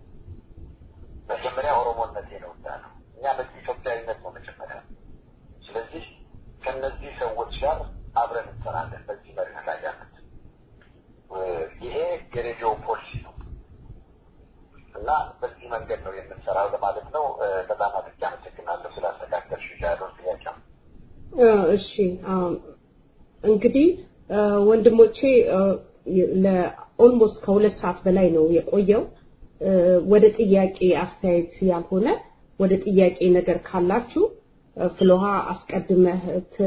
Speaker 2: መጀመሪያ ኦሮሞነቴ ነው እንዳለው እኛ ኢትዮጵያዊነት ነው መጀመሪያ። ስለዚህ ከነዚህ ሰዎች ጋር አብረን እንሰራለን በዚህ መርህ ላይ ያሉት ይሄ የሬዲዮ ፖሊሲ ነው እና በዚህ መንገድ ነው የምንሰራው ለማለት ነው። በጣም አድርጌ አመሰግናለሁ ስላስተካከልሽ ያለው ጥያቄ።
Speaker 3: እሺ እንግዲህ ወንድሞቼ ለኦልሞስት ከሁለት ሰዓት በላይ ነው የቆየው። ወደ ጥያቄ አስተያየት ያልሆነ ወደ ጥያቄ ነገር ካላችሁ ፍሎሃ አስቀድመህ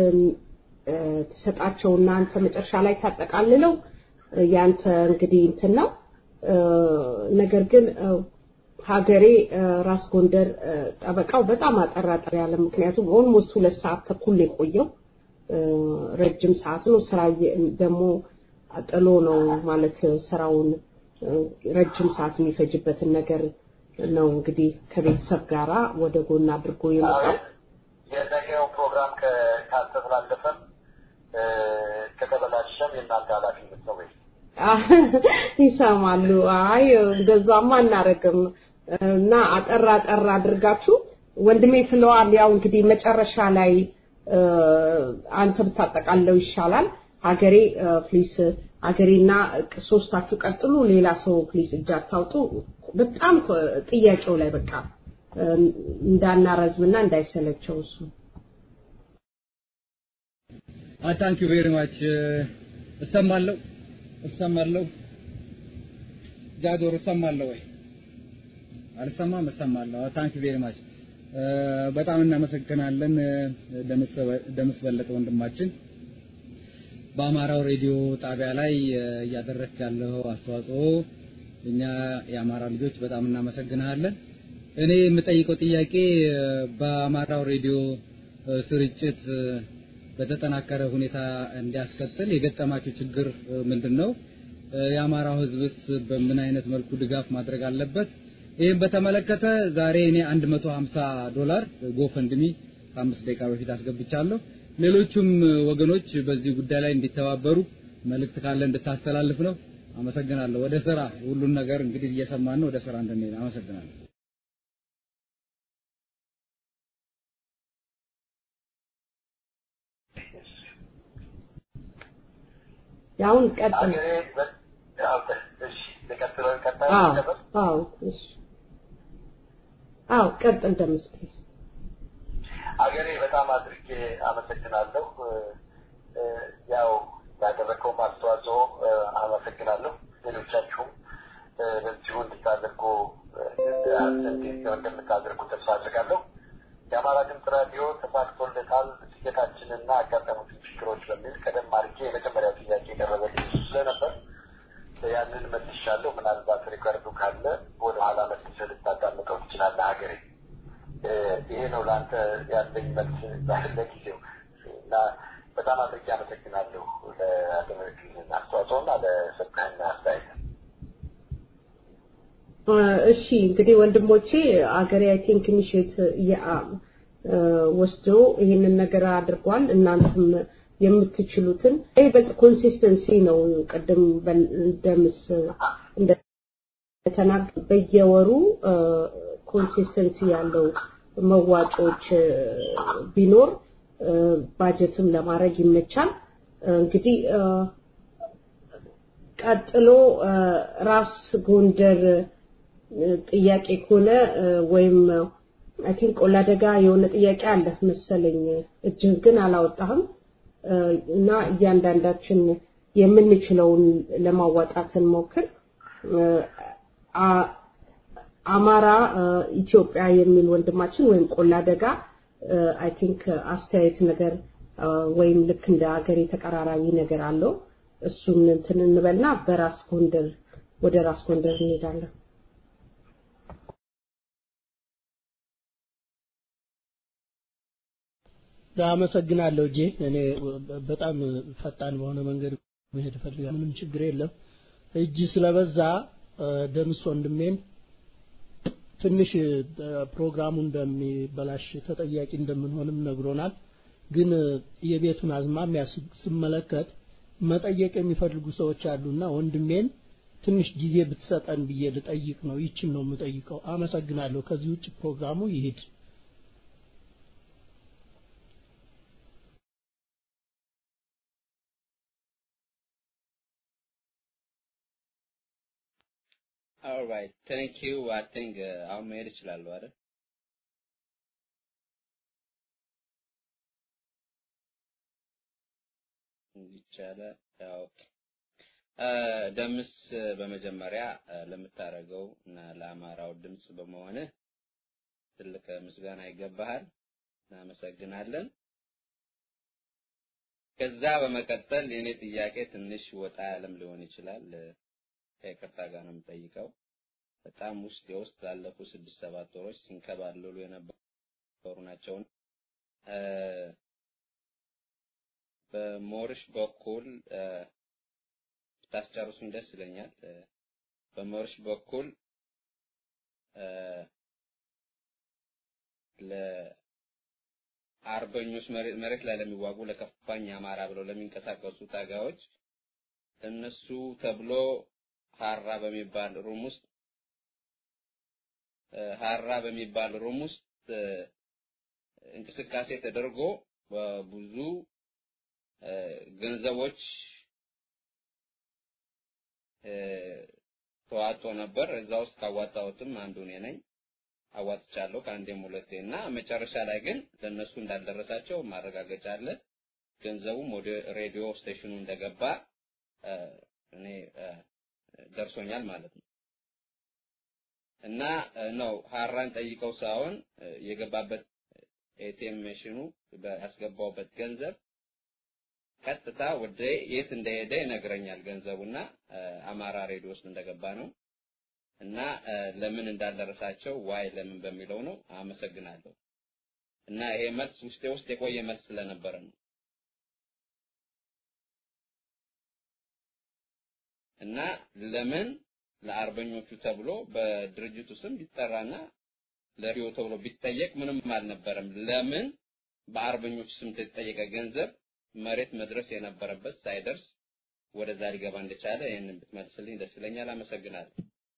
Speaker 3: ተሰጣቸውና አንተ መጨረሻ ላይ ታጠቃልለው ያንተ እንግዲህ እንትን ነው። ነገር ግን ሀገሬ ራስ ጎንደር ጠበቃው በጣም አጠራጣሪ ያለ ምክንያቱም ኦልሞስት 2 ሰዓት ተኩል የቆየው ረጅም ሰዓት ነው። ስራ ደግሞ አጥሎ ነው ማለት ስራውን ረጅም ሰዓት የሚፈጅበትን ነገር ነው እንግዲህ ከቤተሰብ ጋራ ወደ ጎን አድርጎ የመጣው
Speaker 2: የነገው ፕሮግራም ከተላለፈም ከተበላሸም የእናንተ ኃላፊነት ነው ወይ
Speaker 3: ይሰማሉ? አይ እንደዛማ እናረግም እና አጠራ አድርጋችሁ ወንድሜ ፍለዋል። ያው እንግዲህ መጨረሻ ላይ አንተ ብታጠቃለው ይሻላል። ሀገሬ ፕሊስ ሀገሬና ሶስታችሁ ቀጥሉ። ሌላ ሰው ፕሊስ እጅ አታውጡ። በጣም ጥያቄው ላይ በቃ እንዳናረዝምና እንዳይሰለቸው እሱ
Speaker 8: thank you very much እሰማለሁ ጃዶር እሰማለሁ ወይ አልሰማም እሰማለሁ thank you very much በጣም እናመሰግናለን ደምስ በለጠ ወንድማችን በአማራው ሬዲዮ ጣቢያ ላይ ያደረክ ያለው አስተዋጽኦ እኛ የአማራ ልጆች በጣም እናመሰግናለን። እኔ የምጠይቀው ጥያቄ በአማራው ሬዲዮ ስርጭት በተጠናከረ ሁኔታ እንዲያስቀጥል የገጠማችሁ ችግር ምንድነው? የአማራው ህዝብስ በምን አይነት መልኩ ድጋፍ ማድረግ አለበት? ይሄን በተመለከተ ዛሬ እኔ $150 ጎፈንድሚ 5 ደቂቃ በፊት አስገብቻለሁ። ሌሎችም ወገኖች በዚህ ጉዳይ ላይ እንዲተባበሩ መልእክት ካለ እንድታስተላልፍ ነው። አመሰግናለሁ። ወደ ስራ ሁሉን ነገር እንግዲህ እየሰማን ነው። ወደ ስራ እንድንሄድ አመሰግናለሁ።
Speaker 3: ያውን ቀጥል። ቀጥል ደምስፕሊስ
Speaker 2: አገሬ በጣም አድርጌ አመሰግናለሁ። ያው ያደረከው አስተዋጽኦ አመሰግናለሁ። ሌሎቻችሁም በዚሁ እንድታደርጉ እንደምታደርጉ ተስፋ አድርጋለሁ። የአማራ ድምፅ ራዲዮ ተሳክቶለታል ስኬታችንና አጋጠሙትን ችግሮች በሚል ቀደም አድርጌ የመጀመሪያ ጥያቄ የቀረበልኝ ስለነበር ያንን መልሻለሁ። ምናልባት ሪከርዱ ካለ ወደ ኋላ መልሰህ ልታዳምጠው ትችላለህ። ሀገሬ ይሄ ነው ለአንተ ያለኝ መልስ ለጊዜው እና በጣም አድርጌ አመሰግናለሁ ለአደረግልን አስተዋጽኦና ለሰጠኸኝ አስተያየት።
Speaker 3: እሺ እንግዲህ ወንድሞቼ አገሬ አይ ቲንክ ኢኒሺየት ወስዶ ይሄንን ነገር አድርጓል። እናንተም የምትችሉትን ይበልጥ ኮንሲስተንሲ ነው። ቀደም ደምስ እንደተናገ በየወሩ ኮንሲስተንሲ ያለው መዋጮች ቢኖር ባጀትም ለማድረግ ይመቻል። እንግዲህ ቀጥሎ ራስ ጎንደር ጥያቄ ኮለ ወይም አይ ቲንክ ቆላደጋ የሆነ ጥያቄ አለ መሰለኝ እጅን ግን አላወጣህም እና እያንዳንዳችን የምንችለውን ለማዋጣት እንሞክር። አማራ ኢትዮጵያ የሚል ወንድማችን ወይም ቆላደጋ አይ ቲንክ አስተያየት ነገር ወይም ልክ እንደ ሀገር የተቀራራቢ ነገር አለው። እሱን እንትን እንበልና በራስ ጎንደር ወደ ራስ ጎንደር እንሄዳለን።
Speaker 9: አመሰግናለሁ እኔ በጣም ፈጣን በሆነ መንገድ መሄድ ፈልጋ ምንም ችግር የለም እጅ ስለበዛ ደምስ ወንድሜም ትንሽ ፕሮግራሙ እንደሚበላሽ ተጠያቂ እንደምንሆንም ነግሮናል ግን የቤቱን አዝማሚያ ሲመለከት መጠየቅ የሚፈልጉ ሰዎች አሉና ወንድሜን ትንሽ ጊዜ ብትሰጠን ብዬ ልጠይቅ ነው ይችን ነው የምጠይቀው አመሰግናለሁ ከዚህ ውጭ ፕሮግራሙ ይሄድ
Speaker 10: All right, thank you. I think I'll make it ይችላልው አይደል? ይቻላል። ኦኬ ደምስ በመጀመሪያ ለምታረገው እና ለአማራው ድምጽ በመሆነ ትልቅ ምስጋና ይገባሃል። እናመሰግናለን። ከዛ በመቀጠል የኔ ጥያቄ ትንሽ ወጣ ያለም ሊሆን ይችላል። ከይቅርታ ጋር ነው የምጠይቀው በጣም ውስጥ ላለፉ 6-7 ወሮች ሲንከባለሉ የነበሩ ናቸው በሞርሽ በኩል ታስጨርሱኝ ደስ ይለኛል በሞርሽ በኩል ለአርበኞች መሬት ላይ ለሚዋጉ ለከፋኝ አማራ ብለው ለሚንቀሳቀሱ ታጋዮች እነሱ ተብሎ ሐራ በሚባል ሩም ውስጥ እንቅስቃሴ ተደርጎ ብዙ ገንዘቦች ተዋጥቶ ነበር እዛ ውስጥ ካዋጣሁትም አንዱ ነኝ አዋጥቻለሁ ከአንዴም ሁለቴና መጨረሻ ላይ ግን ለነሱ እንዳልደረሳቸው ማረጋገጫ አለ ገንዘቡም ወደ ሬዲዮ ስቴሽኑ እንደገባ እኔ ደርሶኛል ማለት ነው እና ነው ሐራን ጠይቀው ሳይሆን የገባበት ኤቲኤም ማሽኑ ያስገባውበት ገንዘብ ቀጥታ ወደ የት እንደሄደ ይነግረኛል ገንዘቡና አማራ ሬዲዮ ውስጥ እንደገባ ነው እና ለምን እንዳልደረሳቸው ዋይ ለምን በሚለው ነው አመሰግናለሁ እና ይሄ መልስ ውስጥ የቆየ መልስ ስለነበረ ነው እና ለምን ለአርበኞቹ ተብሎ በድርጅቱ ስም ቢጠራና ለሪዮ ተብሎ ቢጠየቅ ምንም አልነበረም ለምን በአርበኞቹ ስም ተጠየቀ ገንዘብ መሬት መድረስ የነበረበት ሳይደርስ ወደዛ ሊገባ እንደቻለ ይሄንን ብትመልስልኝ ደስ ይለኛል አመሰግናለሁ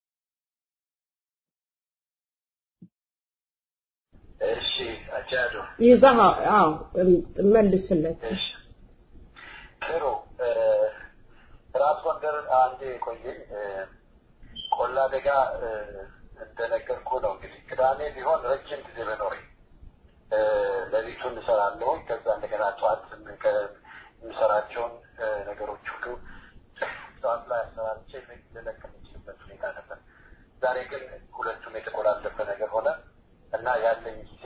Speaker 2: እሺ አጃዶ
Speaker 3: ይዛው መልስለት
Speaker 2: እሺ ጥሩ ራስ ወንደር አንዴ ቆየኝ ቆላ ደጋ እንደነገርኩ ነው እንግዲህ ቅዳሜ ቢሆን ረጅም ጊዜ በኖረኝ ለሊቱን እንሰራለሁ ከዛ እንደገና ጧት የምሰራቸውን ነገሮች ሁሉ ጧት ላይ አሰራርቼ ልለቅ የምችልበት ሁኔታ ነበር ዛሬ ግን ሁለቱም የተቆላለፈ ነገር ሆነ እና ያለኝ ጊዜ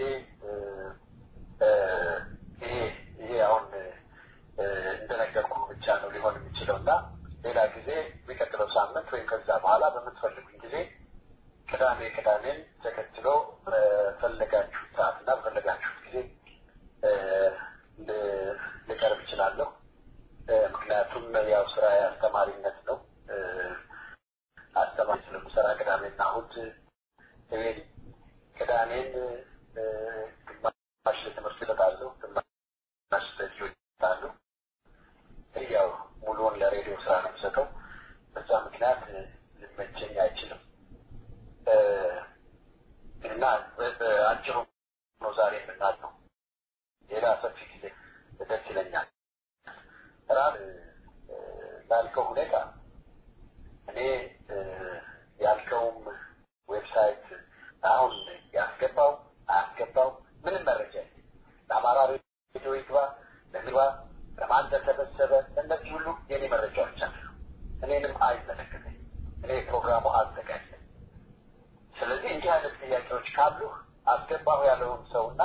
Speaker 2: ይሄ አሁን እንደነገርኩ ብቻ ነው ሊሆን የሚችለውና ሌላ ጊዜ በቀጥለው ሳምንት ወይም ከዛ በኋላ በምትፈልጉኝ ጊዜ ቅዳሜን ተከትሎ በፈለጋችሁት ሰዓትና በፈለጋችሁት ጊዜ ልቀርብ እችላለሁ ምክንያቱም ያው ስራ አስተማሪነት ነው አስተማሪ ስለምሰራ ቅዳሜና እሑድ ቅዳሜን ግማሽ ለትምህርት ይሰጣለሁ ግማሽ ለልጆች ይሰጣለሁ ያው ሙሉውን ለሬዲዮ ስራ ነው የምሰጠው በዛ ምክንያት ሊመቸኝ አይችልም እና በአጭሩ ነው ዛሬ የምናለው ሌላ ሰፊ ጊዜ ደስ ይለኛል ራብ ላልከው ሁኔታ እኔ ያልከውም ዌብሳይት አሁን ያስገባው ምንም መረጃ ለአማራ ሬዲዮ ይግባ ለግባ ለማን ተሰበሰበ እነዚህ ሁሉ የኔ መረጃዎች አሉ እኔንም አይመለከተኝ እኔ ፕሮግራሙ አዘጋጅ ስለዚህ እንዲህ አይነት ጥያቄዎች ካሉ አስገባሁ ያለውን ሰውና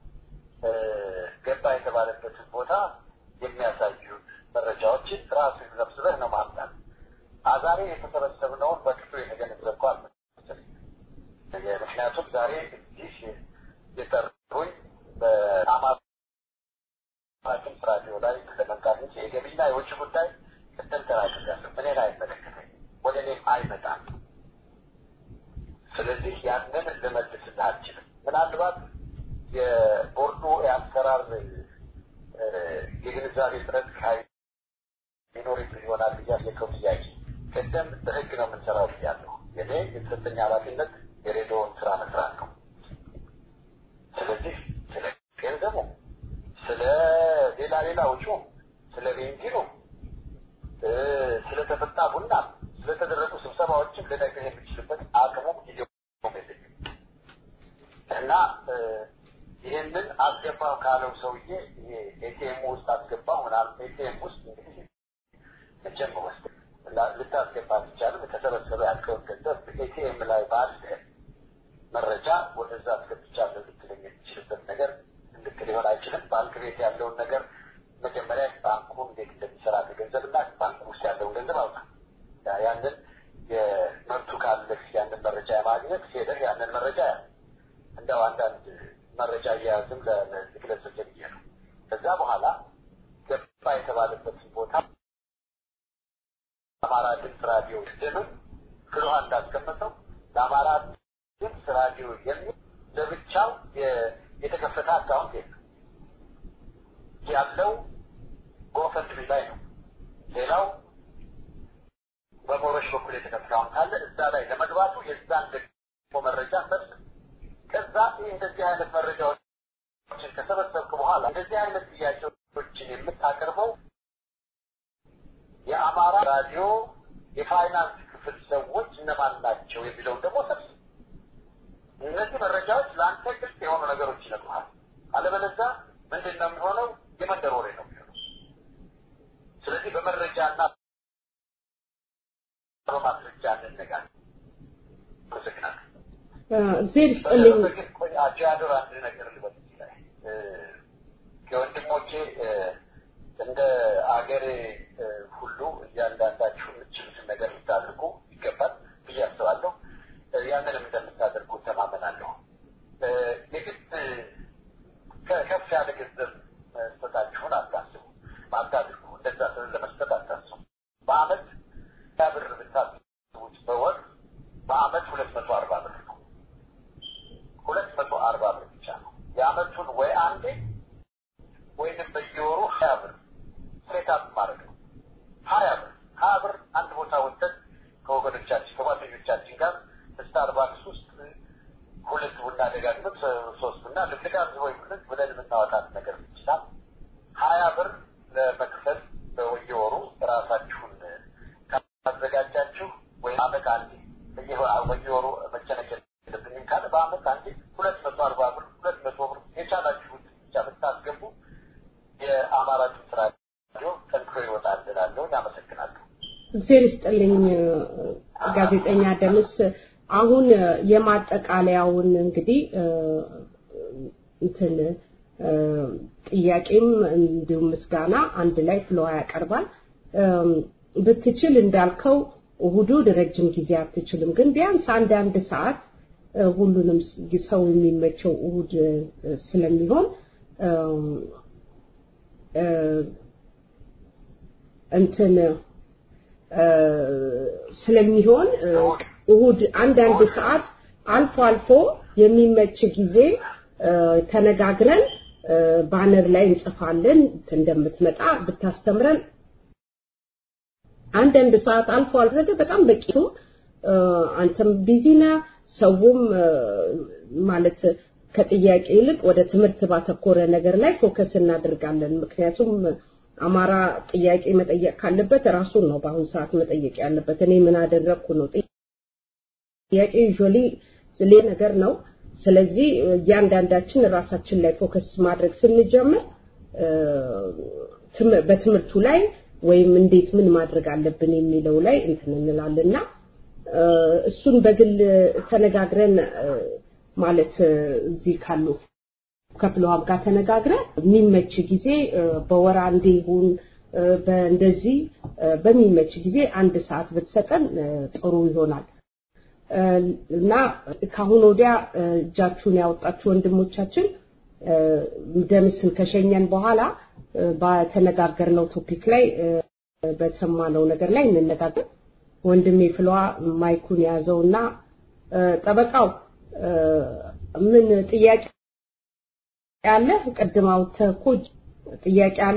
Speaker 2: ገባ የተባለበትን ቦታ የሚያሳዩ መረጃዎችን ራሱ ሰብስበህ ነው ማምጣት ዛሬ የተሰበሰብነውን በቅጡ የተገነዘብኩ አልመሰለኝም ምክንያቱም ዛሬ እዚህ የጠሩኝ በአማራ ራዲዮ ላይ ለመንቃት የገቢና የውጭ ጉዳይ ቅድም ነገር አድርጋለሁ እኔን አይመለከተኝም ወደ እኔም አይመጣም ስለዚህ ያንን ልመልስልህ አልችልም ምናልባት የቦርዱ የአሰራር የግንዛቤ ጥረት ይኖር ይሆናል ብያለሁ ጥያቄ ቀደም በህግ ነው የምንሰራው ብያለሁ የኔ የተሰጠኝ ኃላፊነት የሬዲዮን ስራ መስራት ነው ስለዚህ ስለ ገንዘቡ ስለ ሌላ ውጪ ስለ ቤንዚኑ ስለ ተፈታ ቡና ስለ ተደረጉ ስብሰባዎችን ልነግርህ የምችልበት አቅሙ ጊዜው እና ይሄንን አስገባው ካለው ሰውዬ ኤቲኤም ውስጥ አስገባው ምናምን ኤቲኤም ውስጥ እንግዲህ መቼም ወስድ ልታስገባ ይቻላል ከተሰበሰበ ያልከው ገንዘብ ኤቲኤም ላይ ባለ መረጃ ወደዛ አስገብቻለሁ ልትለኝ የምችልበት ነገር ልክ ሊሆን አይችልም ባንክ ቤት ያለውን ነገር መጀመሪያ ባንኩ እንዴት እንደሚሰራ ገንዘብና ባንክ ውስጥ ያለውን ገንዘብ አውጣ ያንን የመብቱ ካለህ ያንን መረጃ ማግኘት ሄደህ ያንን መረጃ እንደው አንዳንድ መረጃ ያያዝም ለግለሰብ ነው ከዛ በኋላ ገባ የተባለበት ቦታ አማራ ድምፅ ራዲዮ ደም ክሎ እንዳስቀመጠው ለአማራ ድምፅ ራዲዮ የሚል ለብቻው የተከፈተ አካውንት ያለው ጎፈንድሚ ላይ ነው ሌላው በሞረሽ በኩል የተከፈተው ካለ እዛ ላይ ለመግባቱ የዛን ደግሞ መረጃ ሰብስብ ከዛ እንደዚህ አይነት መረጃዎችን ከሰበሰብክ በኋላ እንደዚህ አይነት ጥያቄዎችን የምታቀርበው የአማራ ራዲዮ የፋይናንስ ክፍል ሰዎች እነማን ናቸው የሚለው ደግሞ ሰብስብ እነዚህ መረጃዎች ለአንተ ግልጽ የሆኑ ነገሮች ይነግሩሃል አለበለዚያ ምንድነው የሚሆነው የመንደር ወሬ ነው የሚሆነው ስለዚህ በመረጃና በማስረጃ እንነጋገር መስከናል
Speaker 3: ዜርስ ጥልኝ
Speaker 2: አጃዶር አንድ ነገር ልበል ይችላል ከወንድሞቼ እንደ አገሬ ሁሉ እያንዳንዳችሁ የምትችሉት ነገር ልታደርጉ ይገባል ብዬ አስባለሁ ያንንም እንደምታደርጉ ተማመናለሁ የግድ ከፍ ያለ ገንዘብ መስጠታችሁን አታስቡ ማታድርጉ እንደዛ ለመስጠት አታስቡ በአመት ብር ብታስቡት በወር በአመት 240 ብር ነው 240 ብር ብቻ ነው የአመቱን ወይ አንዴ ወይንም በየወሩ 20 ብር ሴታፕ ማድረግ ነው 20 ብር አንድ ቦታ ወጥተን ከወገኖቻችን ከጓደኞቻችን ጋር ስታርባክስ ውስጥ ሁለት ቡና ደጋግመን ሶስት ቡና ልትጋብዝ ወይ ብለን የምናወጣት ነገር ይችላል 20 ብር ለመክፈል በየወሩ ራሳችሁን ካዘጋጃችሁ ወይ አመት አንዴ በየወሩ መጨነቅ የለብንም ካለ በአመት አንዴ 240 ብር 200 ብር የቻላችሁት ብቻ ብታስገቡ የአማራ ድምፅ ራዲዮ ጠንክሮ ይወጣል እላለሁ ያመሰግናለሁ
Speaker 3: ዜርስ ጥልኝ ጋዜጠኛ ደምስ አሁን የማጠቃለያውን እንግዲህ እንትን ጥያቄም እንዲሁም ምስጋና አንድ ላይ ፍሎ ያቀርባል ብትችል እንዳልከው እሁዱ ረጅም ጊዜ አትችልም ግን ቢያንስ አንድ ሰዓት ሁሉንም ሰው የሚመቸው እሁድ ስለሚሆን እንትን ስለሚሆን እሁድ አንድ ሰዓት አልፎ የሚመች ጊዜ ተነጋግረን ባነር ላይ እንጽፋለን እንደምትመጣ ብታስተምረን አንድ ሰዓት አልፎ በጣም በቂ ነው አንተም ቢዚና ሰውም ማለት ከጥያቄ ይልቅ ወደ ትምህርት ባተኮረ ነገር ላይ ፎከስ እናደርጋለን ምክንያቱም አማራ ጥያቄ መጠየቅ ካለበት ራሱን ነው በአሁን ሰዓት መጠየቅ ያለበት እኔ ምን አደረኩ ነው ጥያቄ ዩዥዋሊ ስለ ነገር ነው ስለዚህ ያንዳንዳችን ራሳችን ላይ ፎከስ ማድረግ ስንጀምር በትምህርቱ ላይ ወይም እንዴት ምን ማድረግ አለብን የሚለው ላይ እንተንላለና እሱን በግል ተነጋግረን ማለት እዚህ ካሉ ከፍለዋም ጋር ተነጋግረን የሚመች ጊዜ በወር አንዴ ይሁን በእንደዚህ በሚመች ጊዜ አንድ ሰዓት ብትሰጠን ጥሩ ይሆናል እና ካሁን ወዲያ እጃችሁን ያወጣችሁ ወንድሞቻችን ደምስን ከሸኘን በኋላ በተነጋገርነው ቶፒክ ላይ በተሰማነው ነገር ላይ እንነጋገር። ወንድሜ ፍሏ ማይኩን ያዘውና ጠበቃው ምን ጥያቄ ያለ ቀድማው ተኮጅ ጥያቄ አለ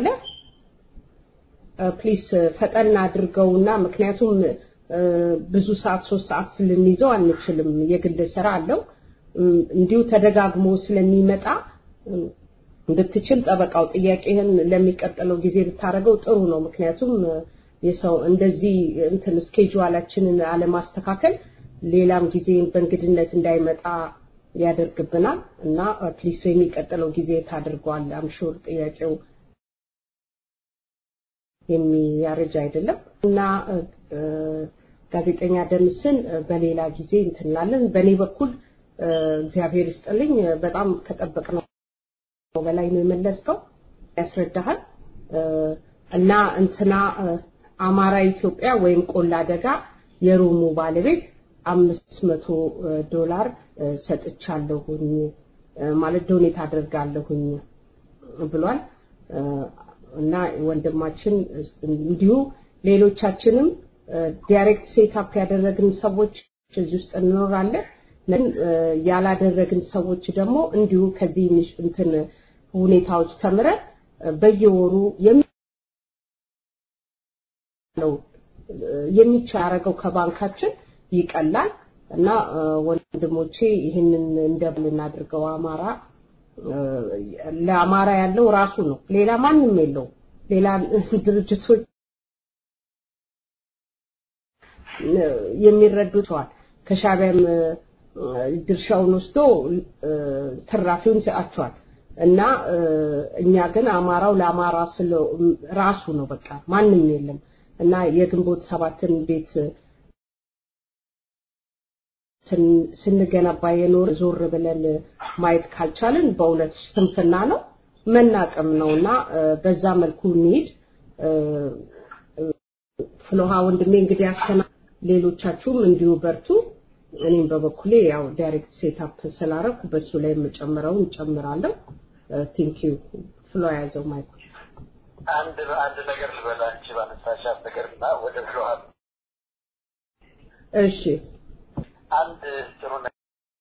Speaker 3: ፕሊስ ፈጠን አድርገውና ምክንያቱም ብዙ ሰዓት 3 ሰዓት ስለሚይዘው አንችልም የግል ስራ አለው እንዲሁ ተደጋግሞ ስለሚመጣ እንድትችል ጠበቃው ጥያቄህን ለሚቀጥለው ጊዜ ብታረገው ጥሩ ነው ምክንያቱም የሰው እንደዚህ እንትን ስኬጁላችንን አለማስተካከል ሌላም ጊዜ በእንግድነት እንዳይመጣ ያደርግብናል እና ፕሊስ የሚቀጥለው ጊዜ ታደርጓል አምሹር ጥያቄው የሚያረጅ አይደለም እና ጋዜጠኛ ደምስን በሌላ ጊዜ እንትላለን በኔ በኩል እግዚአብሔር ይስጥልኝ በጣም ከጠበቅነው በላይ ነው የመለስከው ያስረዳሃል እና እንትና አማራ ኢትዮጵያ ወይም ቆላ ደጋ የሩሙ ባለቤት $500 ሰጥቻለሁኝ ማለት ዶኔት አደርጋለሁኝ ብሏል እና ወንድማችን እንዲሁ ሌሎቻችንም ዳይሬክት ሴትአፕ ያደረግን ሰዎች እዚህ ውስጥ እንኖራለን ያላደረግን ሰዎች ደግሞ እንዲሁ ከዚህ እንትን ሁኔታዎች ተምረን በየወሩ የሚቻረገው ከባንካችን ይቀላል እና ወንድሞቼ ይሄንን እንደምን አድርገው አማራ ለአማራ ያለው ራሱ ነው ሌላ ማንንም የለው ሌላ ድርጅቶች የሚረዱቷል ከሻቢያም ድርሻውን ወስዶ ተራፊውን ሲያቻል እና እኛ ግን አማራው ለአማራ ስለ ራሱ ነው በቃ ማንንም የለም እና የግንቦት 7ን ቤት ስንገነባ የኖር ዞር ብለን ማየት ካልቻለን በእውነት ስንፍና ነው መናቀም ነውና በዛ መልኩ እንሂድ ፍሎሃ ወንድሜ እንግዲህ አከና ሌሎቻችሁም እንዲሁ በርቱ እኔም በበኩሌ ያው ዳይሬክት ሴትአፕ ስላረኩ በሱ ላይ መጨመረውን ጨምራለሁ ቴንክ ዩ ፍሎ ያዘው ማይክ
Speaker 2: አንድ ነገር ልበላንቺ ባነሳሻት ነገርና ወደ ፍሎሃ
Speaker 3: እሺ
Speaker 2: አንድ ጥሩ ነገር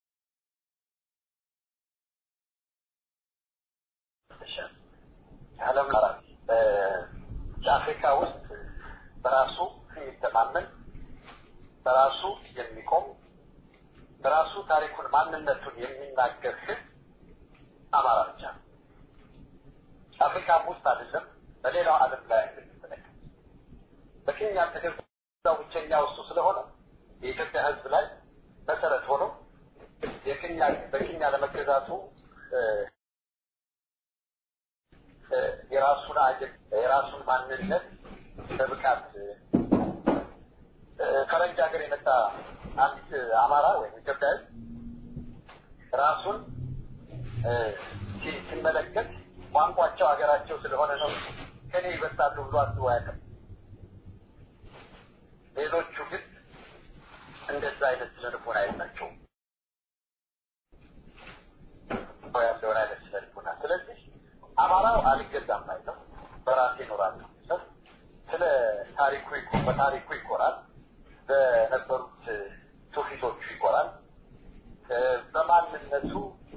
Speaker 2: ዓለም በአፍሪካ ውስጥ በራሱ የሚተማመን በራሱ የሚቆም በራሱ ታሪኩን ማንነቱን የሚናገር ህዝብ አማራ ብቻ ነው። አፍሪካ ውስጥ አይደለም በሌላው ዓለም ላይ እንደምትመለከት በኬንያ ተገዛው ብቸኛ ውስጥ ስለሆነ የኢትዮጵያ ህዝብ ላይ መሰረት ሆኖ በኬንያ ለመገዛቱ የራሱን ማንነት በብቃት ከረንጅ ሀገር የመጣ አንድ አማራ ወይም ኢትዮጵያዊ ራሱን ሲመለከት ቋንቋቸው ሀገራቸው ስለሆነ ነው ከኔ ይበልጣሉ ብሎ አስቦ አያውቅም። ሌሎቹ ግን እንደዛ አይነት ስለልቦና የላቸውም ያለውን አይነት ስለልቦና። ስለዚህ አማራው አልገዛም አይለው በራሴ እኖራለሁ ስለ በታሪኩ ይኮራል በነበሩት ትውፊቶቹ ይኮራል በማንነቱ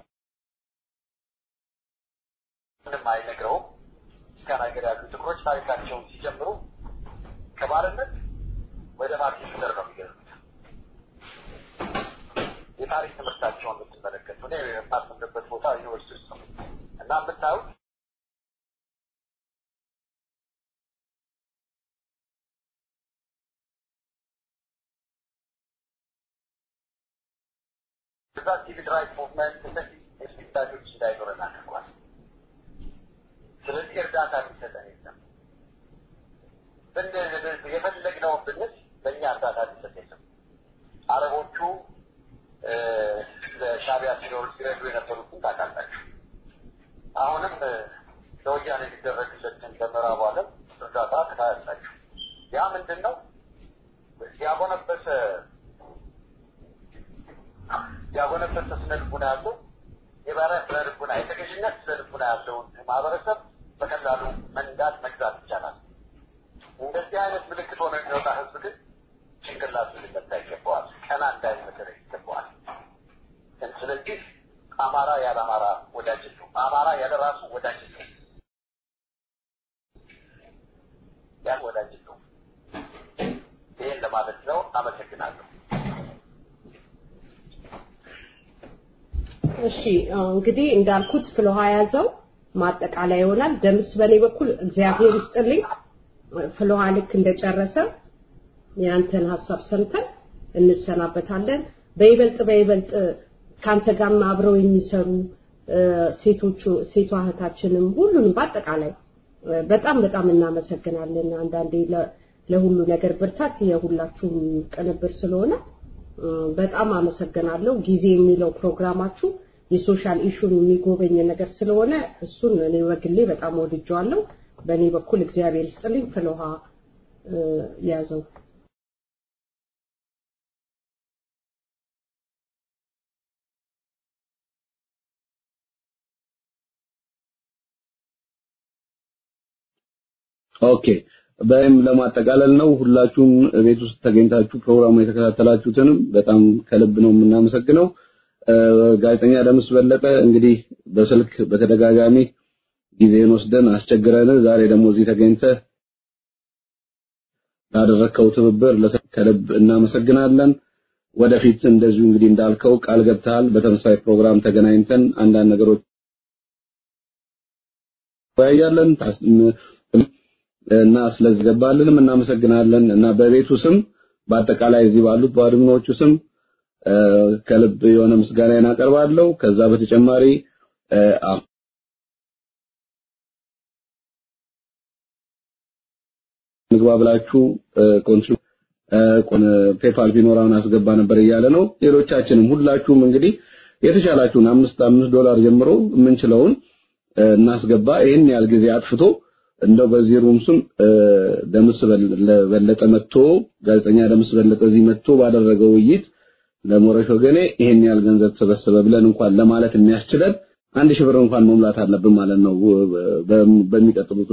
Speaker 2: ምንም አይነግረውም። እስከናገር ያሉ ጥቁሮች ታሪካቸውን ሲጀምሩ ከባርነት ወደ ማርኬት ነው የሚገቡት። የታሪክ ትምህርታቸውን ብትመለከቱ ነው የማስተምርበት ቦታ ዩኒቨርሲቲ ውስጥ ነው እና የምታዩት ሲቪል ራይት ሙቭመንት እንደዚህ ስፒታጆች እንዳይኖረን አድርጓል። ስለዚህ እርዳታ ሊሰጠን የለም። የፈለግነውን ብንል በእኛ እርዳታ ሊሰጥ የለም። አረቦቹ ለሻቢያ ሲረዱ የነበሩትን ታውቃላችሁ። አሁንም ለወያኔ የሚደረግለትን በምዕራቡ ዓለም እርዳታ ታያላችሁ። ያ ምንድን ነው? ያጎነበሰ ስነልቡና ያለው የባሪያ ስነልቡና የተገዥነት ስነልቡና ያለውን ማህበረሰብ በቀላሉ መንዳት መግዛት ይቻላል። እንደዚህ አይነት ምልክት ሆነ የሚወጣ ህዝብ ግን ጭንቅላቱ ሊመታ ይገባዋል፣ ቀና እንዳይመከር ይገባዋል። ስለዚህ አማራ ያለ አማራ ወዳጅ ነው፣ አማራ ያለ ራሱ ወዳጅ ነው፣ ያን ወዳጅ ነው። ይሄን ለማለት ነው። አመሰግናለሁ።
Speaker 3: እሺ እንግዲህ እንዳልኩት ፍሎሃ ያዘው ማጠቃለያ ይሆናል። ደምስ በኔ በኩል እግዚአብሔር ይስጥልኝ። ፍሎሃ ልክ እንደጨረሰ ያንተን ሐሳብ ሰምተን እንሰናበታለን። በይበልጥ ካንተ ጋር አብረው የሚሰሩ ሴቷ እህታችንም ሁሉንም በአጠቃላይ በጣም እናመሰግናለን። አንዳንዴ ለሁሉ ነገር ብርታት የሁላችሁም ቅንብር ስለሆነ በጣም አመሰግናለሁ። ጊዜ የሚለው ፕሮግራማችሁ የሶሻል ኢሹን የሚጎበኝ ነገር ስለሆነ እሱን እኔ ወግሌ በጣም ወድጄዋለሁ። በእኔ በኩል እግዚአብሔር ይስጥልኝ። ፍሎሃ ያዘው።
Speaker 1: ኦኬ በእም ለማጠቃለል ነው። ሁላችሁም ቤት ውስጥ ተገኝታችሁ ፕሮግራሙ የተከታተላችሁትንም በጣም ከልብ ነው የምናመሰግነው። ጋዜጠኛ ደምስ በለጠ እንግዲህ በስልክ በተደጋጋሚ ጊዜን ወስደን አስቸግረን ዛሬ ደግሞ እዚህ ተገኝተህ ላደረከው ትብብር ከልብ እናመሰግናለን። ወደፊት እንደዚሁ እንግዲህ እንዳልከው ቃል ገብተሃል በተመሳሳይ ፕሮግራም ተገናኝተን አንዳንድ ነገሮች ባያለን እና ስለዚህ ገባልንም እናመሰግናለን እና በቤቱ ስም በአጠቃላይ እዚህ ባሉት ባድምኖቹ ስም ከልብ የሆነ ምስጋና እናቀርባለሁ። ከዛ በተጨማሪ ንግባብላችሁ ፔፓል ቢኖራውን አስገባ ነበር እያለ ነው። ሌሎቻችንም ሁላችሁም እንግዲህ የተቻላችሁን $5 ጀምሮ የምንችለውን እናስገባ። ይሄን ያህል ጊዜ አጥፍቶ እንደው በዚህ ሩም ስም ደምስ በለጠ መጥቶ ጋዜጠኛ ደምስ በለጠ እዚህ መጥቶ ባደረገው ውይይት ለሞረሽ ወገኔ ይሄን ያህል ገንዘብ ተሰበሰበ ብለን እንኳን ለማለት የሚያስችለን 1000 ብር እንኳን መሙላት አለብን ማለት ነው። በሚቀጥሉት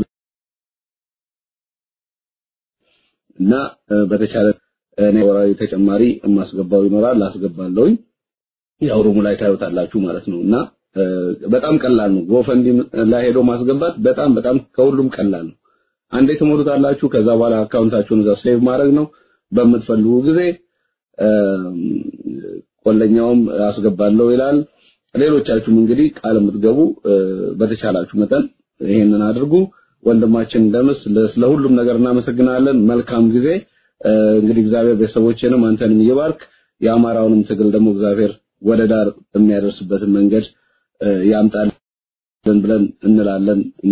Speaker 1: እና በተቻለ እኔ ወራዊ ተጨማሪ የማስገባው ይኖራል አስገባለሁኝ። ያው ሩሙ ላይ ታዩታላችሁ ማለት ነውና በጣም ቀላል ነው። ጎፈንዲ ላይ ሄዶ ማስገባት በጣም ከሁሉም ቀላል ነው። አንዴ ትሞሉታላችሁ። ከዛ በኋላ አካውንታችሁን እዛ ሴቭ ማድረግ ነው። በመትፈልጉ ጊዜ ቆለኛውም አስገባለሁ ይላል። ሌሎቻችሁም እንግዲህ ቃል የምትገቡ በተቻላችሁ መጠን ይሄንን አድርጉ። ወንድማችን ደምስ ለሁሉም ነገር እናመሰግናለን። መልካም ጊዜ። እንግዲህ እግዚአብሔር ቤተሰቦችንም አንተንም ይባርክ። የአማራውንም ትግል ደግሞ እግዚአብሔር ወደ ዳር የሚያደርስበትን መንገድ ያምጣልን ብለን እንላለን እና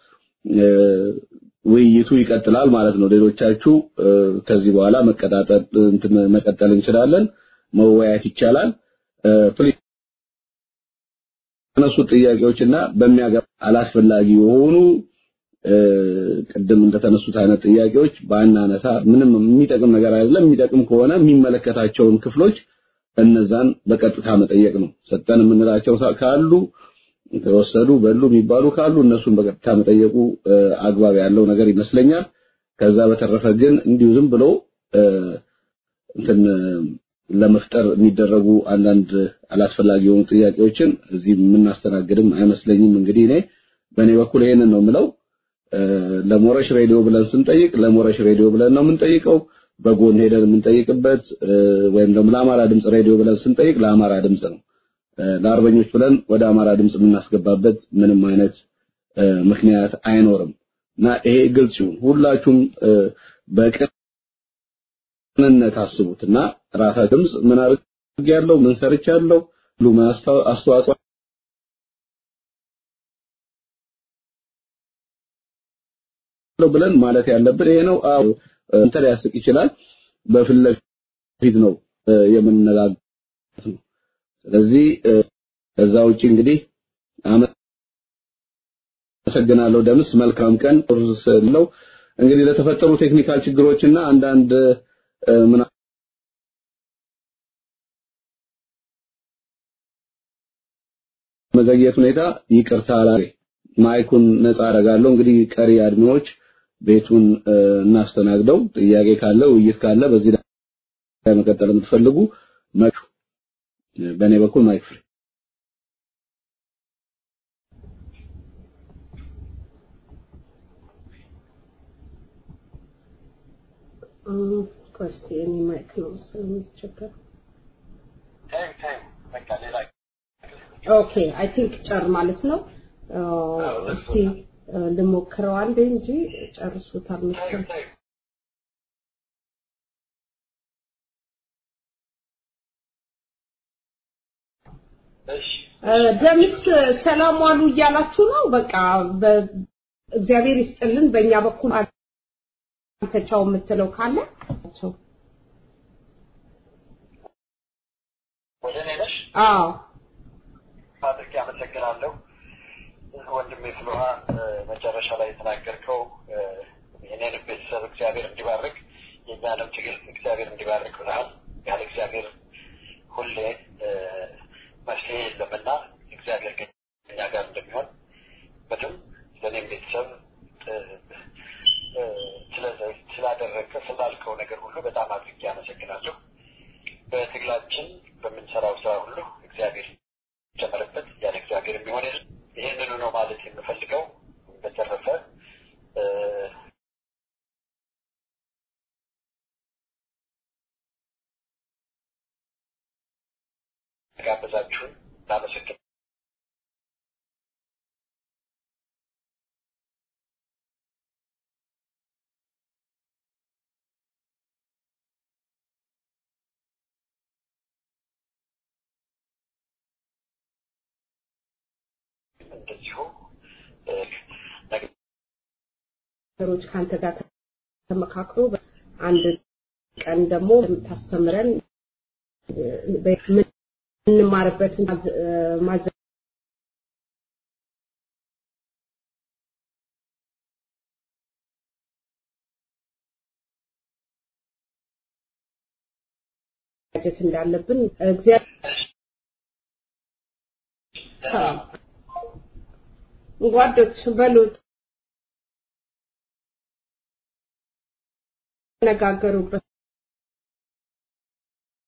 Speaker 1: ውይይቱ ይቀጥላል ማለት ነው። ሌሎቻችሁ ከዚህ በኋላ መቀጠል እንችላለን፣ መወያየት ይቻላል። ፕሊዝ እነሱ ጥያቄዎችና በሚያገባ አላስፈላጊ የሆኑ ቅድም እንደተነሱት አይነት ጥያቄዎች ባናነሳ ምንም የሚጠቅም ነገር አይደለም። የሚጠቅም ከሆነ የሚመለከታቸውን ክፍሎች እነዛን በቀጥታ መጠየቅ ነው። ሰጠን የምንላቸው ካሉ ተወሰዱ በሉ የሚባሉ ካሉ እነሱን በቀጥታ መጠየቁ አግባብ ያለው ነገር ይመስለኛል። ከዛ በተረፈ ግን እንዲሁ ዝም ብሎ ለመፍጠር የሚደረጉ አንዳንድ አላስፈላጊ የሆኑ ጥያቄዎችን እዚህ የምናስተናግድም አይመስለኝም። እንግዲህ እኔ በእኔ በኩል ይሄንን ነው የምለው። ለሞረሽ ሬዲዮ ብለን ስንጠይቅ ለሞረሽ ሬዲዮ ብለን ነው የምንጠይቀው። በጎን ሄደን የምንጠይቅበት ወይም ደግሞ ለአማራ ድምጽ ሬዲዮ ብለን ስንጠይቅ ለአማራ ድምጽ ነው። ለአርበኞች ብለን ወደ አማራ ድምጽ የምናስገባበት ምንም አይነት ምክንያት አይኖርም እና ይሄ ግልጽ ይሁን። ሁላችሁም በቅንነት አስቡትና ራሳችሁ ድምጽ ምን አድርጌያለሁ፣ ምን ሰርቻለሁ፣ ሁሉ አስተዋጽኦ ብለን ማለት ያለብን ይሄ ነው። እንተ ሊያስቅ ይችላል። በፍለፊት ነው የምንነጋገረው። ስለዚህ ከዛ ውጪ እንግዲህ አመሰግናለሁ ደምስ። መልካም ቀን ነው። እንግዲህ ለተፈጠሩ ቴክኒካል ችግሮችና አንዳንድ መዘግየት ሁኔታ ይቅርታ ላይ ማይኩን ነፃ አደርጋለሁ። እንግዲህ ቀሪ አድሚዎች ቤቱን እናስተናግደው ጥያቄ ካለ ውይይት ካለ በዚህ ላይ መቀጠል የምትፈልጉ በእኔ በኩል ማይክ ፍሪ
Speaker 3: question ማይክ ነው ስለምትቸገር ኦኬ አይ ቲንክ ጨር ማለት ነው እስቲ ልሞክረው አንዴ እንጂ ጨርሱታል መሰለኝ ደምስ ሰላም ዋሉ እያላችሁ ነው በቃ በእግዚአብሔር ይስጥልን በእኛ በኩል አንተቻው የምትለው ካለ
Speaker 2: ወደኔ ነሽ
Speaker 3: አዎ
Speaker 2: አድርጌ አመሰግናለሁ ወንድሜ ፍሎሃ መጨረሻ ላይ ተናገርከው የኔን ቤተሰብ እግዚአብሔር እንዲባርክ የኛንም ትግል እግዚአብሔር እንዲባርክ ብለሃል ያለ እግዚአብሔር ሁሌ መፍትሄ የለምና እግዚአብሔር ከኛ ጋር እንደሚሆን በደም ለኔም ቤተሰብ ስላደረከ ስላልከው ነገር ሁሉ በጣም አድርጌ አመሰግናለሁ በትግላችን በምንሰራው ስራ ሁሉ እግዚአብሔር ጀመረበት ያለ እግዚአብሔር የሚሆን ይሄንን ነው ማለት የምፈልገው በተረፈ ጋብዛችሁ ታመሰግናለሁ እንደዚሁ
Speaker 3: ነገሮች ካንተ ጋር ተመካክሮ አንድ ቀን ደግሞ ታስተምረን እንማርበት ማዘጋጀት እንዳለብን እግዚአብሔር ጓዶች በሉት ነጋገሩበት